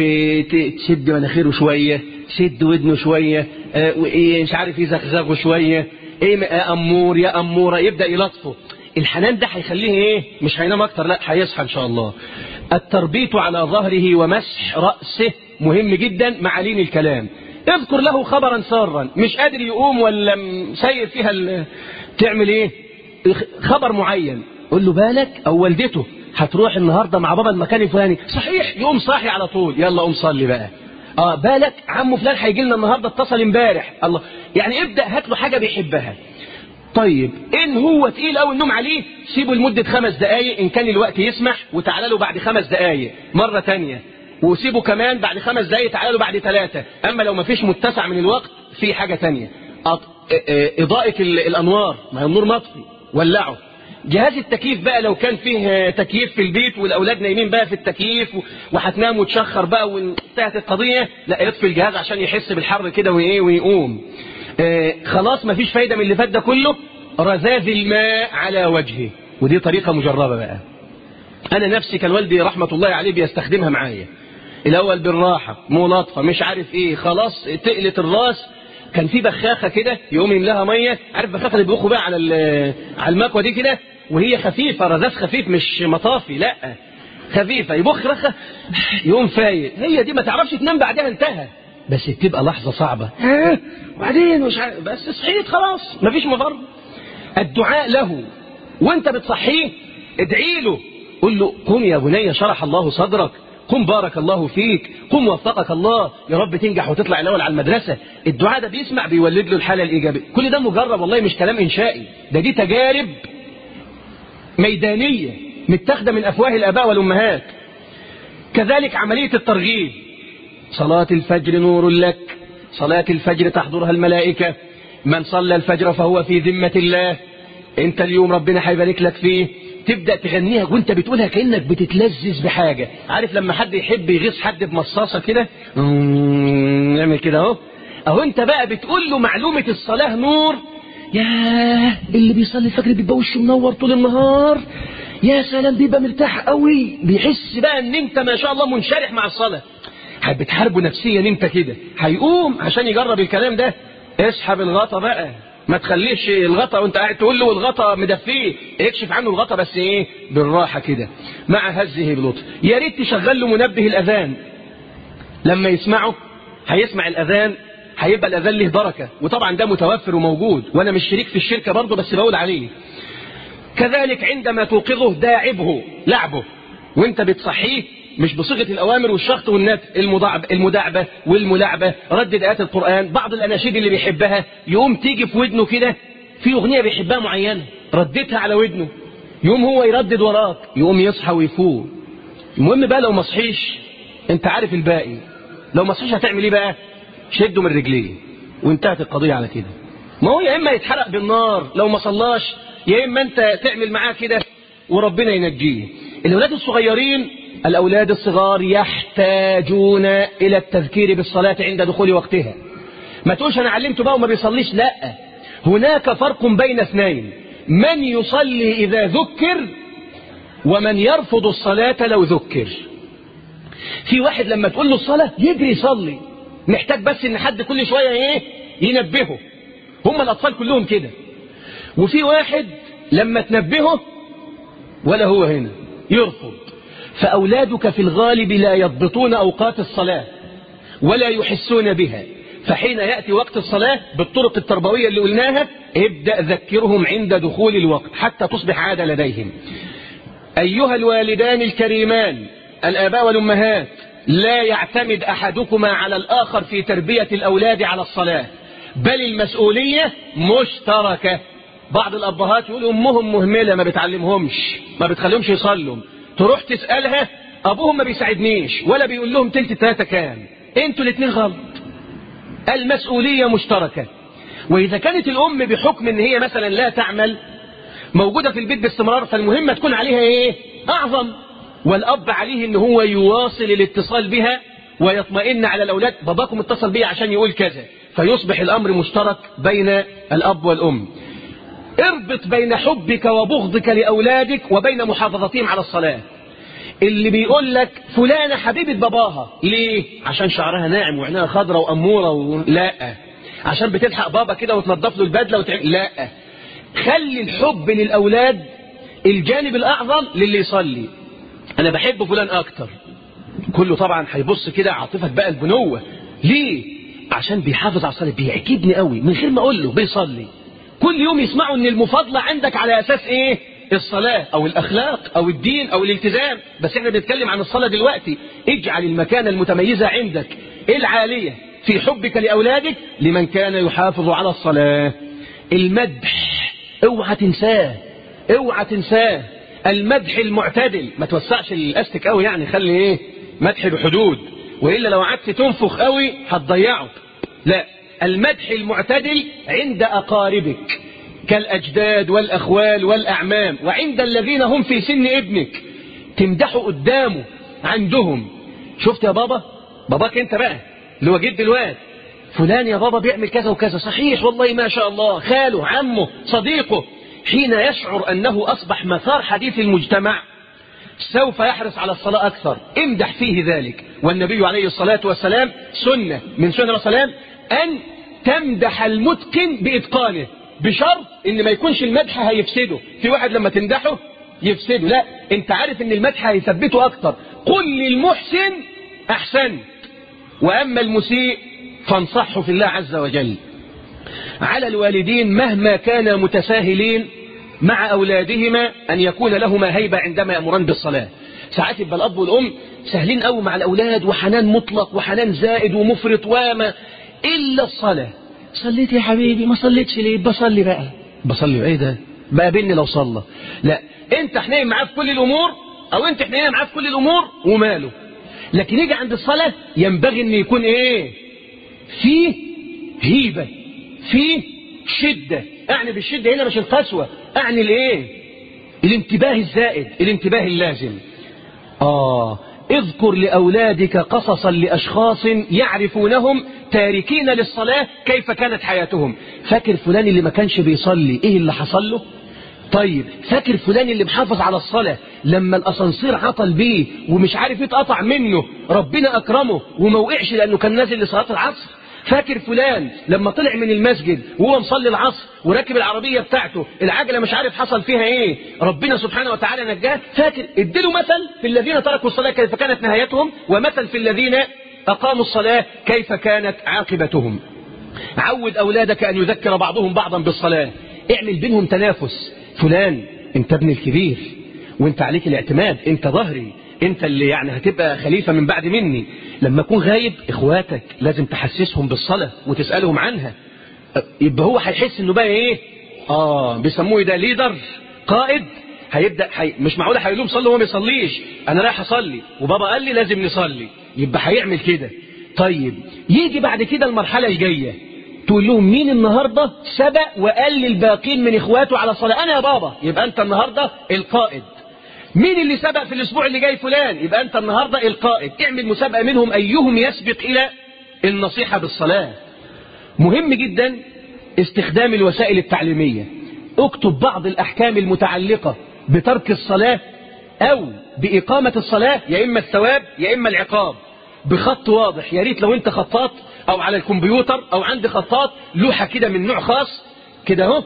وتشد مناخيره شوية، تشد ودنه شوية، مش عارف يزغزغه شوية، ايه يا أمور يا أمورة، يبدأ يلطفه. الحنان ده هيخليه ايه؟ مش هينام اكتر، لا هيصحى ان شاء الله. التربيط على ظهره ومسح رأسه مهم جدا مع لين الكلام. اذكر له خبرا سارا، مش قادر يقوم ولا سير فيها ال... تعمل ايه؟ خبر معين، قول له بالك او والدته هتروح النهارده مع بابا المكان الفلاني، صحيح، يقوم صاحي على طول، يلا قوم صلي بقى. اه بالك عمه فلان هيجي لنا النهارده، اتصل امبارح، الله، يعني ابدا هات له حاجه بيحبها. طيب ان هو تقيل قوي النوم عليه، سيبه لمده خمس دقائق ان كان الوقت يسمح، وتعالى له بعد خمس دقائق مره ثانيه، وسيبه كمان بعد خمس دقائق، تعالى له بعد ثلاثه. اما لو ما فيش متسع من الوقت، في حاجه ثانيه، اضاءه الانوار، ما هي النور مطفي، ولعه. جهاز التكييف بقى لو كان فيه تكييف في البيت والاولاد نايمين بقى في التكييف وهتنام وتشخر بقى وانتهت القضيه، لا يطفي الجهاز عشان يحس بالحر كده وايه ويقوم. آه خلاص مفيش فايده من اللي فات ده كله. رذاذ الماء على وجهه، ودي طريقه مجربه بقى. انا نفسي كان والدي رحمه الله عليه بيستخدمها معايا. الاول بالراحه، ملاطفه، مش عارف ايه، خلاص تقلت الراس، كان في بخاخه كده يقوم يملاها ميه، عارف بخاخه اللي بيبخوا بقى على على المكوه دي كده، وهي خفيفه، رذاذ خفيف مش مطافي، لا خفيفه، يبخ رخه يقوم فايق. هي دي ما تعرفش تنام بعدها، انتهى. بس بتبقى لحظه صعبه، ها وبعدين مش عارف، بس صحيت خلاص مفيش مفر. الدعاء له وانت بتصحيه، ادعي له، قل له قم يا بني شرح الله صدرك، قم بارك الله فيك، قم وفقك الله، يا رب تنجح وتطلع الاول على المدرسه. الدعاء ده بيسمع بيولد له الحاله الايجابيه. كل ده مجرب والله، مش كلام انشائي، ده دي تجارب ميدانيه متاخده من افواه الاباء والامهات. كذلك عمليه الترغيب، صلاه الفجر نور لك، صلاه الفجر تحضرها الملائكه، من صلى الفجر فهو في ذمه الله، انت اليوم ربنا هيبارك لك فيه. تبدأ تغنيها وانت بتقولها كأنك بتتلذذ بحاجة. عارف لما حد يحب يغيظ حد بمصاصة كده، نعمل كده اهو، اهو انت بقى بتقول له معلومة الصلاة نور. ياه اللي بيصلي الفجر بيبقى وشه منور طول النهار، يا سلام بيبقى مرتاح قوي، بيحس بقى ان انت ما شاء الله منشرح مع الصلاة. بتحاربه نفسيا انت كده، هيقوم عشان يجرب الكلام ده. اسحب الغطا بقى، ما تخليش الغطا وانت قاعد تقول له والغطا مدفيه، اكشف عنه الغطا بس ايه بالراحه كده مع هزه بلطف. يا ريت تشغل له منبه الاذان، لما يسمعه هيسمع الاذان، هيبقى الاذان له بركه، وطبعا ده متوفر وموجود، وانا مش شريك في الشركه برضه بس بقول عليه. كذلك عندما توقظه داعبه، لعبه وانت بتصحيه، مش بصيغه الاوامر والشخط والنت، المداعبه والملاعبه، ردد ايات القران، بعض الاناشيد اللي بيحبها، يقوم تيجي في ودنه كده في اغنيه بيحبها معينه، رددها على ودنه، يقوم هو يردد وراك، يقوم يصحى ويفوق. المهم بقى لو ما صحيش انت عارف الباقي، لو ما صحيش هتعمل ايه بقى؟ شده من رجليه وانتهت القضيه على كده. ما هو يا اما يتحرق بالنار لو ما صلاش، يا اما انت تعمل معاه كده وربنا ينجيه. الاولاد الصغيرين، الأولاد الصغار يحتاجون إلى التذكير بالصلاة عند دخول وقتها. ما تقولش أنا علمته بقى وما بيصليش، لا، هناك فرق بين اثنين، من يصلي إذا ذكر ومن يرفض الصلاة لو ذكر. في واحد لما تقول له الصلاة يجري يصلي، محتاج بس إن حد كل شوية إيه ينبهه، هم الأطفال كلهم كده. وفي واحد لما تنبهه ولا هو هنا يرفض. فأولادك في الغالب لا يضبطون أوقات الصلاة ولا يحسون بها، فحين يأتي وقت الصلاة بالطرق التربوية اللي قلناها، ابدأ ذكرهم عند دخول الوقت حتى تصبح عادة لديهم. أيها الوالدان الكريمان، الآباء والأمهات، لا يعتمد أحدكما على الآخر في تربية الأولاد على الصلاة، بل المسؤولية مشتركة. بعض الأبهات يقولوا أمهم مهملة ما بتعلمهمش، ما بتخليهمش يصلوا، تروح تسألها أبوهم ما بيساعدنيش ولا بيقول لهم تلت تلاتة كام، انتوا الاثنين غلط. المسؤولية مشتركة. وإذا كانت الأم بحكم ان هي مثلا لا تعمل، موجودة في البيت باستمرار، فالمهمة تكون عليها ايه أعظم، والأب عليه ان هو يواصل الاتصال بها ويطمئن على الأولاد، باباكم اتصل بي عشان يقول كذا، فيصبح الأمر مشترك بين الأب والأم. اربط بين حبك وبغضك لأولادك وبين محافظتهم على الصلاة. اللي بيقول لك فلانة حبيبة باباها، ليه؟ عشان شعرها ناعم وعينها خضرة وأمورة و... لا، عشان بتلحق بابا كده وتنظف له البدلة وتعمل، لا، خلي الحب للأولاد الجانب الأعظم للي يصلي. أنا بحب فلان أكتر، كله طبعا هيبص كده عاطفة بقى البنوة. ليه؟ عشان بيحافظ على الصلاة، بيعجبني قوي من غير ما أقول له بيصلي. كل يوم يسمعوا إن المفاضلة عندك على أساس إيه؟ الصلاة أو الأخلاق أو الدين أو الالتزام. بس إحنا بنتكلم عن الصلاة دلوقتي. اجعل المكانة المتميزة عندك العالية في حبك لأولادك لمن كان يحافظ على الصلاة. المدح اوعى تنساه، اوعى تنساه. المدح المعتدل، ما توسعش الاستك قوي يعني، خلي ايه مدح بحدود، وإلا لو قعدت تنفخ قوي هتضيعه. لا، المدح المعتدل عند أقاربك كالأجداد والأخوال والأعمام، وعند الذين هم في سن ابنك تمدحوا قدامه عندهم. شفت يا بابا، باباك انت بقى اللي هو جد الواد، فلان يا بابا بيعمل كذا وكذا، صحيح والله ما شاء الله، خاله عمه صديقه. حين يشعر أنه أصبح مثار حديث المجتمع سوف يحرص على الصلاة أكثر. امدح فيه ذلك. والنبي عليه الصلاة والسلام سنة من سنة السلام أن تمدح المتقن بإتقانه، بشرط إن ما يكونش المدح هيفسده. في واحد لما تمدحه يفسده، لا، انت عارف ان المدح هيثبته أكثر. قل للمحسن أحسنت، وأما المسيء فانصحه في الله عز وجل. على الوالدين مهما كانا متساهلين مع أولادهما أن يكون لهما هيبة عندما يأمران بالصلاة. ساعات يبقى الأب والأم سهلين قوي مع الأولاد، وحنان مطلق وحنان زائد ومفرط وما إلا الصلاة. صليت يا حبيبي؟ ما صليتش ليه؟ بصلي بقى. بصلي ايه ده بقى بيني لو صلى؟ لا، انت حنين معاه في كل الأمور، أو انت حنين معاه في كل الأمور وماله. لكن يجي عند الصلاة ينبغي أن يكون ايه؟ فيه هيبة، فيه شدة. أعني بالشدة هنا مش القسوة، أعني الايه؟ الانتباه الزائد، الانتباه اللازم. آه اذكر لأولادك قصصا لأشخاص يعرفونهم تاركين للصلاة كيف كانت حياتهم. فاكر فلان اللي ما كانش بيصلي ايه اللي حصل له؟ طيب فاكر فلان اللي محافظ على الصلاة لما الأسانسير عطل بيه ومش عارف يتقطع منه ربنا أكرمه وما وقعش لأنه كان نازل لصلاة العصر؟ فاكر فلان لما طلع من المسجد وهو مصلي العصر وراكب العربية بتاعته العجلة مش عارف حصل فيها ايه، ربنا سبحانه وتعالى نجاه؟ فاكر؟ اديله مثل في الذين تركوا الصلاة كيف كانت نهايتهم، ومثل في الذين أقاموا الصلاة كيف كانت عاقبتهم. عود أولادك أن يذكر بعضهم بعضا بالصلاة، اعمل بينهم تنافس. فلان انت ابن الكبير وانت عليك الاعتماد، انت ظهري، انت اللي يعني هتبقى خليفة من بعد مني. لما اكون غايب اخواتك لازم تحسسهم بالصلاة وتسألهم عنها. يبقى هو هيحس انه بقى ايه؟ اه بيسموه ده ليدر، قائد. هيبدأ حي... مش معقولة هيقول لهم صلوا وهو ما يصليش، انا رايح اصلي وبابا قال لي لازم نصلي، يبقى هيعمل كده. طيب يجي بعد كده المرحلة الجاية تقول لهم مين النهاردة سبق وقال للباقين من اخواته على الصلاة؟ انا يا بابا، يبقى انت النهاردة القائد. مين اللي سبق في الاسبوع اللي جاي؟ فلان، يبقى انت النهاردة القائد. اعمل مسابقة منهم ايهم يسبق الى النصيحة بالصلاة. مهم جدا استخدام الوسائل التعليمية. اكتب بعض الاحكام المتعلقة بترك الصلاة او باقامة الصلاة، يا اما الثواب يا اما العقاب، بخط واضح. يا ريت لو انت خطاط او على الكمبيوتر او عند خطاط لوحة كده من نوع خاص كده اهو،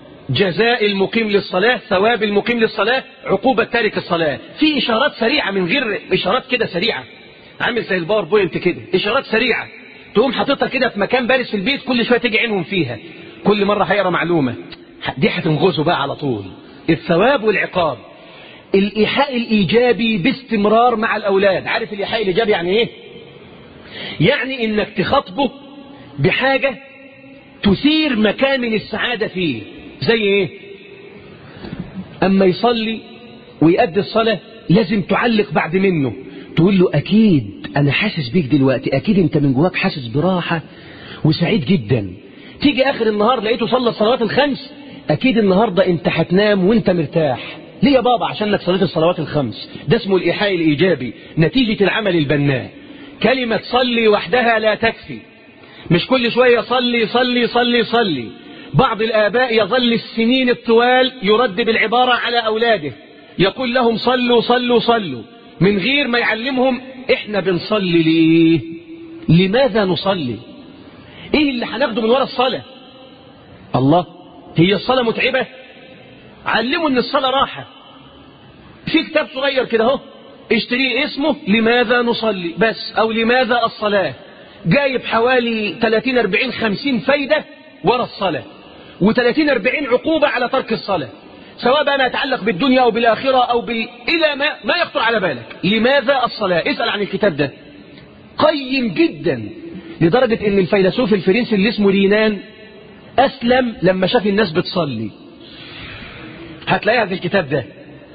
جزاء المقيم للصلاة، ثواب المقيم للصلاة، عقوبة تارك الصلاة. في إشارات سريعة من غير إشارات كده سريعة، عامل زي الباوربوينت كده، إشارات سريعة تقوم حاططها كده في مكان بارز في البيت، كل شوية تيجي عينهم فيها، كل مرة هيقرأ معلومة دي هتنغزه بقى على طول. الثواب والعقاب. الإيحاء الإيجابي باستمرار مع الأولاد. عارف الإيحاء الإيجابي يعني إيه؟ يعني إنك تخاطبه بحاجة تثير مكان من السعادة فيه. زي ايه؟ اما يصلي ويؤدي الصلاة لازم تعلق بعد منه، تقول له اكيد انا حاسس بيك دلوقتي، اكيد انت من جواك حاسس براحة وسعيد جدا. تيجي اخر النهار لقيته صلى الصلوات الخمس، اكيد النهاردة انت هتنام وانت مرتاح. ليه يا بابا؟ عشانك صليت الصلوات الخمس. ده اسمه الايحاء الايجابي، نتيجة العمل البناء. كلمة صلي وحدها لا تكفي، مش كل شوية صلي صلي صلي صلي. بعض الآباء يظل السنين الطوال يردد العبارة على أولاده، يقول لهم صلوا صلوا صلوا، من غير ما يعلمهم إحنا بنصلي ليه؟ لماذا نصلي؟ إيه اللي هناخده من وراء الصلاة؟ الله، هي الصلاة متعبة؟ علموا إن الصلاة راحة. كتاب صغير كده اهو اشتريه اسمه لماذا نصلي بس، او لماذا الصلاة، جايب حوالي ثلاثين أربعين خمسين فايدة ورا الصلاة، وثلاثين أربعين عقوبة على ترك الصلاة، سواء بقى ما يتعلق بالدنيا أو بالآخرة أو بال... إلى ما ما يخطر على بالك. لماذا الصلاة؟ اسأل عن الكتاب ده، قيم جدا، لدرجة ان الفيلسوف الفرنسي اللي اسمه رينان أسلم لما شاف الناس بتصلي. هتلاقيها في الكتاب ده.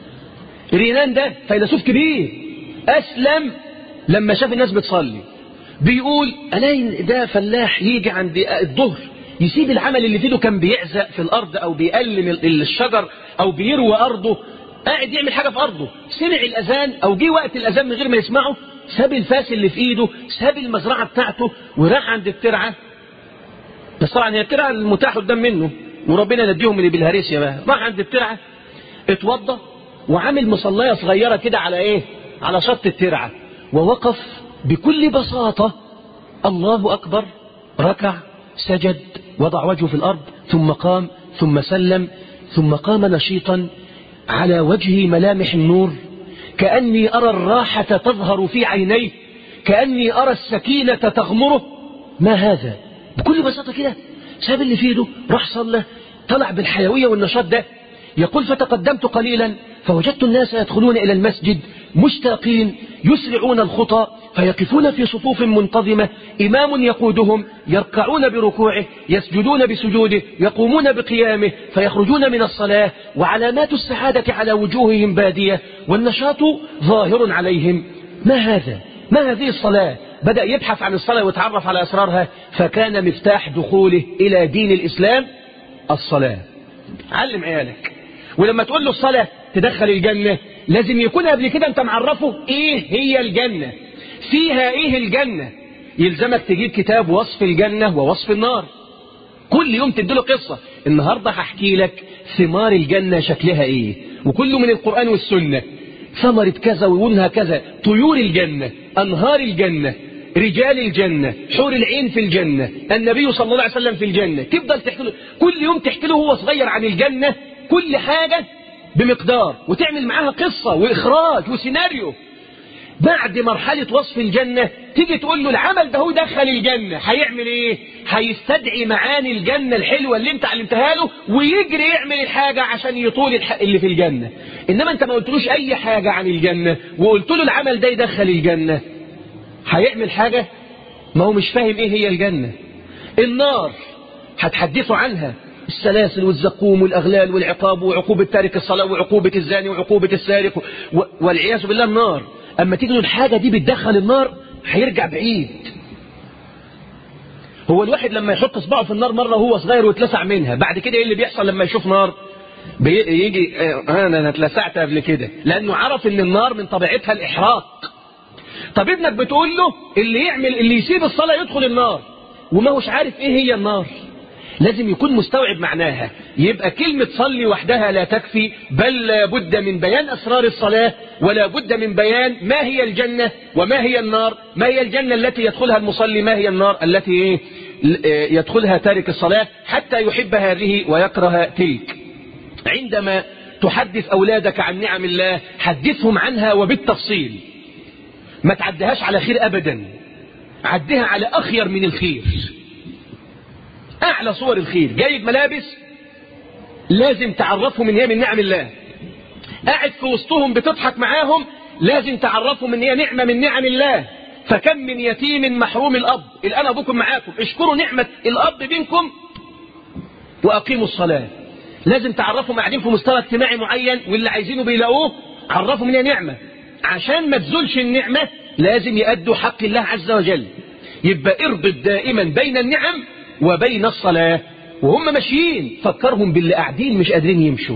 رينان ده فيلسوف كبير، أسلم لما شاف الناس بتصلي. بيقول ألاقي ده فلاح يجي عند الظهر يسيب العمل اللي في ايده كان بيعزق في الأرض أو بيقلم الشجر أو بيروي أرضه، قاعد يعمل حاجة في أرضه، سمع الأذان أو جه وقت الأذان من غير ما يسمعه، ساب الفاس اللي في ايده، ساب المزرعة بتاعته وراح عند الترعة. بس طبعا هي الترعة المتاح قدام منه وربنا نديهم اللي بالهريسيا بقى. راح عند الترعة اتوضى وعامل مصلاية صغيرة كده على ايه؟ على شط الترعة، ووقف بكل بساطة، الله أكبر، ركع، سجد، وضع وجهه في الأرض، ثم قام، ثم سلم، ثم قام نشيطا على وجهه ملامح النور، كأني أرى الراحة تظهر في عينيه، كأني أرى السكينة تغمره. ما هذا؟ بكل بساطة كده ساب اللي في ايده، راح صلى، طلع بالحيوية والنشاط ده. يقول فتقدمت قليلا فوجدت الناس يدخلون إلى المسجد مشتاقين يسرعون الخطى، فيقفون في صفوف منتظمة، إمام يقودهم، يركعون بركوعه، يسجدون بسجوده، يقومون بقيامه، فيخرجون من الصلاة وعلامات السعادة على وجوههم بادية والنشاط ظاهر عليهم. ما هذا؟ ما هذه الصلاة؟ بدأ يبحث عن الصلاة ويتعرف على أسرارها، فكان مفتاح دخوله إلى دين الإسلام الصلاة. علم عيالك، ولما تقول له الصلاة تدخل الجنة لازم يكون قبل كده انت معرفه ايه هي الجنة، فيها ايه الجنة. يلزمك تجيب كتاب وصف الجنة ووصف النار، كل يوم تديله قصة. النهاردة هحكي لك ثمار الجنة شكلها ايه، وكله من القرآن والسنة. ثمرة كذا ويقولها كذا، طيور الجنة، أنهار الجنة، رجال الجنة، حور العين في الجنة، النبي صلى الله عليه وسلم في الجنة. تفضل تحكي له كل يوم، تحكي له هو صغير عن الجنة كل حاجة بمقدار، وتعمل معاها قصة وإخراج وسيناريو. بعد مرحلة وصف الجنة تيجي تقول له العمل ده هو دخل الجنة، هيعمل ايه؟ هيستدعي معاني الجنة الحلوة اللي انت علمتها له ويجري يعمل الحاجة عشان يطول اللي في الجنة. انما انت ما قلتلوش اي حاجة عن الجنة وقلت له العمل ده يدخل الجنة، هيعمل حاجة؟ ما هو مش فاهم ايه هي الجنة. النار هتحدثوا عنها، السلاسل والزقوم والأغلال والعقاب وعقوبة تارك الصلاة وعقوبة الزاني وعقوبة السارق والعياذ بالله النار. أما تيجي الحاجة دي بتدخل النار هيرجع بعيد. هو الواحد لما يحط صباعه في النار مرة وهو صغير ويتلسع منها، بعد كده ايه اللي بيحصل لما يشوف نار؟ بيجي اه انا اتلسعت قبل كده، لأنه عرف ان النار من طبيعتها الإحراق. طب ابنك بتقول له اللي يعمل اللي يسيب الصلاة يدخل النار وما هوش عارف ايه هي النار، لازم يكون مستوعب معناها. يبقى كلمة صلي وحدها لا تكفي، بل لا بد من بيان أسرار الصلاة، ولا بد من بيان ما هي الجنة وما هي النار. ما هي الجنة التي يدخلها المصلي، ما هي النار التي يدخلها تارك الصلاة حتى يحب هذه ويكره تلك. عندما تحدث أولادك عن نعم الله حدثهم عنها وبالتفصيل، ما تعدهاش على خير أبدا، عدها على أخير من الخير، أعلى صور الخير. جايب ملابس لازم تعرفهم ان هي من نعم الله، قاعد في وسطهم بتضحك معاهم لازم تعرفهم ان هي نعمة من نعم الله. فكم من يتيم محروم الأب، الآن أبوكم معاكم، اشكروا نعمة الأب بينكم وأقيموا الصلاة. لازم تعرفهم قاعدين في مستوى اجتماعي معين واللي عايزينه بيلاقوه، عرفهم ان هي نعمة. عشان ما تزولش النعمة لازم يأدوا حق الله عز وجل. يبقى اربط دائما بين النعم وبين الصلاة. وهم ماشيين فكرهم باللي قاعدين مش قادرين يمشوا.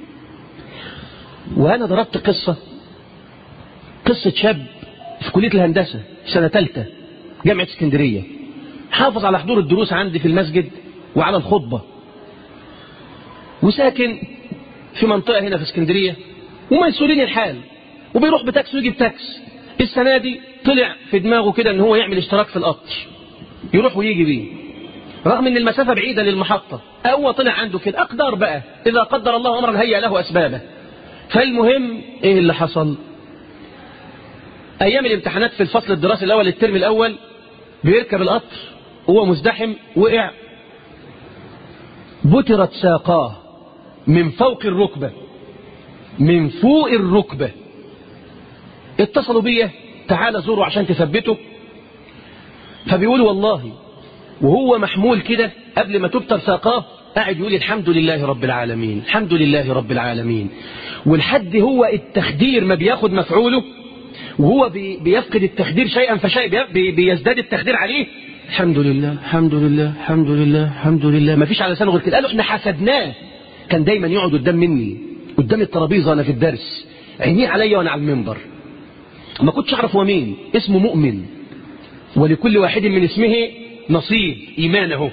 وأنا ضربت قصة قصة شاب في كلية الهندسة سنة ثالثة جامعة اسكندرية، حافظ على حضور الدروس عندي في المسجد وعلى الخطبة، وساكن في منطقة هنا في اسكندرية وميسورين الحال، وبيروح بتاكس ويجي بتاكس. السنة دي طلع في دماغه كده ان هو يعمل اشتراك في القطر يروح ويجي بيه، رغم ان المسافة بعيدة للمحطة. هو طلع عنده كده أقدار بقى، إذا قدر الله أمرا هيأ له أسبابه. فالمهم ايه اللي حصل؟ ايام الامتحانات في الفصل الدراسي الاول الترم الاول بيركب القطر وهو مزدحم، وقع، بترت ساقاه من فوق الركبة، من فوق الركبة. اتصلوا بيا تعال زوره عشان تثبته. فبيقول والله وهو محمول كده قبل ما تبتر ساقاه قاعد يقول الحمد لله رب العالمين، الحمد لله رب العالمين. والحد هو التخدير ما بياخد مفعوله، وهو بيفقد التخدير شيئا فشيئا بيزداد التخدير عليه. الحمد لله الحمد لله الحمد لله الحمد لله، ما فيش على لسانه غير كده. قالوا احنا حسدناه، كان دايما يقعد قدام مني قدام الترابيزه وانا في الدرس، عينيه عليا وانا على المنبر. ما كنتش اعرف هو مين، اسمه مؤمن، ولكل واحد من اسمه نصيب ايمانه.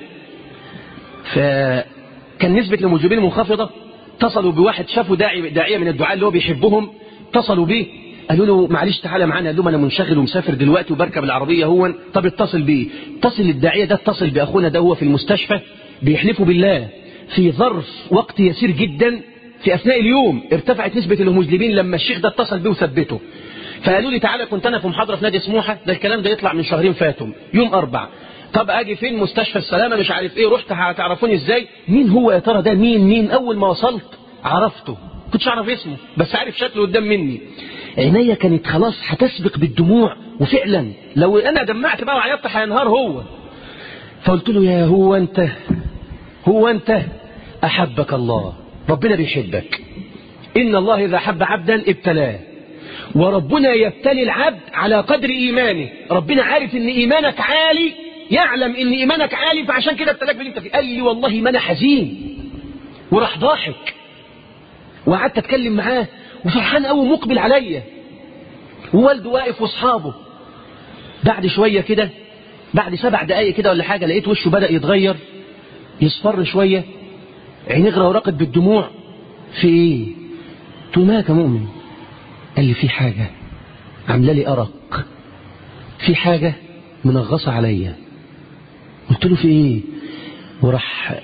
فكان نسبه المجيبين منخفضه. اتصلوا بواحد شافوا داعي داعيه من الدعاء اللي هو بيحبهم، اتصلوا بيه قالوا له معلش تعالى معانا. قال لهم انا منشغل ومسافر دلوقتي وبركب العربيه هو. طب اتصل بيه. اتصل الداعيه ده، اتصل باخونا ده، هو في المستشفى بيحلفوا بالله في ظرف وقت يسير جدا في اثناء اليوم ارتفعت نسبه المذنبين لما الشيخ ده اتصل بيه وثبته. فقالوا لي تعالى، كنت انا في محاضره في نادي سموحه، ده الكلام ده يطلع من شهرين فاتوا يوم اربع. طب اجي فين؟ مستشفى السلامه مش عارف ايه. رحت هتعرفوني ازاي؟ مين هو يا ترى ده؟ مين مين؟ اول ما وصلت عرفته، كنتش اعرف اسمه بس عارف شكله قدام مني. عينيا كانت خلاص هتسبق بالدموع، وفعلا لو انا دمعت بقى وعيطت هينهار هو. فقلت له يا هو انت، هو انت احبك الله، ربنا بيحبك. ان الله اذا حب عبدا ابتلاه، وربنا يبتلي العبد على قدر ايمانه. ربنا عارف ان ايمانك عالي، يعلم ان ايمانك عالي، فعشان كده ابتلاك باللي انت فيه. قال لي والله ما انا حزين، وراح ضاحك. وقعدت اتكلم معاه وفرحان قوي مقبل عليا، ووالده واقف واصحابه. بعد شويه كده، بعد سبع دقايق كده ولا حاجه، لقيت وشه بدأ يتغير، يصفر شويه، عينيه غرقت بالدموع. في ايه؟ قلت له مالك يا مؤمن؟ قال لي في حاجه عامله لي ارق، في حاجه منغصه عليا. قلت له في ايه؟ وراح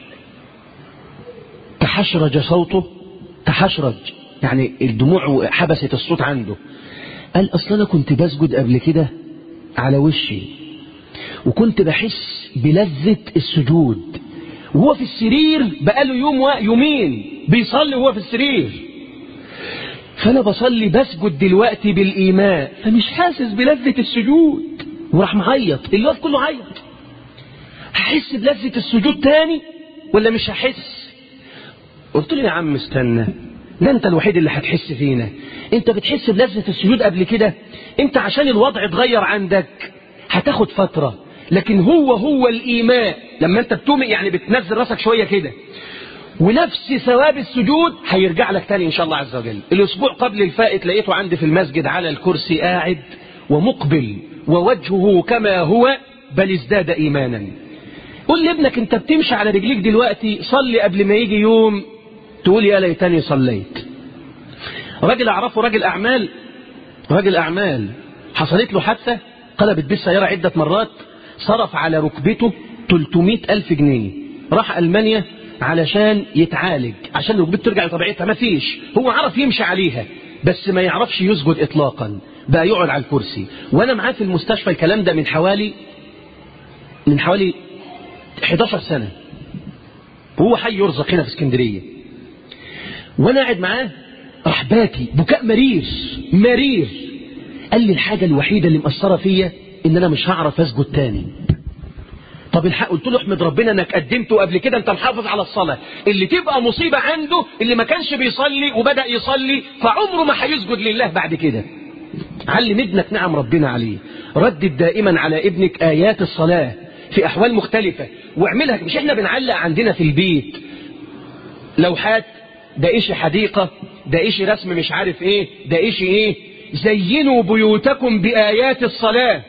تحشرج صوته، تحشرج يعني الدموع حبست الصوت عنده. قال اصلا انا كنت بسجد قبل كده على وشي، وكنت بحس بلذة السجود وهو في السرير، بقاله يوم ويومين بيصلي وهو في السرير. فانا بصلي بسجد دلوقتي بالايمان، فمش حاسس بلذة السجود. وراح معيط، الوقت كله عيط. هحس بلذة السجود تاني ولا مش هحس؟ قلت له يا عم استنى، ده انت الوحيد اللي هتحس فينا. انت بتحس بلذة السجود قبل كده، انت عشان الوضع اتغير عندك هتاخد فترة، لكن هو هو الايمان لما انت بتومئ يعني بتنزل راسك شوية كده، ونفس ثواب السجود هيرجع لك تاني ان شاء الله عز وجل. الاسبوع قبل الفائت لقيته عندي في المسجد على الكرسي قاعد ومقبل، ووجهه كما هو بل ازداد ايمانا. قول لابنك انت بتمشي على رجليك دلوقتي، صلي قبل ما يجي يوم تقول يا ليتني صليت. راجل اعرفه، راجل اعمال، راجل اعمال حصلت له حادثه، قلبت بيه السياره عده مرات، صرف على ركبته ثلاثمائة ألف جنيه، راح المانيا علشان يتعالج، عشان ركبته ترجع لطبيعتها. ما فيش، هو عرف يمشي عليها بس ما يعرفش يسجد اطلاقا، بقى يقعد على الكرسي. وانا معاه في المستشفى، الكلام ده من حوالي من حوالي إحدى عشرة سنة، وهو حي يرزق هنا في اسكندريه. وانا قاعد معاه راح باكي بكاء مرير مرير. قال لي الحاجه الوحيده اللي مأثره فيا ان انا مش هعرف اسجد تاني. طب الحق، قلت له احمد ربنا انك قدمته قبل كده، انت محافظ على الصلاه. اللي تبقى مصيبه عنده اللي ما كانش بيصلي وبدأ يصلي، فعمره ما هيسجد لله بعد كده. علم ابنك نعم ربنا عليه، ردد دائما على ابنك ايات الصلاه في احوال مختلفه، واعملها. مش احنا بنعلق عندنا في البيت لوحات، ده ايش حديقه، ده ايش رسم مش عارف ايه، ده ايش ايه، زينوا بيوتكم بآيات الصلاة.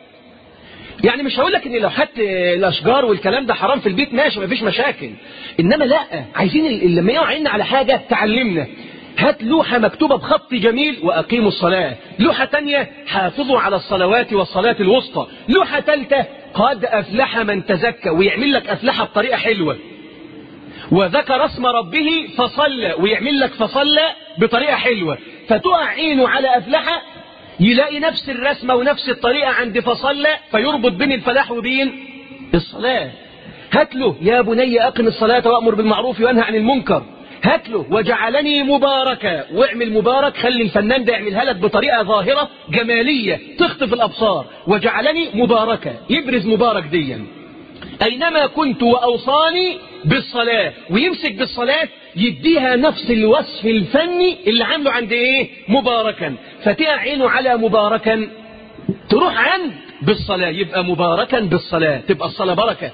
يعني مش هقول لك ان لوحات الاشجار والكلام ده حرام في البيت، ماشي مفيش مشاكل، انما لا، عايزين لما يقع عنا على حاجة تعلمنا. هات لوحة مكتوبة بخط جميل وأقيموا الصلاة، لوحة تانية حافظوا على الصلوات والصلاة الوسطى، لوحة ثالثة قد أفلح من تزكى، ويعمل لك أفلحة بطريقة حلوة. وذكر اسم ربه فصلى، ويعمل لك فصلى بطريقة حلوة، فتقع عينه على أفلح، يلاقي نفس الرسمة ونفس الطريقة عند فصلى، فيربط بين الفلاح وبين الصلاة. هات له يا بني أقم الصلاة وأمر بالمعروف وانهى عن المنكر، هات له وجعلني مباركا، واعمل مبارك، خلي الفنان ده يعملها لك بطريقة ظاهرة جمالية تخطف الأبصار، وجعلني مباركا، يبرز مبارك ديا أينما كنت وأوصاني بالصلاة، ويمسك بالصلاة يديها نفس الوصف الفني اللي عامله عند إيه؟ مباركا، فتقع عينه على مباركا، تروح عند بالصلاة، يبقى مباركا بالصلاة، تبقى الصلاة بركة.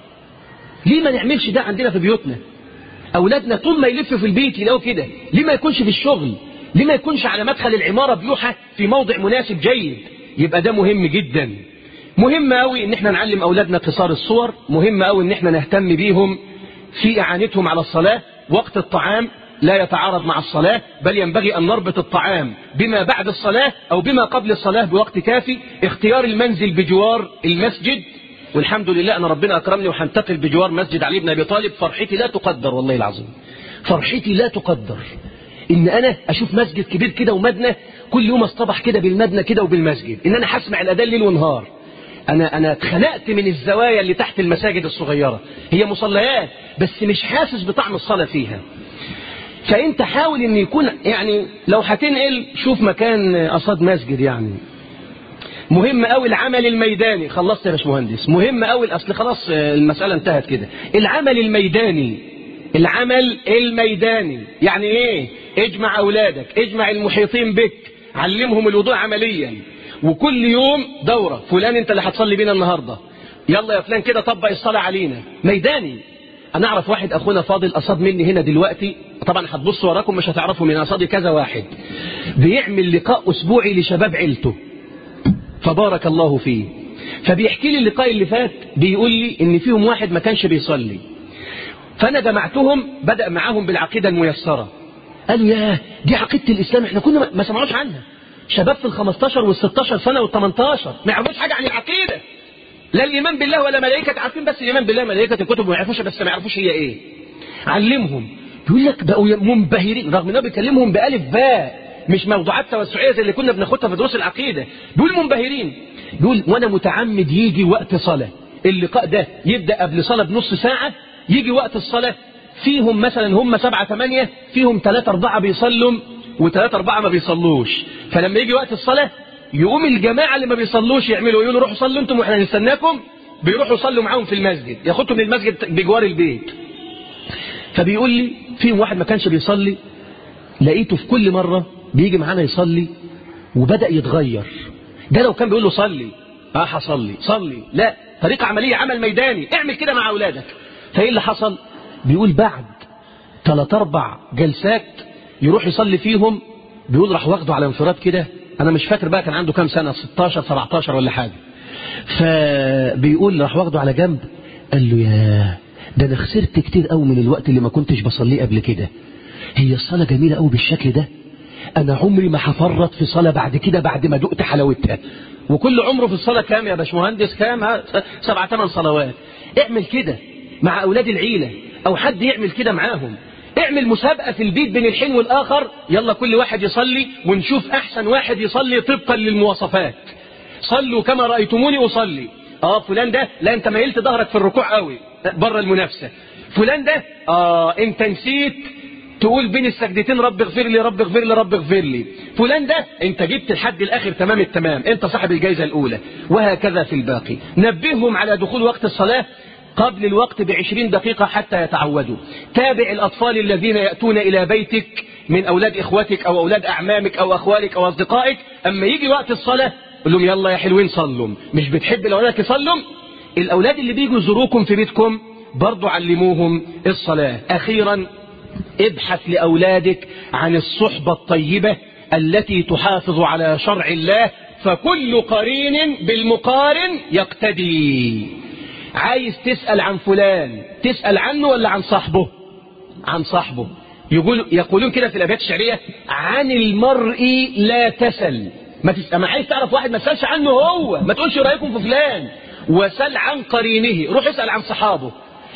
ليه ما نعملش ده عندنا في بيوتنا؟ أولادنا طول ما يلف في البيت يلاقوا كده، ليه ما يكونش في الشغل؟ ليه ما يكونش على مدخل العمارة بلوحة في موضع مناسب جيد؟ يبقى ده مهم جدا. مهم قوي ان احنا نعلم اولادنا قصار الصور، مهم قوي ان احنا نهتم بيهم في اعانتهم على الصلاة. وقت الطعام لا يتعارض مع الصلاة، بل ينبغي ان نربط الطعام بما بعد الصلاة او بما قبل الصلاة بوقت كافي. اختيار المنزل بجوار المسجد، والحمد لله انا ربنا اكرمني وهنتقل بجوار مسجد علي بن ابي طالب، فرحتي لا تقدر والله العظيم، فرحتي لا تقدر ان انا اشوف مسجد كبير كده ومدنة، كل يوم اصطبح كده بالمدنة كده وبالمسجد، ان انا هسمع الاذان ليل ونهار. أنا أنا اتخنقت من الزوايا اللي تحت المساجد الصغيرة، هي مصليات بس مش حاسس بطعم الصلاة فيها. فأنت حاول إن يكون يعني لو هتنقل شوف مكان قصاد مسجد. يعني مهم قوي العمل الميداني. خلصت يا باشمهندس؟ مهم قوي، أصل خلاص المسألة انتهت كده. العمل الميداني، العمل الميداني يعني إيه؟ اجمع أولادك، اجمع المحيطين بك، علمهم الوضوء عمليا، وكل يوم دورة. فلان انت اللي هتصلي بينا النهاردة، يلا يا فلان كده طبق الصلاة علينا. ميداني. انا اعرف واحد اخونا فاضل قصاد مني هنا دلوقتي، طبعا هتبصوا وراكم مش هتعرفوا من قصادي كذا واحد، بيعمل لقاء اسبوعي لشباب عيلته، فبارك الله فيه. فبيحكي لي اللقاء اللي فات، بيقول لي ان فيهم واحد ما كانش بيصلي، فانا جمعتهم، بدأ معاهم بالعقيدة الميسرة. قالوا ياه دي عقيدة الاسلام، احنا كنا ما سمعناش عنها. شباب في الخمستاشر والستاشر سنة والتمنتاشر ما يعرفوش حاجة عن العقيدة، لا الإيمان بالله ولا ملائكة، عارفين بس الإيمان بالله ملائكة الكتب ما يعرفوش، بس ما يعرفوش هي إيه. علمهم. بيقول لك بقوا منبهرين، رغم إنه بيكلمهم بألف باء، مش موضوعات توسعية زي اللي كنا بناخدها في دروس العقيدة. بيقول منبهرين. بيقول وأنا متعمد يجي وقت صلاة، اللقاء ده يبدأ قبل صلاة بنص ساعة، يجي وقت الصلاة فيهم مثلا هم سبعة ثمانية، فيهم ثلاثة أربعة بيصلوا وثلاثة أربعة ما بيصلوش. فلما يجي وقت الصلاة يقوم الجماعة اللي ما بيصلوش يعملوا يقولوا روحوا صلوا انتم واحنا نستناكم، بيروحوا يصلوا معاهم في المسجد، ياخدوا من المسجد بجوار البيت. فبيقول لي فيهم واحد ما كانش بيصلي، لقيته في كل مرة بيجي معانا يصلي وبدأ يتغير. ده لو كان بيقول له صلي اه هصلي صلي، لا طريقة عملية، عمل ميداني، اعمل كده مع أولادك. فايه اللي حصل؟ بيقول بعد ثلاث أربع جلسات يروح يصلي فيهم، بيقول راح واخده على انفراد كده، انا مش فاكر بقى كان عنده كام سنة، ستاشر سبعتاشر ولا حاجة. فبيقول راح واخده على جنب، قال له يا ده انا خسرت كتير قوي من الوقت اللي ما كنتش بصليه قبل كده، هي الصلاة جميلة قوي بالشكل ده، انا عمري ما هفرط في صلاة بعد كده بعد ما دقت حلاوتها. وكل عمره في الصلاة كام يا باشمهندس؟ كام؟ سبع ثمان صلوات. اعمل كده مع اولاد العيلة، او حد يعمل كده معاهم. اعمل مسابقة في البيت بين الحين والآخر، يلا كل واحد يصلي ونشوف أحسن واحد يصلي طبقا للمواصفات. صلوا كما رأيتموني أصلي. آه فلان ده لا أنت ميلت ظهرك في الركوع قوي بره المنافسة. فلان ده آه أنت نسيت تقول بين السجدتين رب اغفر لي رب اغفر لي رب اغفر لي. فلان ده أنت جبت الحد الآخر تمام التمام، أنت صاحب الجائزة الأولى. وهكذا في الباقي. نبههم على دخول وقت الصلاة قبل الوقت بعشرين دقيقة حتى يتعودوا. تابع الأطفال الذين يأتون إلى بيتك من أولاد إخوتك أو أولاد أعمامك أو أخوالك أو أصدقائك، أما يجي وقت الصلاة قل لهم يلا يا حلوين صلوا. مش بتحب الأولاد يصلوا؟ الأولاد اللي بيجوا يزوروكم في بيتكم برضو علموهم الصلاة. أخيرا ابحث لأولادك عن الصحبة الطيبة التي تحافظ على شرع الله، فكل قرين بالمقارن يقتدي. عايز تسأل عن فلان تسأل عنه ولا عن صاحبه؟ عن صاحبه. يقول يقولون كده في الأبيات الشعرية عن المرء لا تسل. ما تسأل، ما عايز تعرف واحد ما تسألش عنه هو، ما تقولش رأيكم في فلان، وسل عن قرينه، روح اسأل عن صحابه.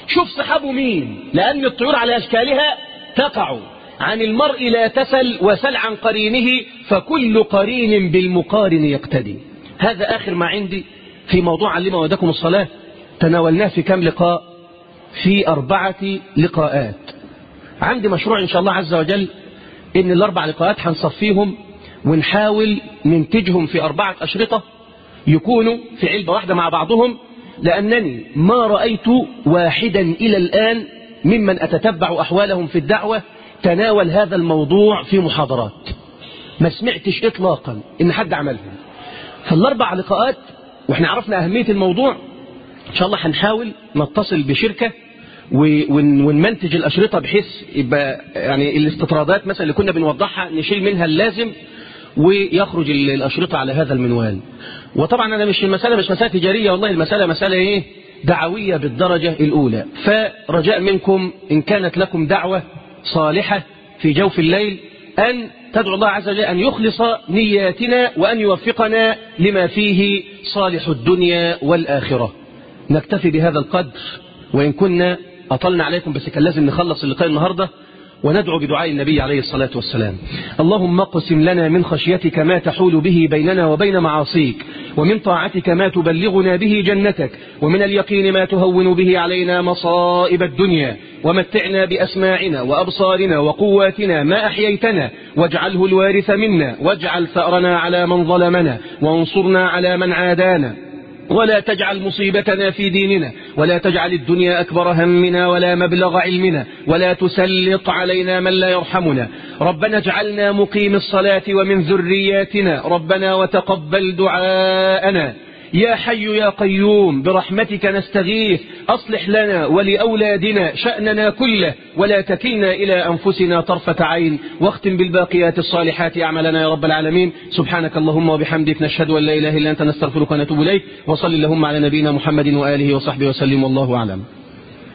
شوف صحابه مين، لأن الطيور على أشكالها تقع. عن المرء لا تسل وسل عن قرينه، فكل قرين بالمقارن يقتدي. هذا آخر ما عندي في موضوع علم ودكم الصلاة. تناولناه في كم لقاء؟ في أربعة لقاءات. عندي مشروع إن شاء الله عز وجل إن الأربع لقاءات هنصفيهم ونحاول ننتجهم في أربعة أشرطة يكونوا في علبة واحدة مع بعضهم، لأنني ما رأيت واحدا إلى الآن ممن أتتبع أحوالهم في الدعوة تناول هذا الموضوع في محاضرات. ما سمعتش إطلاقا إن حد عملهم. فالأربع لقاءات وإحنا عرفنا أهمية الموضوع، إن شاء الله هنحاول نتصل بشركة ونمنتج الأشرطة بحيث يبقى يعني الاستطرادات مثلا اللي كنا بنوضحها نشيل منها اللازم ويخرج الأشرطة على هذا المنوال. وطبعا أنا مش المسألة مش مسألة تجارية، والله المسألة مسألة إيه؟ دعوية بالدرجة الأولى. فرجاء منكم إن كانت لكم دعوة صالحة في جوف الليل أن تدعو الله عز وجل أن يخلص نياتنا وأن يوفقنا لما فيه صالح الدنيا والآخرة. نكتفي بهذا القدر، وإن كنا أطلنا عليكم بس كان لازم نخلص اللقاء النهاردة، وندعو بدعاء النبي عليه الصلاة والسلام. اللهم اقسم لنا من خشيتك ما تحول به بيننا وبين معاصيك، ومن طاعتك ما تبلغنا به جنتك، ومن اليقين ما تهون به علينا مصائب الدنيا، ومتعنا بأسماعنا وأبصارنا وقواتنا ما أحييتنا، واجعله الوارث منا، واجعل ثأرنا على من ظلمنا، وانصرنا على من عادانا، ولا تجعل مصيبتنا في ديننا، ولا تجعل الدنيا أكبر همنا ولا مبلغ علمنا، ولا تسلط علينا من لا يرحمنا. ربنا اجعلنا مقيم الصلاة ومن ذرياتنا، ربنا وتقبل دعاءنا. يا حي يا قيوم برحمتك نستغيث، أصلح لنا ولأولادنا شأننا كله، ولا تكلنا إلى أنفسنا طرفة عين، واختم بالباقيات الصالحات أعمالنا يا رب العالمين. سبحانك اللهم وبحمدك، نشهد أن لا إله إلا أنت، نستغفرك ونتوب إليك. وصل اللهم على نبينا محمد وآله وصحبه وسلم، والله أعلم.